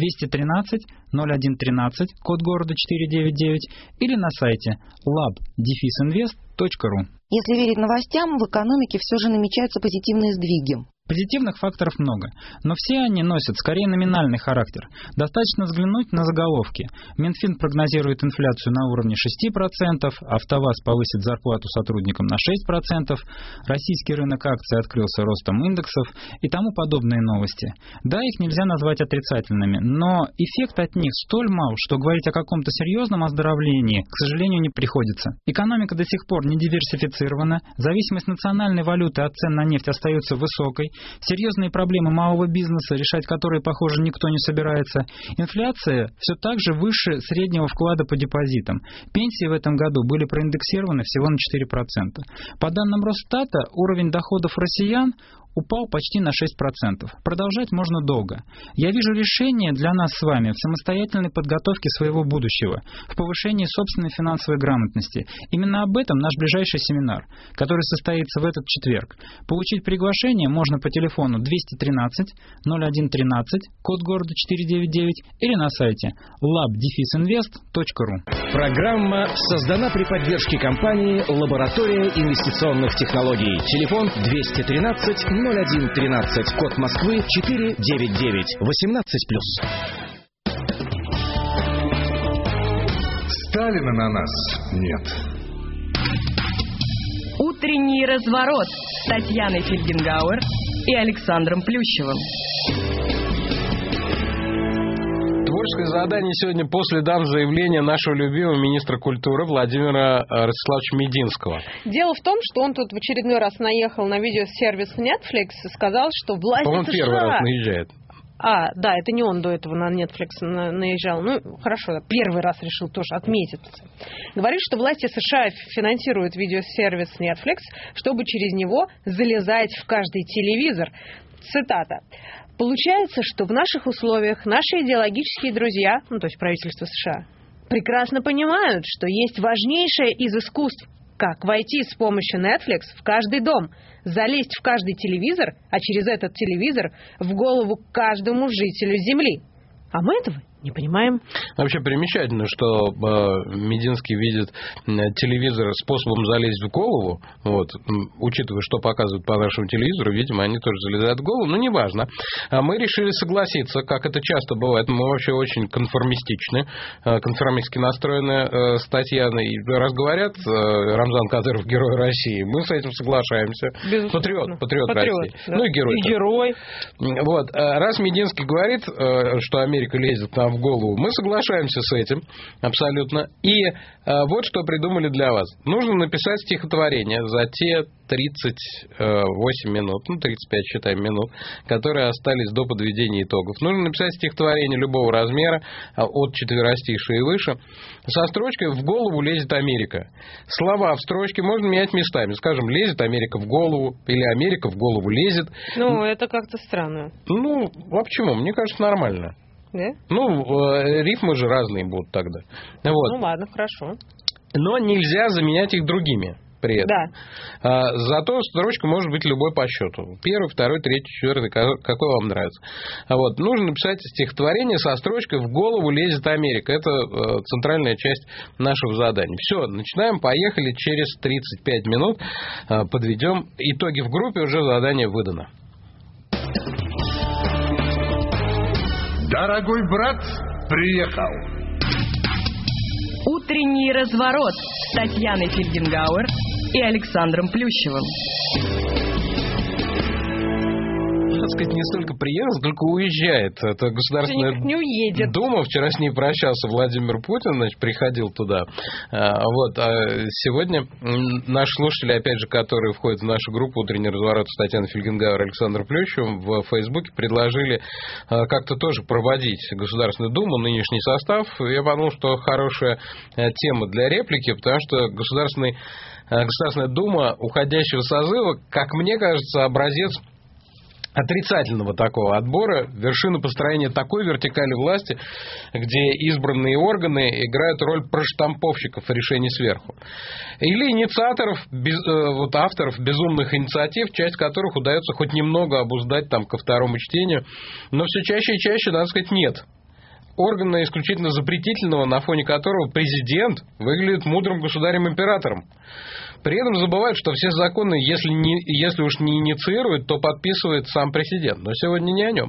Speaker 18: 213-0113, код города 499, или на сайте lab-invest.ru.
Speaker 8: Если верить новостям, в экономике все же намечаются позитивные сдвиги.
Speaker 18: Позитивных факторов много, но все они носят скорее номинальный характер. Достаточно взглянуть на заголовки. Минфин прогнозирует инфляцию на уровне 6%, АвтоВАЗ повысит зарплату сотрудникам на 6%, российский рынок акций открылся ростом индексов и тому подобные новости. Да, их нельзя назвать отрицательными, но эффект от них столь мал, что говорить о каком-то серьезном оздоровлении, к сожалению, не приходится. Экономика до сих пор не диверсифицирована, зависимость национальной валюты от цен на нефть остается высокой, серьезные проблемы малого бизнеса, решать которые, похоже, никто не собирается. Инфляция все так же выше среднего вклада по депозитам. Пенсии в этом году были проиндексированы всего на 4%. По данным Росстата, уровень доходов россиян упал почти на 6%. Продолжать можно долго. Я вижу решение для нас с вами в самостоятельной подготовке своего будущего, в повышении собственной финансовой грамотности. Именно об этом наш ближайший семинар, который состоится в этот четверг. Получить приглашение можно по телефону 213-0113, код города 499, или на сайте lab-invest.ru.
Speaker 13: Программа создана при поддержке компании «Лаборатория инвестиционных технологий». Телефон 213-0113, код Москвы 499, 18+.
Speaker 9: Сталина на нас нет.
Speaker 7: Утренний разворот с Татьяной Фельгенгауэр и Александром Плющевым.
Speaker 1: Творческое задание сегодня по следам заявления нашего любимого министра культуры Владимира Ростиславовича Мединского.
Speaker 2: Дело в том, что он тут в очередной раз наехал на видеосервис Netflix и сказал, что власти
Speaker 1: США... Он первый раз наезжает.
Speaker 2: Да, это не он до этого на Netflix наезжал. Ну, хорошо, первый раз решил тоже отметиться. Говорит, что власти США финансируют видеосервис Netflix, чтобы через него залезать в каждый телевизор. Цитата. Получается, что в наших условиях наши идеологические друзья, то есть правительство США, прекрасно понимают, что есть важнейшее из искусств, как войти с помощью Netflix в каждый дом, залезть в каждый телевизор, а через этот телевизор в голову каждому жителю Земли. А мы этого не понимаем.
Speaker 1: Вообще примечательно, что Мединский видит телевизор способом залезть в голову. Вот, учитывая, что показывают по нашему телевизору, видимо, они тоже залезают в голову, но неважно. Мы решили согласиться, как это часто бывает. Мы вообще очень конформистичны, конформистски настроены с Татьяной. Раз говорят, Рамзан Кадыров герой России, мы с этим соглашаемся. Патриот России. Да. Ну и герой.
Speaker 2: И герой.
Speaker 1: Вот. Раз Мединский говорит, что Америка лезет нам в голову, мы соглашаемся с этим абсолютно. И вот что придумали для вас. Нужно написать стихотворение за те 38 минут, 35, считаем, минут, которые остались до подведения итогов. Нужно написать стихотворение любого размера, от четверостишия и выше, со строчкой «В голову лезет Америка». Слова в строчке можно менять местами. Скажем, «Лезет Америка в голову» или «Америка в голову лезет».
Speaker 2: Это как-то странно.
Speaker 1: А почему? Мне кажется, нормально.
Speaker 2: Да?
Speaker 1: Рифмы же разные будут тогда. Вот.
Speaker 2: Ну, ладно, хорошо.
Speaker 1: Но нельзя заменять их другими при этом.
Speaker 2: Да.
Speaker 1: Зато строчка может быть любой по счету. 1, 2, 3, 4, какой вам нравится. Вот. Нужно написать стихотворение со строчкой «В голову лезет Америка». Это центральная часть нашего задания. Все, начинаем, поехали. Через 35 минут подведем итоги в группе, уже задание выдано.
Speaker 23: Дорогой брат приехал.
Speaker 7: Утренний разворот с Татьяной Фельгенгауэр и Александром Плющевым.
Speaker 1: Так сказать, не столько приехал, сколько уезжает. Это Государственная Дума. Вчера с ней прощался Владимир Путин, значит, приходил туда. Вот. А сегодня наши слушатели, опять же, которые входят в нашу группу «Утренний разворот» с Татьяной Фельгенгауэр и Александром Плющевым, в Фейсбуке предложили как-то тоже проводить Государственную Думу, нынешний состав. Я подумал, что хорошая тема для реплики, потому что Государственная Дума уходящего созыва, как мне кажется, образец отрицательного такого отбора, вершина построения такой вертикали власти, где избранные органы играют роль проштамповщиков решений сверху. Или инициаторов, авторов безумных инициатив, часть которых удается хоть немного обуздать там ко второму чтению, но все чаще и чаще, надо сказать, нет. Органа исключительно запретительного, на фоне которого президент выглядит мудрым государем-императором. При этом забывают, что все законы, если уж не инициирует, то подписывает сам президент. Но сегодня не о нем.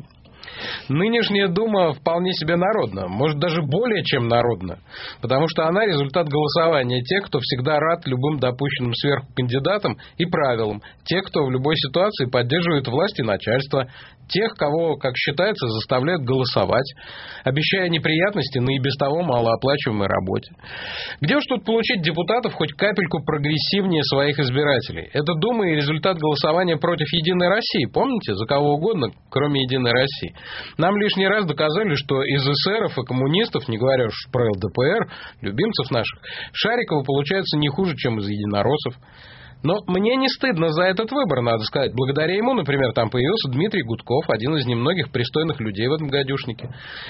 Speaker 1: Нынешняя Дума вполне себе народна, может даже более чем народна, потому что она результат голосования тех, кто всегда рад любым допущенным сверху кандидатам и правилам, тех, кто в любой ситуации поддерживает власть и начальство, тех, кого, как считается, заставляют голосовать, обещая неприятности на и без того малооплачиваемой работе. Где уж тут получить депутатов хоть капельку прогрессивнее своих избирателей? Это Дума и результат голосования против Единой России. Помните? За кого угодно, кроме Единой России. Нам лишний раз доказали, что из эсеров и коммунистов, не говоря уж про ЛДПР, любимцев наших, Шарикова получается не хуже, чем из единороссов. Но мне не стыдно за этот выбор, надо сказать. Благодаря ему, например, там появился Дмитрий Гудков, один из немногих пристойных людей в этом гадюшнике.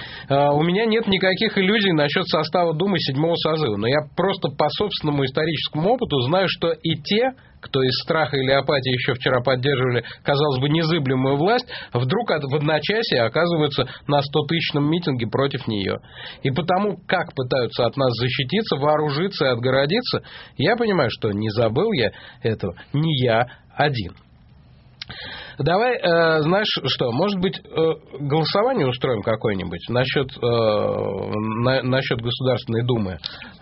Speaker 1: У меня нет никаких иллюзий насчет состава Думы 7-го созыва, но я просто по собственному историческому опыту знаю, что и те, кто из страха или апатии еще вчера поддерживали, казалось бы, незыблемую власть, вдруг в одночасье оказываются на 100-тысячном митинге против нее. И потому, как пытаются от нас защититься, вооружиться и отгородиться, я понимаю, что не забыл я этого, не я один. Давай, знаешь что, может быть, голосование устроим какое-нибудь насчет Государственной Думы?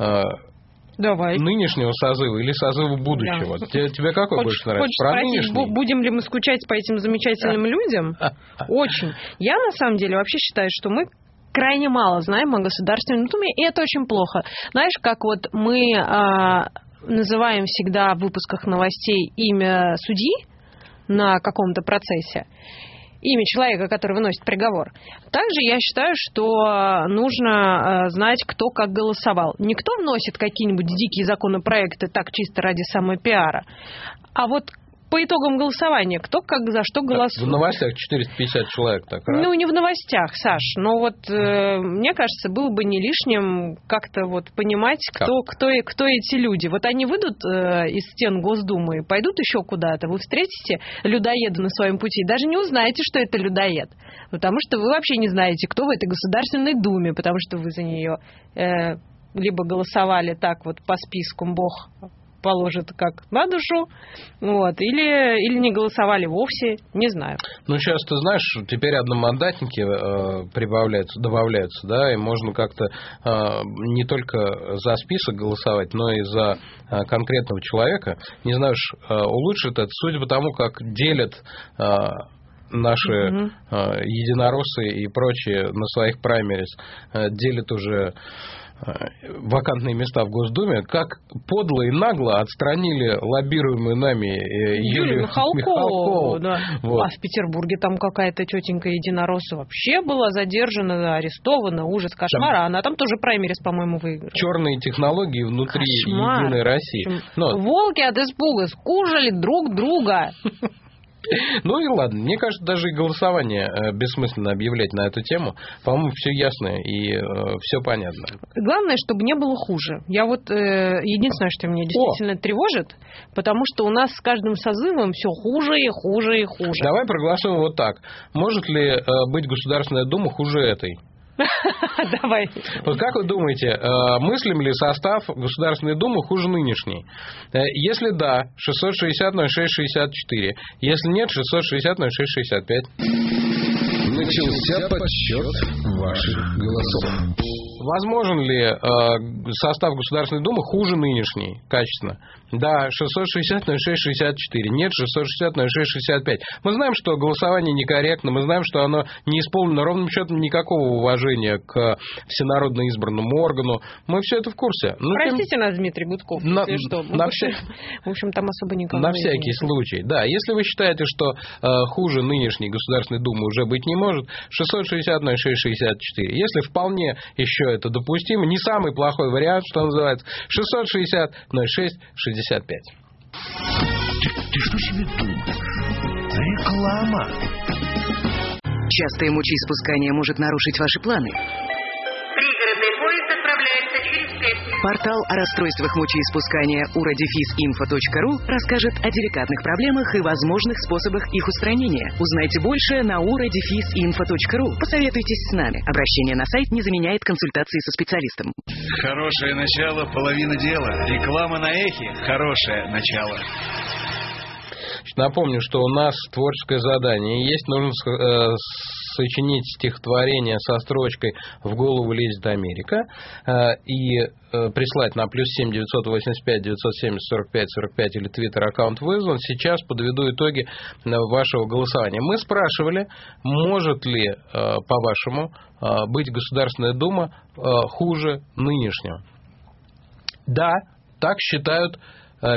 Speaker 2: Давай.
Speaker 1: Нынешнего созыва или созыва будущего? Да. Тебе какой больше нравится?
Speaker 2: Про спросить, будем ли мы скучать по этим замечательным людям? Очень. Я, на самом деле, вообще считаю, что мы крайне мало знаем о Государственной Думе, и это очень плохо. Знаешь, как вот мы называем всегда в выпусках новостей имя судьи на каком-то процессе, имя человека, который выносит приговор. Также я считаю, что нужно знать, кто как голосовал. Не кто вносит какие-нибудь дикие законопроекты так чисто ради самопиара, а вот по итогам голосования, кто как за что голосует.
Speaker 1: В новостях 450 человек так, раз?
Speaker 2: Ну, не в новостях, Саш, но вот мне кажется, было бы не лишним как-то вот понимать, кто эти люди. Вот они выйдут из стен Госдумы и пойдут еще куда-то, вы встретите людоеда на своем пути, даже не узнаете, что это людоед, потому что вы вообще не знаете, кто в этой Государственной Думе, потому что вы за нее либо голосовали так вот по списку, Бог положит как на душу, вот, или не голосовали вовсе, не знаю.
Speaker 1: Ну, сейчас, ты знаешь, теперь одномандатники добавляются, да, и можно как-то не только за список голосовать, но и за конкретного человека. Не знаю, улучшит это, судя по тому, как делят наши единороссы и прочие на своих праймерис, делят уже вакантные места в Госдуме, как подло и нагло отстранили лоббируемую нами Юлию Михалкову.
Speaker 2: Да. Вот. А в Петербурге там какая-то тетенька единоросса вообще была задержана, арестована, ужас, кошмар. Она там тоже праймерис, по-моему, выиграла.
Speaker 1: Черные технологии внутри Единой России.
Speaker 2: Но... Волки от испуга скушали друг друга.
Speaker 1: Ну и ладно. Мне кажется, даже и голосование бессмысленно объявлять на эту тему. По-моему, все ясно и все понятно.
Speaker 2: Главное, чтобы не было хуже. Я вот единственное, что меня действительно тревожит, потому что у нас с каждым созывом все хуже и хуже и хуже.
Speaker 1: Давай проголосуем вот так. Может ли быть Государственная Дума хуже этой?
Speaker 2: Давай.
Speaker 1: Вот как вы думаете, мыслим ли состав Государственной Думы хуже нынешней? Если да, 660-06-64. Если нет, 660-06-65.
Speaker 24: Начался подсчет ваших голосов.
Speaker 1: Возможен ли состав Государственной Думы хуже нынешней, качественно? Да, 660-06-64. Нет, 660-06-65. Мы знаем, что голосование некорректно, мы знаем, что оно не исполнено ровным счетом никакого уважения к всенародно избранному органу. Мы все это в курсе.
Speaker 2: Простите нас, Дмитрий Гудков, если что. В общем, там особо никого
Speaker 1: на всякий случай. Да, если вы считаете, что хуже нынешней Государственной Думы уже быть не может, 660-06-64. Если вполне еще это допустимо, не самый плохой вариант, что называется, 660-06-65.
Speaker 11: Ты что себе думаешь? Реклама.
Speaker 6: Частое мочеиспускание может нарушить ваши планы.
Speaker 4: Пригородный поезд отправляется через 5 минут.
Speaker 6: Портал о расстройствах мочеиспускания uradefis.info.ru расскажет о деликатных проблемах и возможных способах их устранения. Узнайте больше на uradefis.info.ru. Посоветуйтесь с нами. Обращение на сайт не заменяет консультации со специалистом.
Speaker 19: Хорошее начало, половина дела. Реклама на эхе – хорошее начало.
Speaker 1: Напомню, что у нас творческое задание есть. Нужно сочинить стихотворение со строчкой «В голову лезет Америка» и прислать на +7 985 970 45 45 или твиттер-аккаунт вызван. Сейчас подведу итоги вашего голосования. Мы спрашивали, может ли, по-вашему, быть Государственная Дума хуже нынешнего. Да, так считают 56%.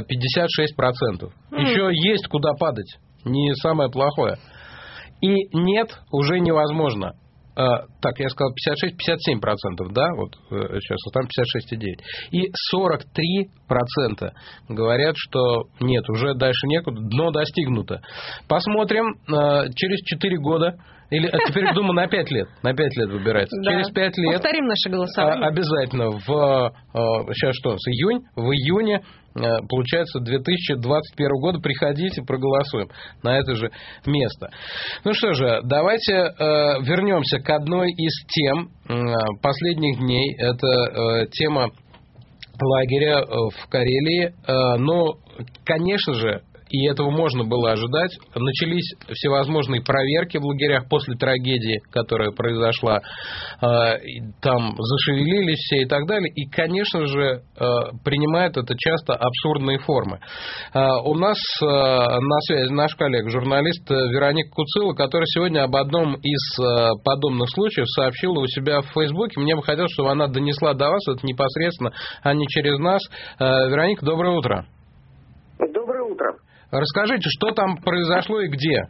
Speaker 1: Еще есть куда падать. Не самое плохое. И нет, уже невозможно. Так, я сказал 56-57%, да? Вот сейчас, там 56,9%. И 43% говорят, что нет, уже дальше некуда, дно достигнуто. Посмотрим через 4 года. Или теперь, думаю, на 5 лет. На 5 лет выбирается.
Speaker 2: Да.
Speaker 1: Через 5 лет.
Speaker 2: Повторим наше голосование.
Speaker 1: Обязательно. Сейчас что у нас? Июнь. В июне, получается, 2021 года. Приходите, проголосуем на это же место. Ну что же, давайте вернемся к одной из тем последних дней. Это тема лагеря в Карелии. Но, конечно же, и этого можно было ожидать. Начались всевозможные проверки в лагерях после трагедии, которая произошла. Там зашевелились все и так далее. И, конечно же, принимает это часто абсурдные формы. У нас на связи наш коллега, журналист Вероника Куцило, которая сегодня об одном из подобных случаев сообщила у себя в Фейсбуке. Мне бы хотелось, чтобы она донесла до вас это непосредственно, а не через нас. Вероника, доброе утро.
Speaker 20: Доброе утро.
Speaker 1: Расскажите, что там произошло и где?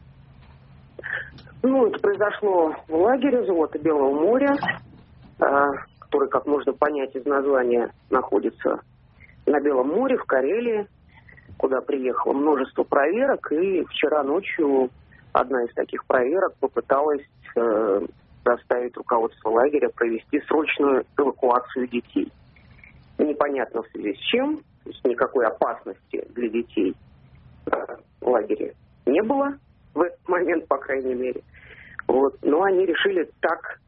Speaker 20: Это произошло в лагере Золото Белого моря, который, как можно понять из названия, находится на Белом море, в Карелии, куда приехало множество проверок. И вчера ночью одна из таких проверок попыталась заставить руководство лагеря провести срочную эвакуацию детей. Непонятно в связи с чем, то есть никакой опасности для детей в лагере не было в этот момент, по крайней мере. Но они решили так,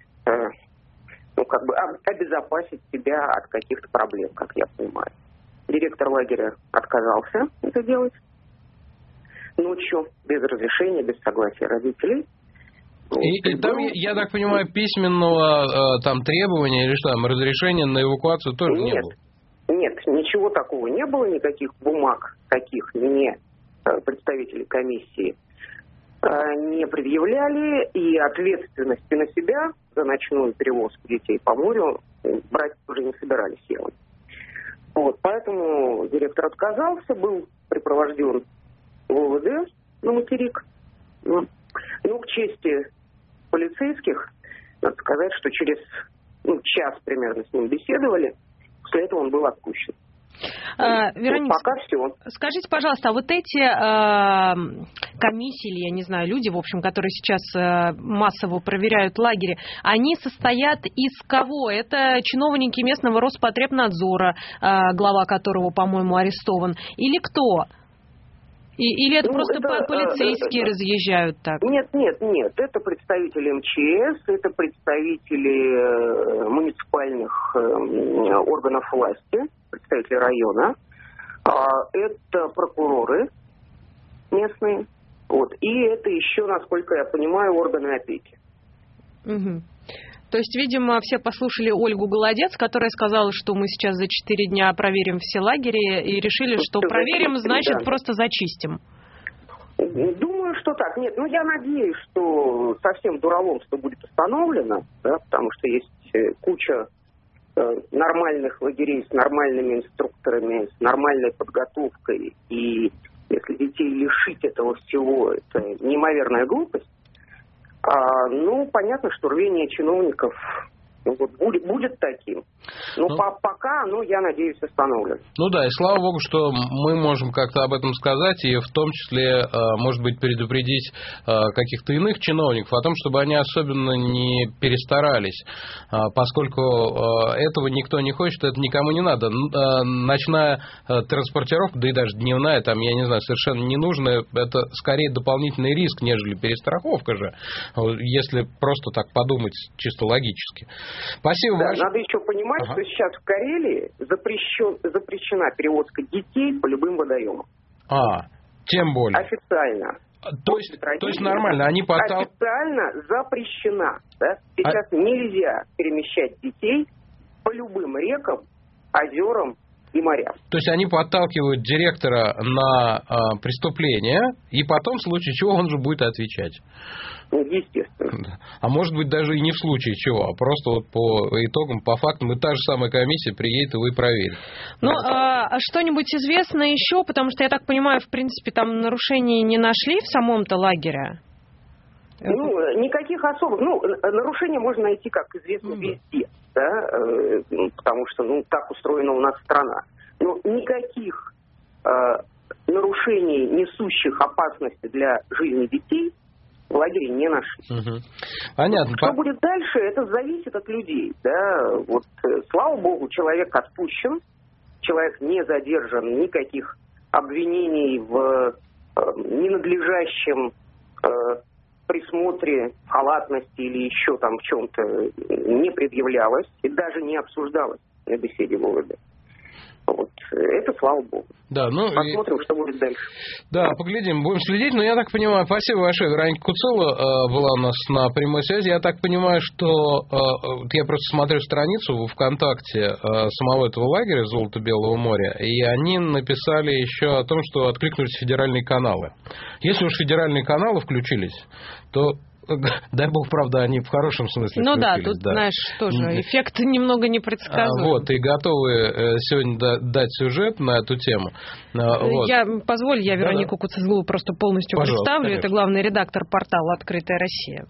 Speaker 20: обезопасить себя от каких-то проблем, как я понимаю. Директор лагеря отказался это делать ночью, без разрешения, без согласия родителей.
Speaker 1: И там, я так понимаю, письменного требования или что там, разрешения на эвакуацию тоже не было?
Speaker 20: Нет, ничего такого не было, никаких бумаг таких мне представители комиссии не предъявляли, и ответственности на себя за ночную перевозку детей по морю брать уже не собирались явно. Поэтому директор отказался, был припровожден в ОВД на материк. К чести полицейских, надо сказать, что через час примерно с ним беседовали, после этого он был отпущен.
Speaker 2: Вероника,
Speaker 20: пока все.
Speaker 2: Скажите, пожалуйста, а вот эти комиссии, или, я не знаю, люди, в общем, которые сейчас массово проверяют лагеря, они состоят из кого? Это чиновники местного Роспотребнадзора, глава которого, по-моему, арестован, или кто? Или это просто полицейские разъезжают так?
Speaker 20: Нет. Это представители МЧС, это представители муниципальных органов власти, представители района, это прокуроры местные, и это еще, насколько я понимаю, органы опеки.
Speaker 2: Угу. То есть, видимо, все послушали Ольгу Голодец, которая сказала, что мы сейчас за 4 дня проверим все лагеря, и решили, что проверим, значит, просто зачистим.
Speaker 20: Думаю, что так. Нет, я надеюсь, что совсем дураломство будет остановлено, да, потому что есть куча нормальных лагерей с нормальными инструкторами, с нормальной подготовкой, и если детей лишить этого всего, это неимоверная глупость. Понятно, что рвение чиновников будет таким. Но пока, я надеюсь, остановлено.
Speaker 1: И слава богу, что мы можем как-то об этом сказать, и в том числе, может быть, предупредить каких-то иных чиновников о том, чтобы они особенно не перестарались, поскольку этого никто не хочет, это никому не надо. Ночная транспортировка, да и даже дневная, совершенно не нужно, это скорее дополнительный риск, нежели перестраховка же, если просто так подумать чисто логически. Спасибо большое.
Speaker 20: Надо еще понимать, что сейчас в Карелии запрещена перевозка детей по любым водоемам.
Speaker 1: Тем более.
Speaker 20: Официально.
Speaker 1: То есть нормально, они
Speaker 20: официально запрещена. Да? Сейчас нельзя перемещать детей по любым рекам, озерам и морям.
Speaker 1: То есть они подталкивают директора на преступление, и потом, в случае чего, он же будет отвечать.
Speaker 20: Естественно.
Speaker 1: А может быть, даже и не в случае чего, а просто по итогам, по фактам, и та же самая комиссия приедет его и проверит.
Speaker 2: А что-нибудь известно еще? Потому что, я так понимаю, в принципе, там нарушений не нашли в самом-то лагере?
Speaker 20: Никаких особых. Нарушения можно найти, как известно, везде. Да? Потому что, так устроена у нас страна. Но никаких нарушений, несущих опасности для жизни детей, в лагере не нашли.
Speaker 1: Понятно.
Speaker 20: Что будет дальше, это зависит от людей. Да? Слава богу, человек отпущен, человек не задержан, никаких обвинений в ненадлежащем присмотре, халатности или еще там в чем-то не предъявлялось и даже не обсуждалось на беседе в ОВД. Это слава богу. Посмотрим, что будет дальше.
Speaker 1: Да, поглядим, будем следить. Но я так понимаю, спасибо большое. Вероника Куцело была у нас на прямой связи. Я так понимаю, что я просто смотрю страницу в ВКонтакте самого этого лагеря «Золото Белого моря», и они написали еще о том, что откликнулись федеральные каналы. Если уж федеральные каналы включились, то дай бог, правда, они в хорошем смысле включились.
Speaker 2: Тут, знаешь, тоже эффект немного непредсказуемый.
Speaker 1: И готовы сегодня дать сюжет на эту тему.
Speaker 2: Я Веронику Куцелову просто полностью представлю. Конечно. Это главный редактор портала «Открытая Россия».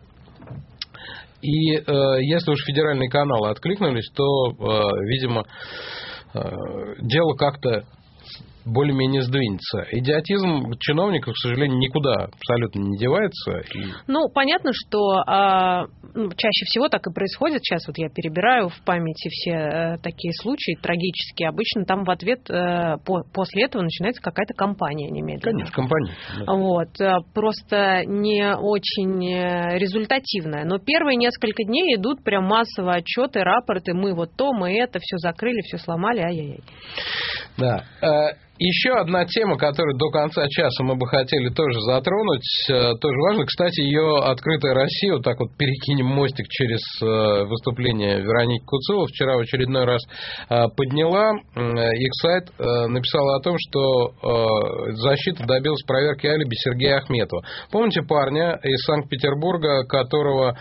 Speaker 1: И если уж федеральные каналы откликнулись, то, видимо, дело как-то более-менее сдвинется. Идиотизм чиновников, к сожалению, никуда абсолютно не девается.
Speaker 2: Понятно, что чаще всего так и происходит. Сейчас я перебираю в памяти все такие случаи трагические. Обычно там в ответ после этого начинается какая-то кампания немедленно.
Speaker 1: Конечно, кампания.
Speaker 2: Просто не очень результативная. Но первые несколько дней идут прям массово отчеты, рапорты. Мы мы это, все закрыли, все сломали, ай-яй-яй.
Speaker 1: Да. Еще одна тема, которую до конца часа мы бы хотели тоже затронуть, тоже важно. Кстати, ее «Открытая Россия», перекинем мостик через выступление Вероники Куцеловой, вчера в очередной раз подняла. Их сайт написала о том, что защита добилась проверки алиби Сергея Ахметова. Помните парня из Санкт-Петербурга, которого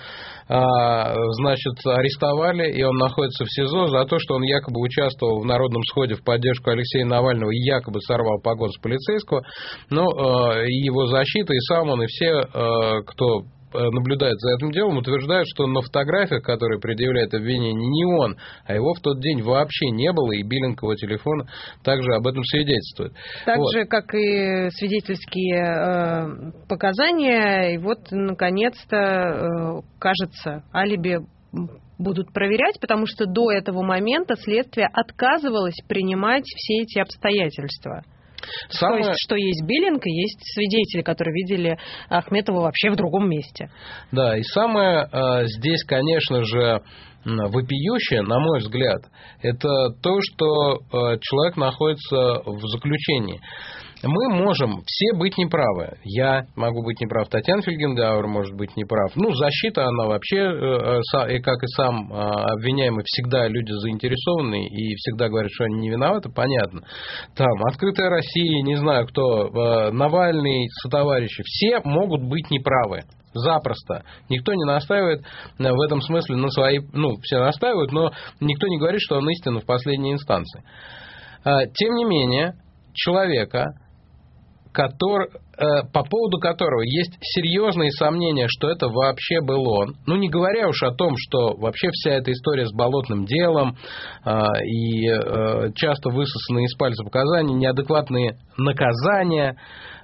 Speaker 1: арестовали, и он находится в СИЗО за то, что он якобы участвовал в народном сходе в поддержку Алексея Навального и якобы сорвал погон с полицейского. Но и его защита, и сам он, и все, кто наблюдают за этим делом, утверждают, что на фотографиях, которые предъявляют обвинение, не он, а его в тот день вообще не было, и биллинг его телефона также об этом свидетельствует.
Speaker 2: Так же, как и свидетельские показания, и вот, наконец-то, кажется, алиби будут проверять, потому что до этого момента следствие отказывалось принимать все эти обстоятельства. То есть, что есть биллинг и есть свидетели, которые видели Ахметова вообще в другом месте.
Speaker 1: Да, и самое здесь, конечно же, вопиющее, на мой взгляд, это то, что человек находится в заключении. Мы можем все быть неправы. Я могу быть неправ, Татьяна Фельгенгауэр может быть неправ. Защита, она вообще, и как и сам обвиняемый, всегда люди заинтересованные и всегда говорят, что они не виноваты, понятно. Там «Открытая Россия», не знаю кто, Навальный, сотоварищи, все могут быть неправы. Запросто. Никто не настаивает в этом смысле на свои... все настаивают, но никто не говорит, что он истинно в последней инстанции. Тем не менее, человека, по поводу которого есть серьезные сомнения, что это вообще был он, не говоря уж о том, что вообще вся эта история с болотным делом и часто высосанные из пальца показания, неадекватные наказания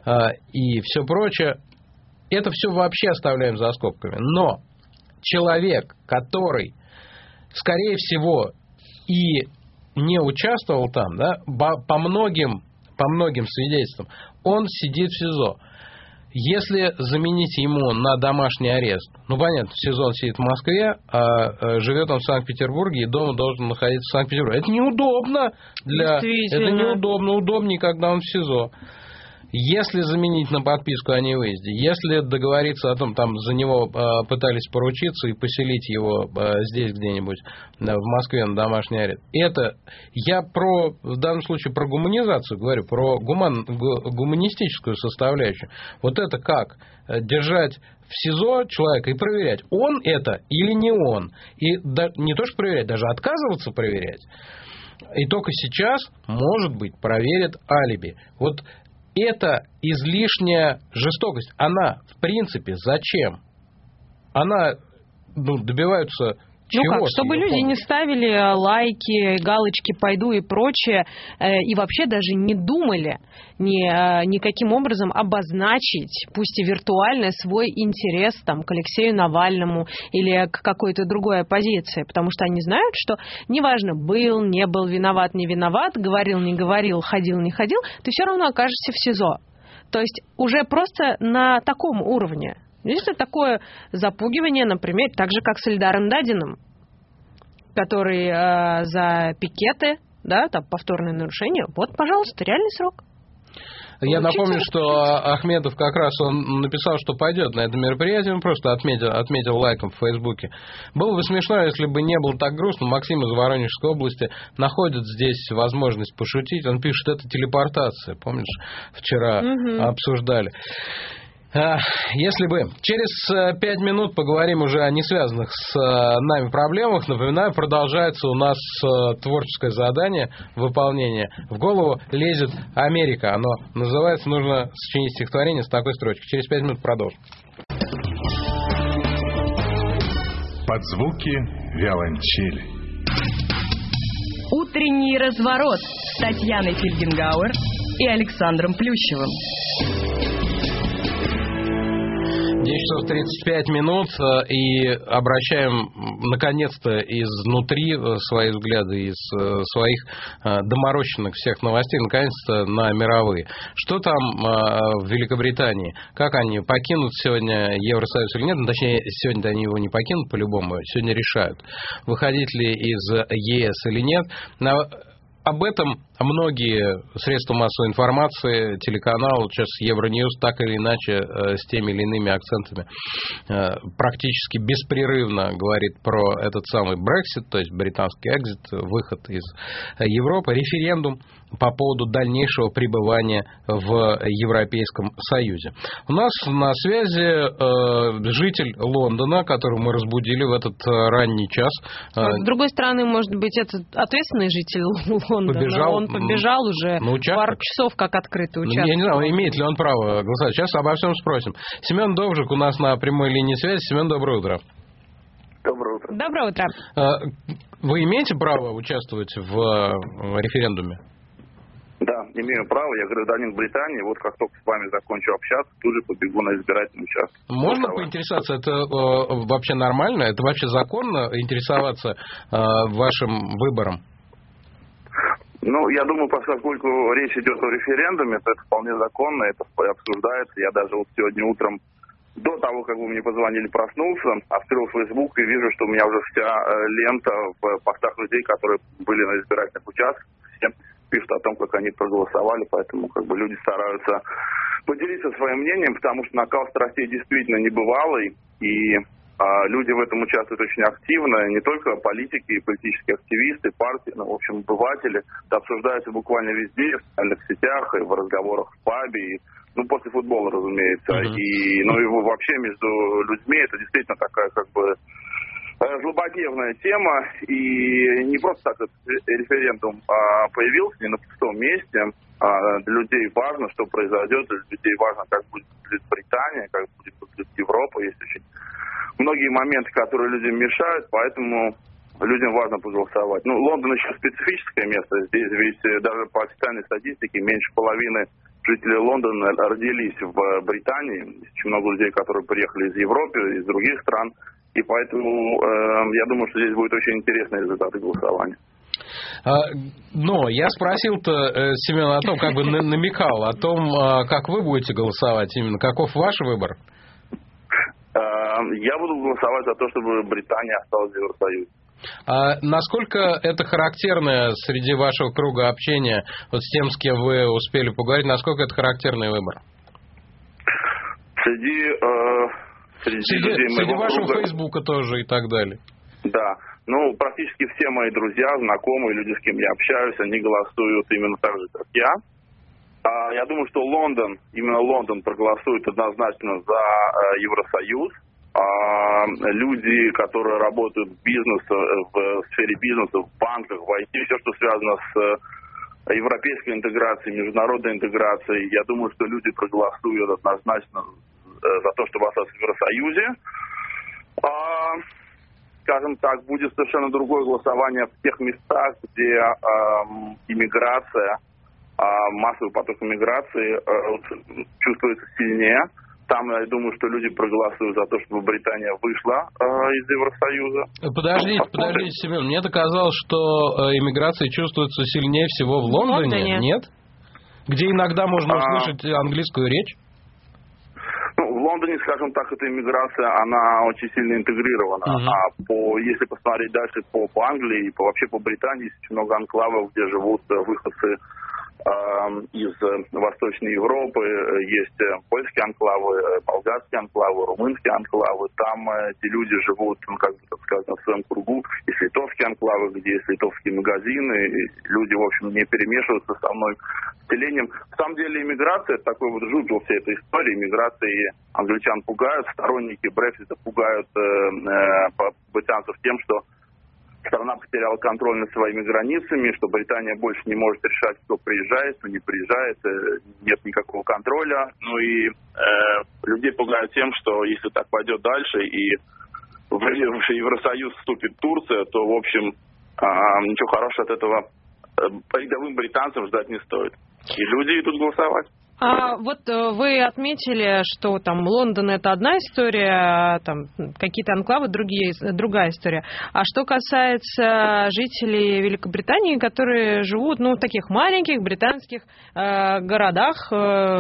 Speaker 1: и все прочее, это все вообще оставляем за скобками. Но человек, который, скорее всего, и не участвовал там, по многим свидетельствам, он сидит в СИЗО. Если заменить ему на домашний арест, понятно, в СИЗО он сидит в Москве, а живет он в Санкт-Петербурге, и дома должен находиться в Санкт-Петербурге. Это неудобно. Это неудобно. Удобнее, когда он в СИЗО. Если заменить на подписку о невыезде, если договориться о том, там за него пытались поручиться и поселить его здесь где-нибудь в Москве на домашний арест, это я в данном случае про гуманизацию говорю, про гуманистическую составляющую. Вот это как держать в СИЗО человека и проверять, он это или не он. И не то что проверять, даже отказываться проверять. И только сейчас, может быть, проверят алиби. Вот это излишняя жестокость. Она, в принципе, зачем? Она, добиваются чего?
Speaker 2: Чтобы люди не ставили лайки, галочки «пойду» и прочее, и вообще даже не думали никаким образом обозначить, пусть и виртуально, свой интерес к Алексею Навальному или к какой-то другой оппозиции, потому что они знают, что неважно, был, не был, виноват, не виноват, говорил, не говорил, ходил, не ходил, ты все равно окажешься в СИЗО. То есть уже просто на таком уровне. Есть ли такое запугивание, например, так же, как с Эльдаром Дадиным, который за пикеты, повторное нарушение, пожалуйста, реальный срок.
Speaker 1: Я напомню, что Ахметов как раз он написал, что пойдет на это мероприятие, он просто отметил лайком в Фейсбуке. Было бы смешно, если бы не было так грустно. Максим из Воронежской области находит здесь возможность пошутить. Он пишет, это телепортация. Помнишь, вчера обсуждали. Если бы. Через 5 минут поговорим уже о несвязанных с нами проблемах. Напоминаю, продолжается у нас творческое задание выполнения. В голову лезет Америка. Оно называется, нужно сочинить стихотворение с такой строчкой. Через 5 минут продолжим.
Speaker 9: Под звуки виолончели.
Speaker 7: Утренний разворот с Татьяной Фельгенгауэр и Александром Плющевым.
Speaker 1: 10 часов 35 минут, и обращаем, наконец-то, изнутри свои взгляды, из своих доморощенных всех новостей, наконец-то, на мировые. Что там в Великобритании? Как они покинут сегодня Евросоюз или нет? Точнее, сегодня они его не покинут по-любому, сегодня решают, выходить ли из ЕС или нет. Об этом многие средства массовой информации, телеканал, сейчас Евроньюз, так или иначе, с теми или иными акцентами, практически беспрерывно говорит про этот самый Брексит, то есть британский экзит, выход из Европы, референдум по поводу дальнейшего пребывания в Европейском Союзе. У нас на связи житель Лондона, которого мы разбудили в этот ранний час.
Speaker 2: С другой стороны, может быть, это ответственный житель Лондона.
Speaker 1: Побежал
Speaker 2: он побежал уже пару часов как открытый участок.
Speaker 1: Я не знаю, имеет ли он право голосовать. Сейчас обо всем спросим. Семен Довжик у нас на прямой линии связи. Семен, доброе утро.
Speaker 3: Доброе утро.
Speaker 2: Доброе утро.
Speaker 1: Вы имеете право участвовать в референдуме?
Speaker 3: Да, имею право. Я гражданин Британии. Вот как только с вами закончу общаться, тут же побегу на избирательный участок.
Speaker 1: Можно поинтересоваться, это вообще нормально? Это вообще законно интересоваться вашим выбором?
Speaker 3: Ну, я думаю, поскольку речь идет о референдуме, то это вполне законно, это обсуждается. Я даже вот сегодня утром, до того, как вы мне позвонили, проснулся, открыл Facebook и вижу, что у меня уже вся лента в постах людей, которые были на избирательных участках. Все пишут о том, как они проголосовали, поэтому как бы люди стараются поделиться своим мнением, потому что накал страстей действительно небывалый, и люди в этом участвуют очень активно, не только политики и политические активисты, партии, но, в общем, обыватели. Это обсуждается буквально везде, в социальных сетях, и в разговорах в пабе, и, после футбола, разумеется. И вообще между людьми это действительно такая, как бы, злободневная тема. И не просто так этот референдум появился, не на пустом месте. Для людей важно, что произойдет, для людей важно, как будет выглядеть Британия, как будет выглядеть Европа. Есть очень многие моменты, которые людям мешают, поэтому людям важно проголосовать. Лондон еще специфическое место. Здесь ведь даже по официальной статистике меньше половины жителей Лондона родились в Британии. Есть очень много людей, которые приехали из Европы, из других стран. И поэтому я думаю, что здесь будет очень интересные результаты голосования.
Speaker 1: Но я спросил-то, Семен, о том, как бы намекал, о том, как вы будете голосовать именно, каков ваш выбор?
Speaker 3: Я буду голосовать за то, чтобы Британия осталась в Евросоюзе.
Speaker 1: Насколько это характерно среди вашего круга общения, вот с тем, с кем вы успели поговорить, насколько это характерный выбор? Среди вашего
Speaker 3: круга...
Speaker 1: Фейсбука тоже и так далее.
Speaker 3: Да. Практически все мои друзья, знакомые, люди, с кем я общаюсь, они голосуют именно так же, как я. Я думаю, что именно Лондон проголосует однозначно за Евросоюз. Люди, которые работают в сфере бизнеса, в банках, в IT, все, что связано с европейской интеграцией, международной интеграцией, я думаю, что люди проголосуют однозначно за то, чтобы остаться в Евросоюзе. Скажем так, будет совершенно другое голосование в тех местах, где иммиграция, массовый поток иммиграции чувствуется сильнее. Там, я думаю, что люди проголосуют за то, чтобы Британия вышла из Евросоюза.
Speaker 1: Подождите, Семен, мне казалось, что иммиграция чувствуется сильнее всего в Лондоне, нет? Где иногда можно услышать английскую речь?
Speaker 3: В Лондоне, скажем так, эта иммиграция, она очень сильно интегрирована. Если посмотреть дальше по Англии и вообще по Британии, есть очень много анклавов, где живут выходцы из Восточной Европы, есть польские анклавы, болгарские анклавы, румынские анклавы. Там эти люди живут, в своем кругу. Есть литовские анклавы, где есть литовские магазины. Люди, в общем, не перемешиваются с основным населением. На самом деле, иммиграция, это такой вот жупел всей этой истории. Иммиграции англичан пугают, сторонники Брексита пугают британцев тем, что страна потеряла контроль над своими границами, что Британия больше не может решать, кто приезжает, кто не приезжает, нет никакого контроля. И людей пугают тем, что если так пойдет дальше и в Евросоюз вступит Турция, то, в общем, ничего хорошего от этого рядовым британцам ждать не стоит. И люди идут голосовать.
Speaker 2: Вот вы отметили, что там Лондон — это одна история, там какие-то анклавы другая история. А что касается жителей Великобритании, которые живут в таких маленьких британских городах,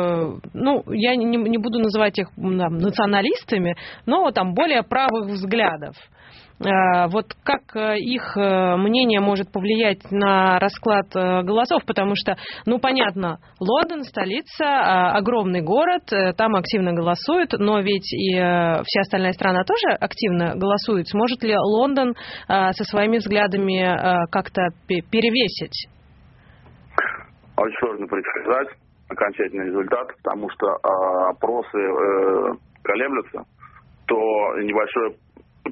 Speaker 2: я не буду называть их националистами, но там более правых взглядов. Вот как их мнение может повлиять на расклад голосов, потому что, понятно, Лондон, столица, огромный город, там активно голосуют, но ведь и вся остальная страна тоже активно голосует. Сможет ли Лондон со своими взглядами как-то перевесить?
Speaker 3: Очень сложно предсказать окончательный результат, потому что опросы колеблются, то небольшое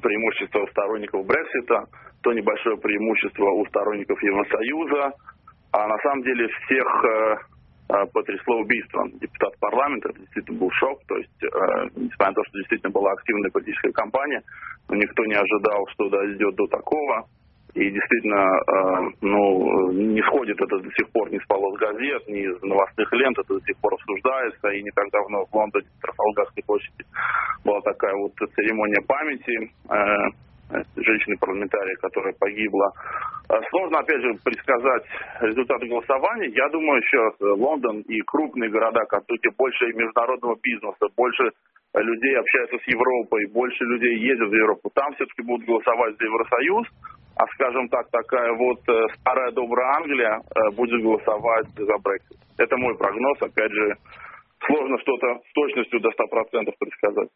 Speaker 3: преимущество у сторонников Брексита, то небольшое преимущество у сторонников Евросоюза. А на самом деле всех потрясло убийство депутата парламента. Это действительно был шок. То есть, несмотря на то, что действительно была активная политическая кампания, но никто не ожидал, что дойдет до такого. И действительно, не сходит это до сих пор ни с полос газет, ни из новостных лент, это до сих пор обсуждается. И не так давно в Лондоне, в Трафалгарской площади, была такая вот церемония памяти женщины-парламентария, которая погибла. Сложно, опять же, предсказать результаты голосования. Я думаю, сейчас Лондон и крупные города, где больше международного бизнеса, больше людей общаются с Европой, больше людей ездят в Европу, там все-таки будут голосовать за Евросоюз. А, скажем так, такая вот старая добрая Англия будет голосовать за Брексит. Это мой прогноз. Опять же, сложно что-то с точностью до 100% предсказать.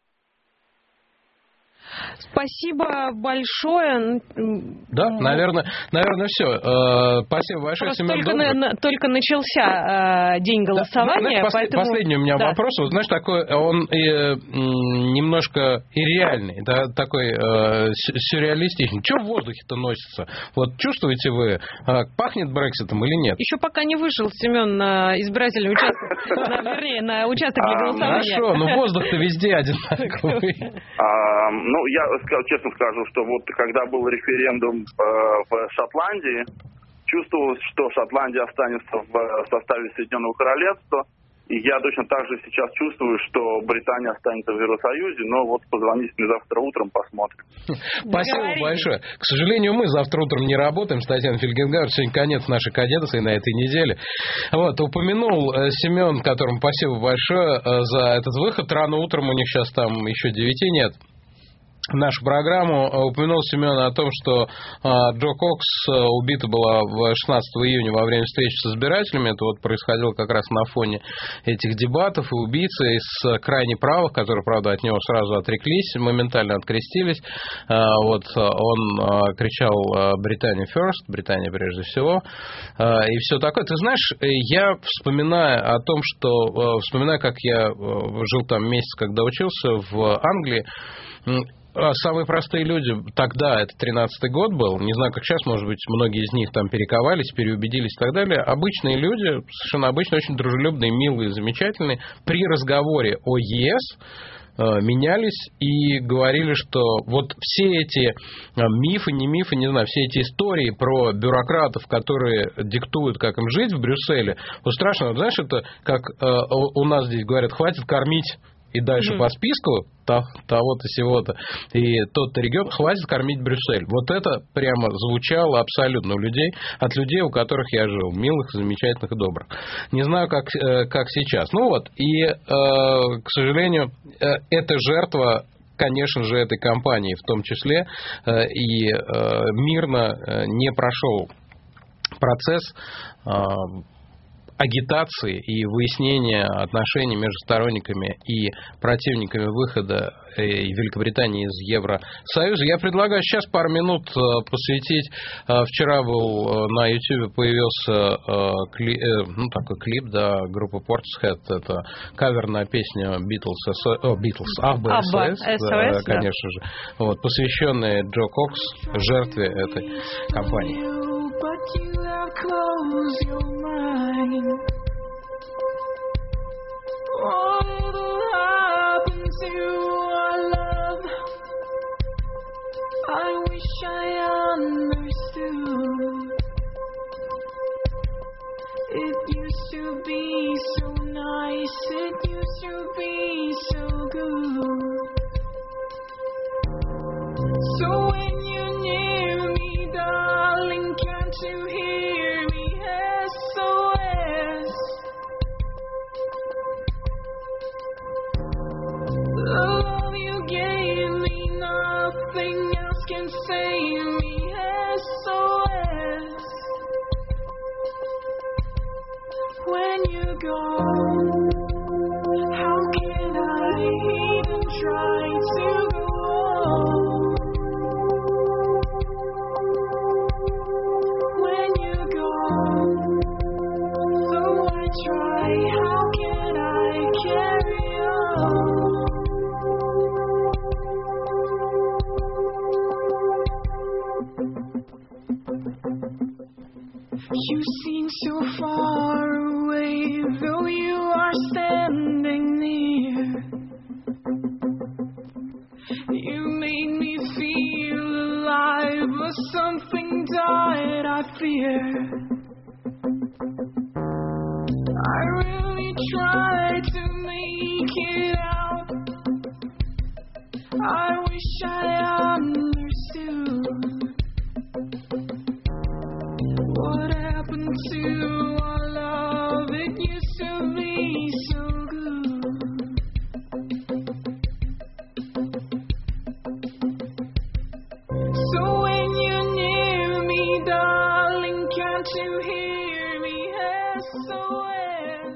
Speaker 2: Спасибо большое.
Speaker 1: Да, наверное, все. Спасибо большое, Семен.
Speaker 2: Только начался день голосования.
Speaker 1: Поэтому... Последний у меня вопрос. Вот, знаешь, такой, он немножко ирреальный, да, такой сюрреалистичный. Что в воздухе-то носится? Вот чувствуете вы, пахнет Брекситом или нет?
Speaker 2: Еще пока не вышел Семен на избирательный участок, на участок для голосования.
Speaker 1: Хорошо, но воздух-то везде одинаковый.
Speaker 3: Я честно скажу, что вот когда был референдум в Шотландии, чувствовалось, что Шотландия останется в составе Соединенного Королевства. И я точно так же сейчас чувствую, что Британия останется в Евросоюзе, но вот позвоните мне завтра утром, посмотрим.
Speaker 1: Спасибо большое. К сожалению, мы завтра утром не работаем с Татьяной Фельгенгауэр. Сегодня конец нашей кадетации на этой неделе. Вот, упомянул Семен, которому спасибо большое за этот выход. Рано утром, у них сейчас там еще 9 нет. Нашу программу упомянул Семен о том, что Джо Кокс убита была 16 июня во время встречи с избирателями. Это вот происходило как раз на фоне этих дебатов. И убийцы из крайне правых, которые, правда, от него сразу отреклись, моментально открестились. Вот он кричал «Британия first», «Британия прежде всего», и все такое. Ты знаешь, я вспоминаю о том, что... Вспоминаю, как я жил там месяц, когда учился в Англии. Самые простые люди, тогда, это 13-й год был, не знаю, как сейчас, может быть, многие из них там перековались, переубедились и так далее. Обычные люди, совершенно обычные, очень дружелюбные, милые, замечательные, при разговоре о ЕС менялись и говорили, что вот все эти мифы, не знаю, все эти истории про бюрократов, которые диктуют, как им жить в Брюсселе, вот страшно, вот знаешь, это как у нас здесь говорят, хватит кормить и дальше по списку того-то, сего-то, и тот-то регион, хватит кормить Брюссель. Вот это прямо звучало абсолютно от людей, у которых я жил, милых, замечательных и добрых. Не знаю, как сейчас. Ну вот, и, к сожалению, эта жертва, конечно же, этой кампании в том числе, и мирно не прошел процесс агитации и выяснения отношений между сторонниками и противниками выхода Великобритании из Евросоюза. Я предлагаю сейчас пару минут посвятить. Вчера был на YouTube появился такой клип, да, группы Portishead. Это кавер на песню Абба СОС, конечно же, вот, посвященный Джо Кокс, жертве этой кампании.
Speaker 12: But you have closed your mind. What will happen to our love? I wish I understood. It used to be so nice, it used to be so good. So when you're near me, darling, can't you hear me? SOS. The love you gave me, nothing else can save me. SOS. When you're gone, how can I even try to go on? Try, how can I carry on? You seem so far away, though you are standing near. You made me feel alive, but something died, I fear. I really tried to make it out. I wish I understood what happened to our love. It used to be so good. So when you're near me, darling, can't you hear me? SOS.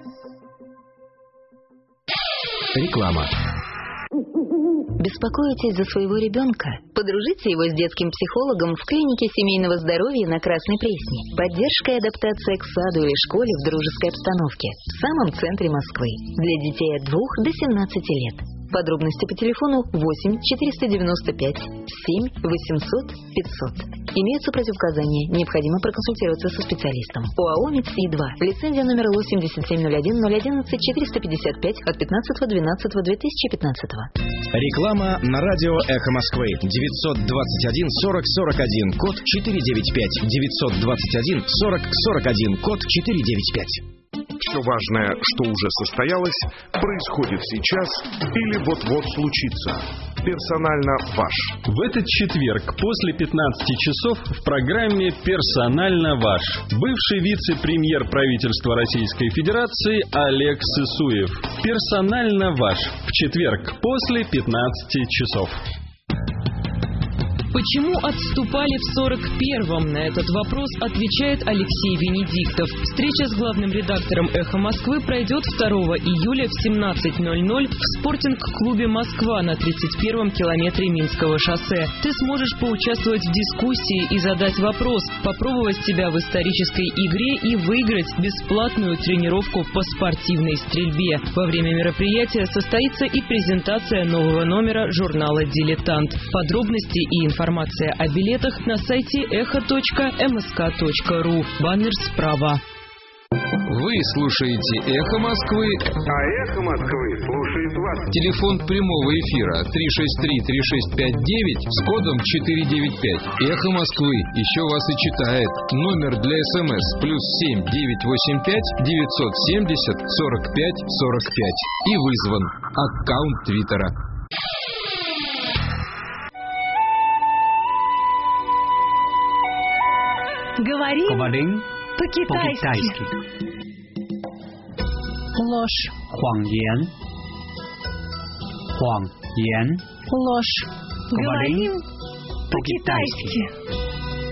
Speaker 13: Реклама.
Speaker 5: Беспокоитесь за своего ребенка? Подружите его с детским психологом в клинике семейного здоровья на Красной Пресне. Поддержка и адаптация к саду или школе в дружеской обстановке в самом центре Москвы. Для детей от 2 до 17 лет. Подробности по телефону 8 495 7 800 500. Имеются противопоказания. Необходимо проконсультироваться со специалистом. ОАО «МИДСИ-2». Лицензия номер 8701-011-455 от 15.12.2015.
Speaker 13: Реклама на радио «Эхо Москвы». 921 40 41, код 495. 921 40 41, код 495.
Speaker 14: Все важное, что уже состоялось, происходит сейчас или вот-вот случится. Персонально ваш.
Speaker 10: В этот четверг после 15 часов в программе «Персонально ваш» бывший вице-премьер правительства Российской Федерации Олег Сысуев. «Персонально ваш» в четверг после 15 часов.
Speaker 7: Почему отступали в 41-м? На этот вопрос отвечает Алексей Венедиктов. Встреча с главным редактором «Эхо Москвы» пройдет 2 июля в 17:00 в спортинг-клубе «Москва» на 31-м километре Минского шоссе. Ты сможешь поучаствовать в дискуссии и задать вопрос, попробовать себя в исторической игре и выиграть бесплатную тренировку по спортивной стрельбе. Во время мероприятия состоится и презентация нового номера журнала «Дилетант». Подробности и информация о билетах на сайте echo.msk.ru. Баннер справа.
Speaker 15: Вы слушаете «Эхо Москвы»,
Speaker 14: а «Эхо Москвы» слушает вас.
Speaker 15: Телефон прямого эфира 363-3659 с кодом 495. «Эхо Москвы» еще вас и читает. Номер для СМС +7 985 970 45 45. И вызван. Аккаунт Твиттера.
Speaker 2: Говорим по-китайски. Ложь.
Speaker 21: 谎言
Speaker 2: Ложь. Говорим по-китайски.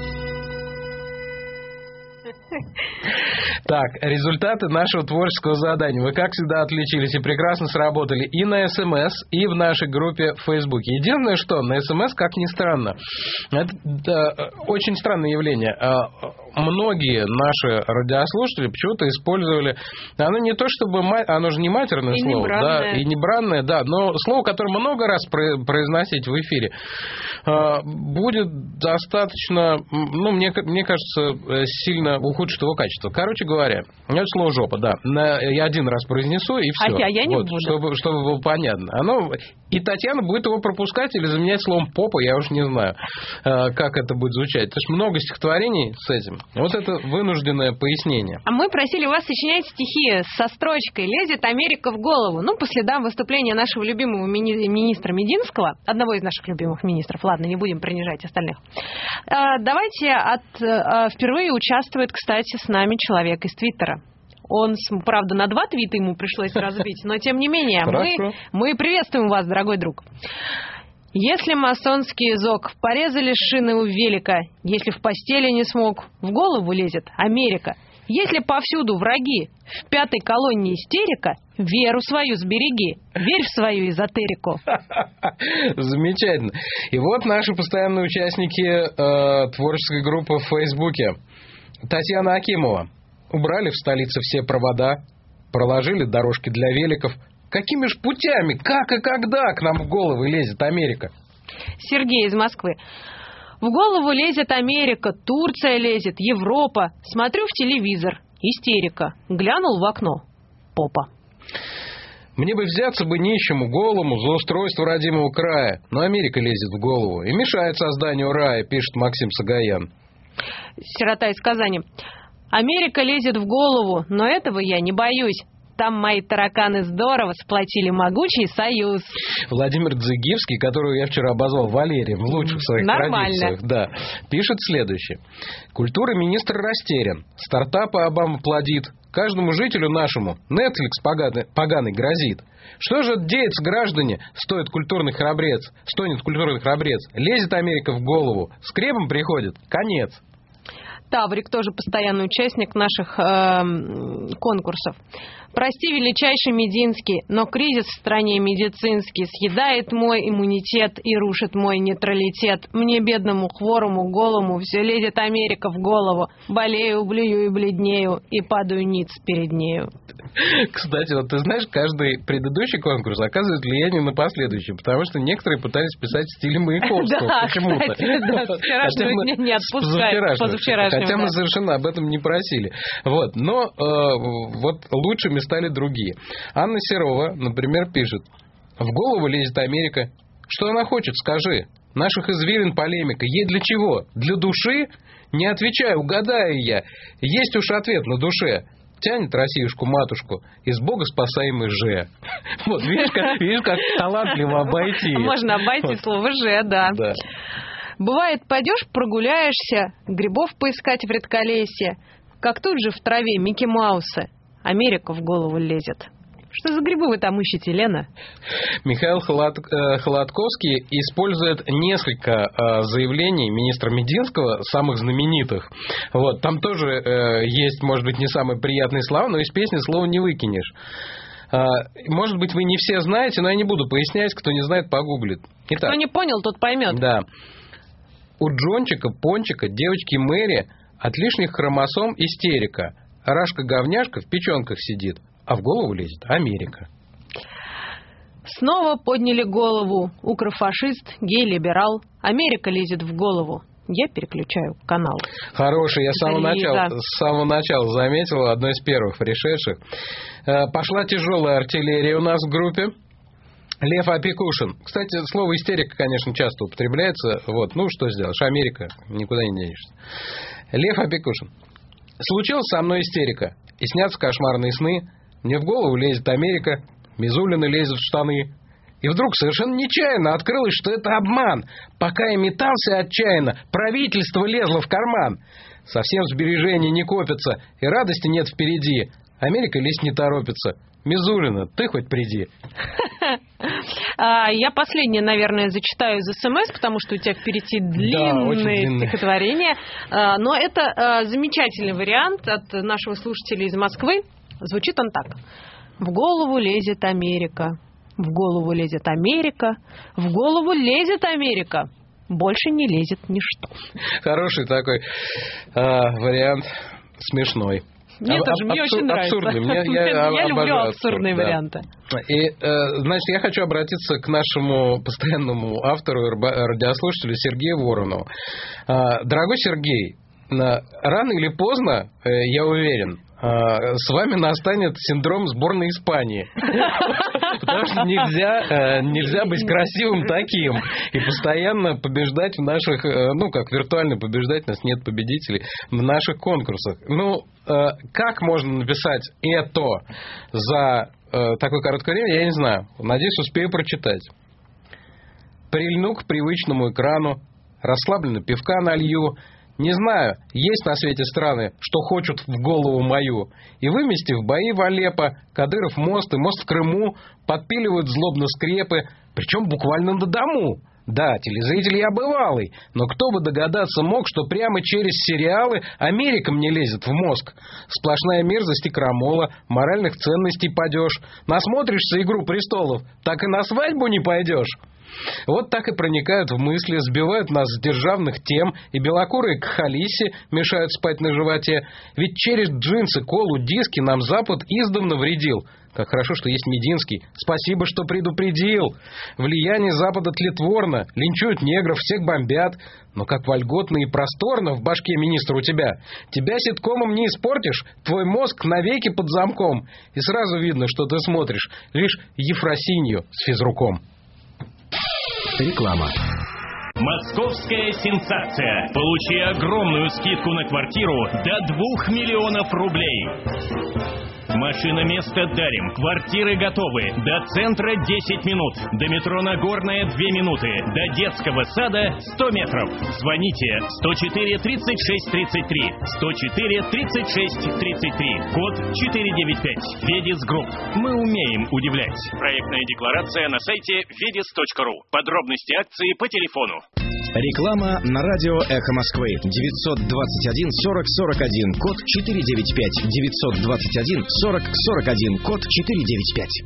Speaker 1: Так, результаты нашего творческого задания. Вы, как всегда, отличились и прекрасно сработали и на СМС, и в нашей группе в Фейсбуке. Единственное, что на СМС, как ни странно, это очень странное явление. Многие наши радиослушатели почему-то использовали... Оно не то чтобы... Оно же не матерное слово. Да, и не бранное, да. Но слово, которое много раз произносить в эфире, будет достаточно... Ну, мне кажется, сильно ухудшит его качество. Короче говоря, это слово «жопа», да. Я один раз произнесу, и все.
Speaker 2: А я не буду.
Speaker 1: Чтобы было понятно. И Татьяна будет его пропускать или заменять словом «попа», я уж не знаю, как это будет звучать. То есть много стихотворений с этим. Вот это вынужденное пояснение.
Speaker 2: А мы просили вас сочинять стихи со строчкой «Лезет Америка в голову». Ну, по следам выступления нашего любимого министра Мединского, одного из наших любимых министров. Ладно, не будем принижать остальных. Давайте впервые участвует, кстати, с нами человек из Твиттера. Он, правда, на 2 твита ему пришлось разбить, но тем не менее, мы приветствуем вас, дорогой друг. Если масонский зог порезали шины у велика, если в постели не смог, в голову лезет Америка. Если повсюду враги, в 5-й колонне истерика, веру свою сбереги, верь в свою эзотерику.
Speaker 1: Замечательно. И вот наши постоянные участники творческой группы в Фейсбуке. Татьяна Акимова. Убрали в столице все провода, проложили дорожки для великов. Какими ж путями, как и когда к нам в головы лезет Америка?
Speaker 2: Сергей из Москвы. В голову лезет Америка, Турция лезет, Европа. Смотрю в телевизор. Истерика. Глянул в окно. Попа.
Speaker 1: Мне бы взяться бы нищему, голому, за устройство родимого края. Но Америка лезет в голову и мешает созданию рая, пишет Максим Сагаян.
Speaker 2: Сирота из Казани. Америка лезет в голову, но этого я не боюсь. Там мои тараканы здорово сплотили могучий союз.
Speaker 1: Владимир Дзыгивский, которого я вчера обозвал Валерием в лучших своих традициях, да, пишет следующее. Культура министра растерян. Стартапы Обама плодит. Каждому жителю нашему Netflix поганый грозит. Что же деется, граждане, стонет культурный храбрец? Лезет Америка в голову. Скрепом приходит. Конец.
Speaker 2: Таврик тоже постоянный участник наших конкурсов. Прости, величайший Мединский, но кризис в стране медицинский съедает мой иммунитет и рушит мой нейтралитет. Мне, бедному, хворому, голому, все лезет Америка в голову. Болею, блюю и бледнею, и падаю ниц перед нею.
Speaker 1: Кстати, вот ты знаешь, каждый предыдущий конкурс оказывает влияние на последующий, потому что некоторые пытались писать в стиле Маяковского почему-то.
Speaker 2: Да, не отпускай, позавчерашнего.
Speaker 1: Хотя мы совершенно об этом не просили. Вот, но вот лучшими стали другие. Анна Серова, например, пишет: в голову лезет Америка. Что она хочет, скажи. Наших извилин полемика. Ей для чего? Для души? Не отвечаю, угадаю я. Есть уж ответ на душе. Тянет Россиюшку-матушку из Бога спасаемый же. Вот, видишь, как талантливо обойти.
Speaker 2: Можно обойти слово «же», да. Бывает, пойдешь, прогуляешься, грибов поискать в редколесье, как тут же в траве Микки Маусы. Америка в голову лезет. Что за грибы вы там ищете, Лена?
Speaker 1: Михаил Холодковский использует несколько заявлений министра Мединского, самых знаменитых. Вот, там тоже есть, может быть, не самые приятные слова, но из песни слова не выкинешь. Может быть, вы не все знаете, но я не буду пояснять. Кто не знает, погуглит. Итак,
Speaker 2: кто не понял, тот поймет.
Speaker 1: Да. У Джончика, Пончика, девочки Мэри от лишних хромосом истерика. Рашка-говняшка в печенках сидит, а в голову лезет Америка.
Speaker 2: Снова подняли голову. Укрофашист, гей-либерал. Америка лезет в голову. Я переключаю канал.
Speaker 1: Хороший, я с самого начала заметил, одно из первых пришедших. Пошла тяжелая артиллерия у нас в группе. Лев Опекушин. Кстати, слово истерика, конечно, часто употребляется. Вот, ну что сделаешь, Америка, никуда не денешься. Лев Опекушин. Случилась со мной истерика, и снятся кошмарные сны. Мне в голову лезет Америка, Мизулина лезет в штаны. И вдруг совершенно нечаянно открылось, что это обман. Пока я метался отчаянно, правительство лезло в карман. Совсем сбережений не копятся, и радости нет впереди. Америка лезть не торопится. Мизулина, ты хоть приди.
Speaker 2: Я последнее, наверное, зачитаю из СМС, потому что у тебя впереди длинное стихотворение. Но это замечательный вариант от нашего слушателя из Москвы. Звучит он так. В голову лезет Америка. В голову лезет Америка. В голову лезет Америка. Больше не лезет ничто.
Speaker 1: Хороший такой вариант. Смешной.
Speaker 2: Мне тоже, мне очень нравится.
Speaker 1: Абсурдный.
Speaker 2: Я люблю абсурдные варианты.
Speaker 1: И, значит, я хочу обратиться к нашему постоянному автору, радиослушателю Сергею Воронову. Дорогой Сергей, рано или поздно, я уверен, с вами настанет синдром сборной Испании. Потому что нельзя быть красивым таким и постоянно побеждать в наших, ну, как виртуально побеждать, у нас нет победителей в наших конкурсах. Ну, как можно написать это за такое короткое время, я не знаю. Надеюсь, успею прочитать. Прильну к привычному экрану, расслабленно пивка налью. Не знаю, есть на свете страны, что хочут в голову мою. И выместив бои в Алеппо, Кадыров мост и мост в Крыму подпиливают злобно скрепы, причем буквально на дому. Да, телезритель я бывалый, но кто бы догадаться мог, что прямо через сериалы Америка мне лезет в мозг. Сплошная мерзость и крамола, моральных ценностей падеж. Насмотришься «Игру престолов», так и на свадьбу не пойдешь. Вот так и проникают в мысли, сбивают нас с державных тем, и белокурые кхалиси мешают спать на животе. Ведь через джинсы, колу, диски нам Запад издавна вредил. Как хорошо, что есть Мединский. Спасибо, что предупредил. Влияние Запада тлетворно. Линчуют негров, всех бомбят. Но как вольготно и просторно в башке, министра, у тебя. Тебя ситкомом не испортишь. Твой мозг навеки под замком. И сразу видно, что ты смотришь лишь Ефросинью с физруком.
Speaker 13: Реклама.
Speaker 16: Московская сенсация. Получи огромную скидку на квартиру до 2 миллионов рублей. Машиноместо дарим. Квартиры готовы. До центра 10 минут. До метро Нагорная 2 минуты. До детского сада 100 метров. Звоните 104 36 33. 104 36 33. Код 495. Ведис Групп. Мы умеем удивлять. Проектная декларация на сайте vedis.ru. Подробности акции по телефону.
Speaker 13: Реклама на радио «Эхо Москвы». 921 40 41, код 495. 921 40 41, код 495.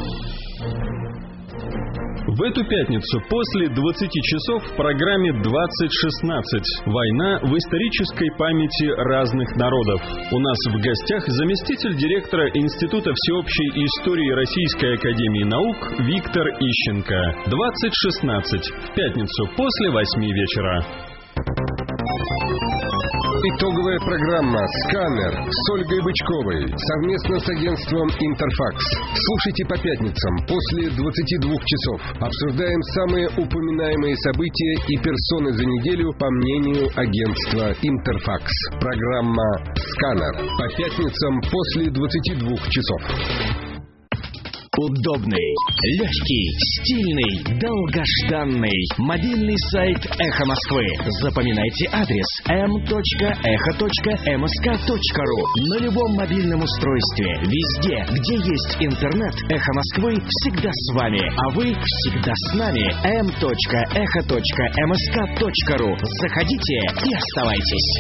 Speaker 10: В эту пятницу после 20 часов в программе «2016. Война в исторической памяти разных народов». У нас в гостях заместитель директора Института всеобщей истории Российской академии наук Виктор Ищенко. 2016. В пятницу после 8 вечера.
Speaker 17: Итоговая программа «Сканер» с Ольгой Бычковой совместно с агентством «Интерфакс». Слушайте по пятницам после 22 часов. Обсуждаем самые упоминаемые события и персоны за неделю по мнению агентства «Интерфакс». Программа «Сканер» по пятницам после 22 часов.
Speaker 13: Удобный, легкий, стильный, долгожданный мобильный сайт «Эхо Москвы». Запоминайте адрес m.echo.msk.ru. На любом мобильном устройстве, везде, где есть интернет, «Эхо Москвы» всегда с вами, а вы всегда с нами. m.echo.msk.ru. Заходите и оставайтесь.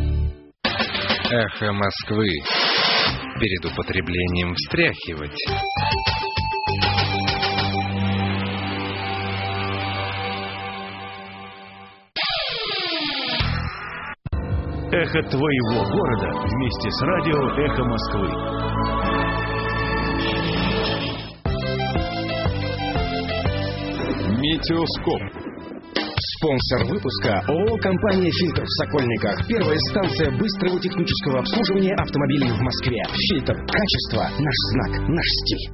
Speaker 15: «Эхо Москвы». Перед употреблением встряхивать.
Speaker 11: Эхо твоего города вместе с радио «Эхо Москвы».
Speaker 10: Метеоскоп.
Speaker 13: Спонсор выпуска ООО «Компания Фильтр» в Сокольниках. Первая станция быстрого технического обслуживания автомобилей в Москве. Фильтр. Качество. Наш знак. Наш стиль.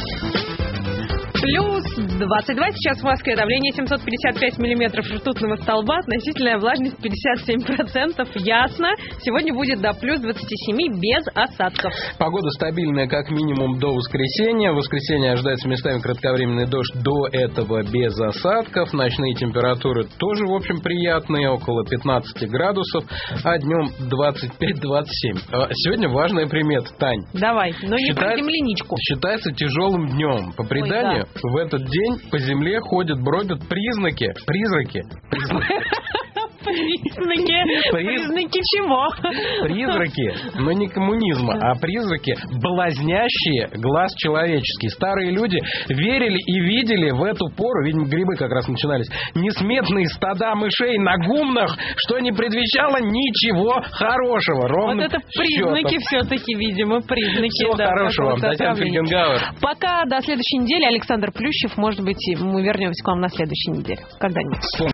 Speaker 2: Плюс 22 сейчас в Москве, давление 755 миллиметров ртутного столба, относительная влажность 57%, ясно. Сегодня будет до плюс 27 без осадков.
Speaker 1: Погода стабильная как минимум до воскресенья. В воскресенье ожидается местами кратковременный дождь, до этого без осадков. Ночные температуры тоже, в общем, приятные, около 15 градусов, а днем 25-27. Сегодня важная примета, Тань.
Speaker 2: Давай, но не про земляничку.
Speaker 1: Считается тяжелым днем. По преданию, в этот день по земле ходят, бродят призраки. Призраки
Speaker 2: чего?
Speaker 1: Призраки, но не коммунизма, а призраки, блазнящие глаз человеческий. Старые люди верили и видели в эту пору, видимо, грибы как раз начинались, несметные стада мышей на гумнах, что не предвещало ничего хорошего. Ровно
Speaker 2: вот это признаки все-таки, видимо, признаки.
Speaker 1: Всего хорошего вам, Татьяна Фельгенгауэр.
Speaker 2: Пока до следующей недели. Александр Плющев, может быть, мы вернемся к вам на следующей неделе. Когда-нибудь.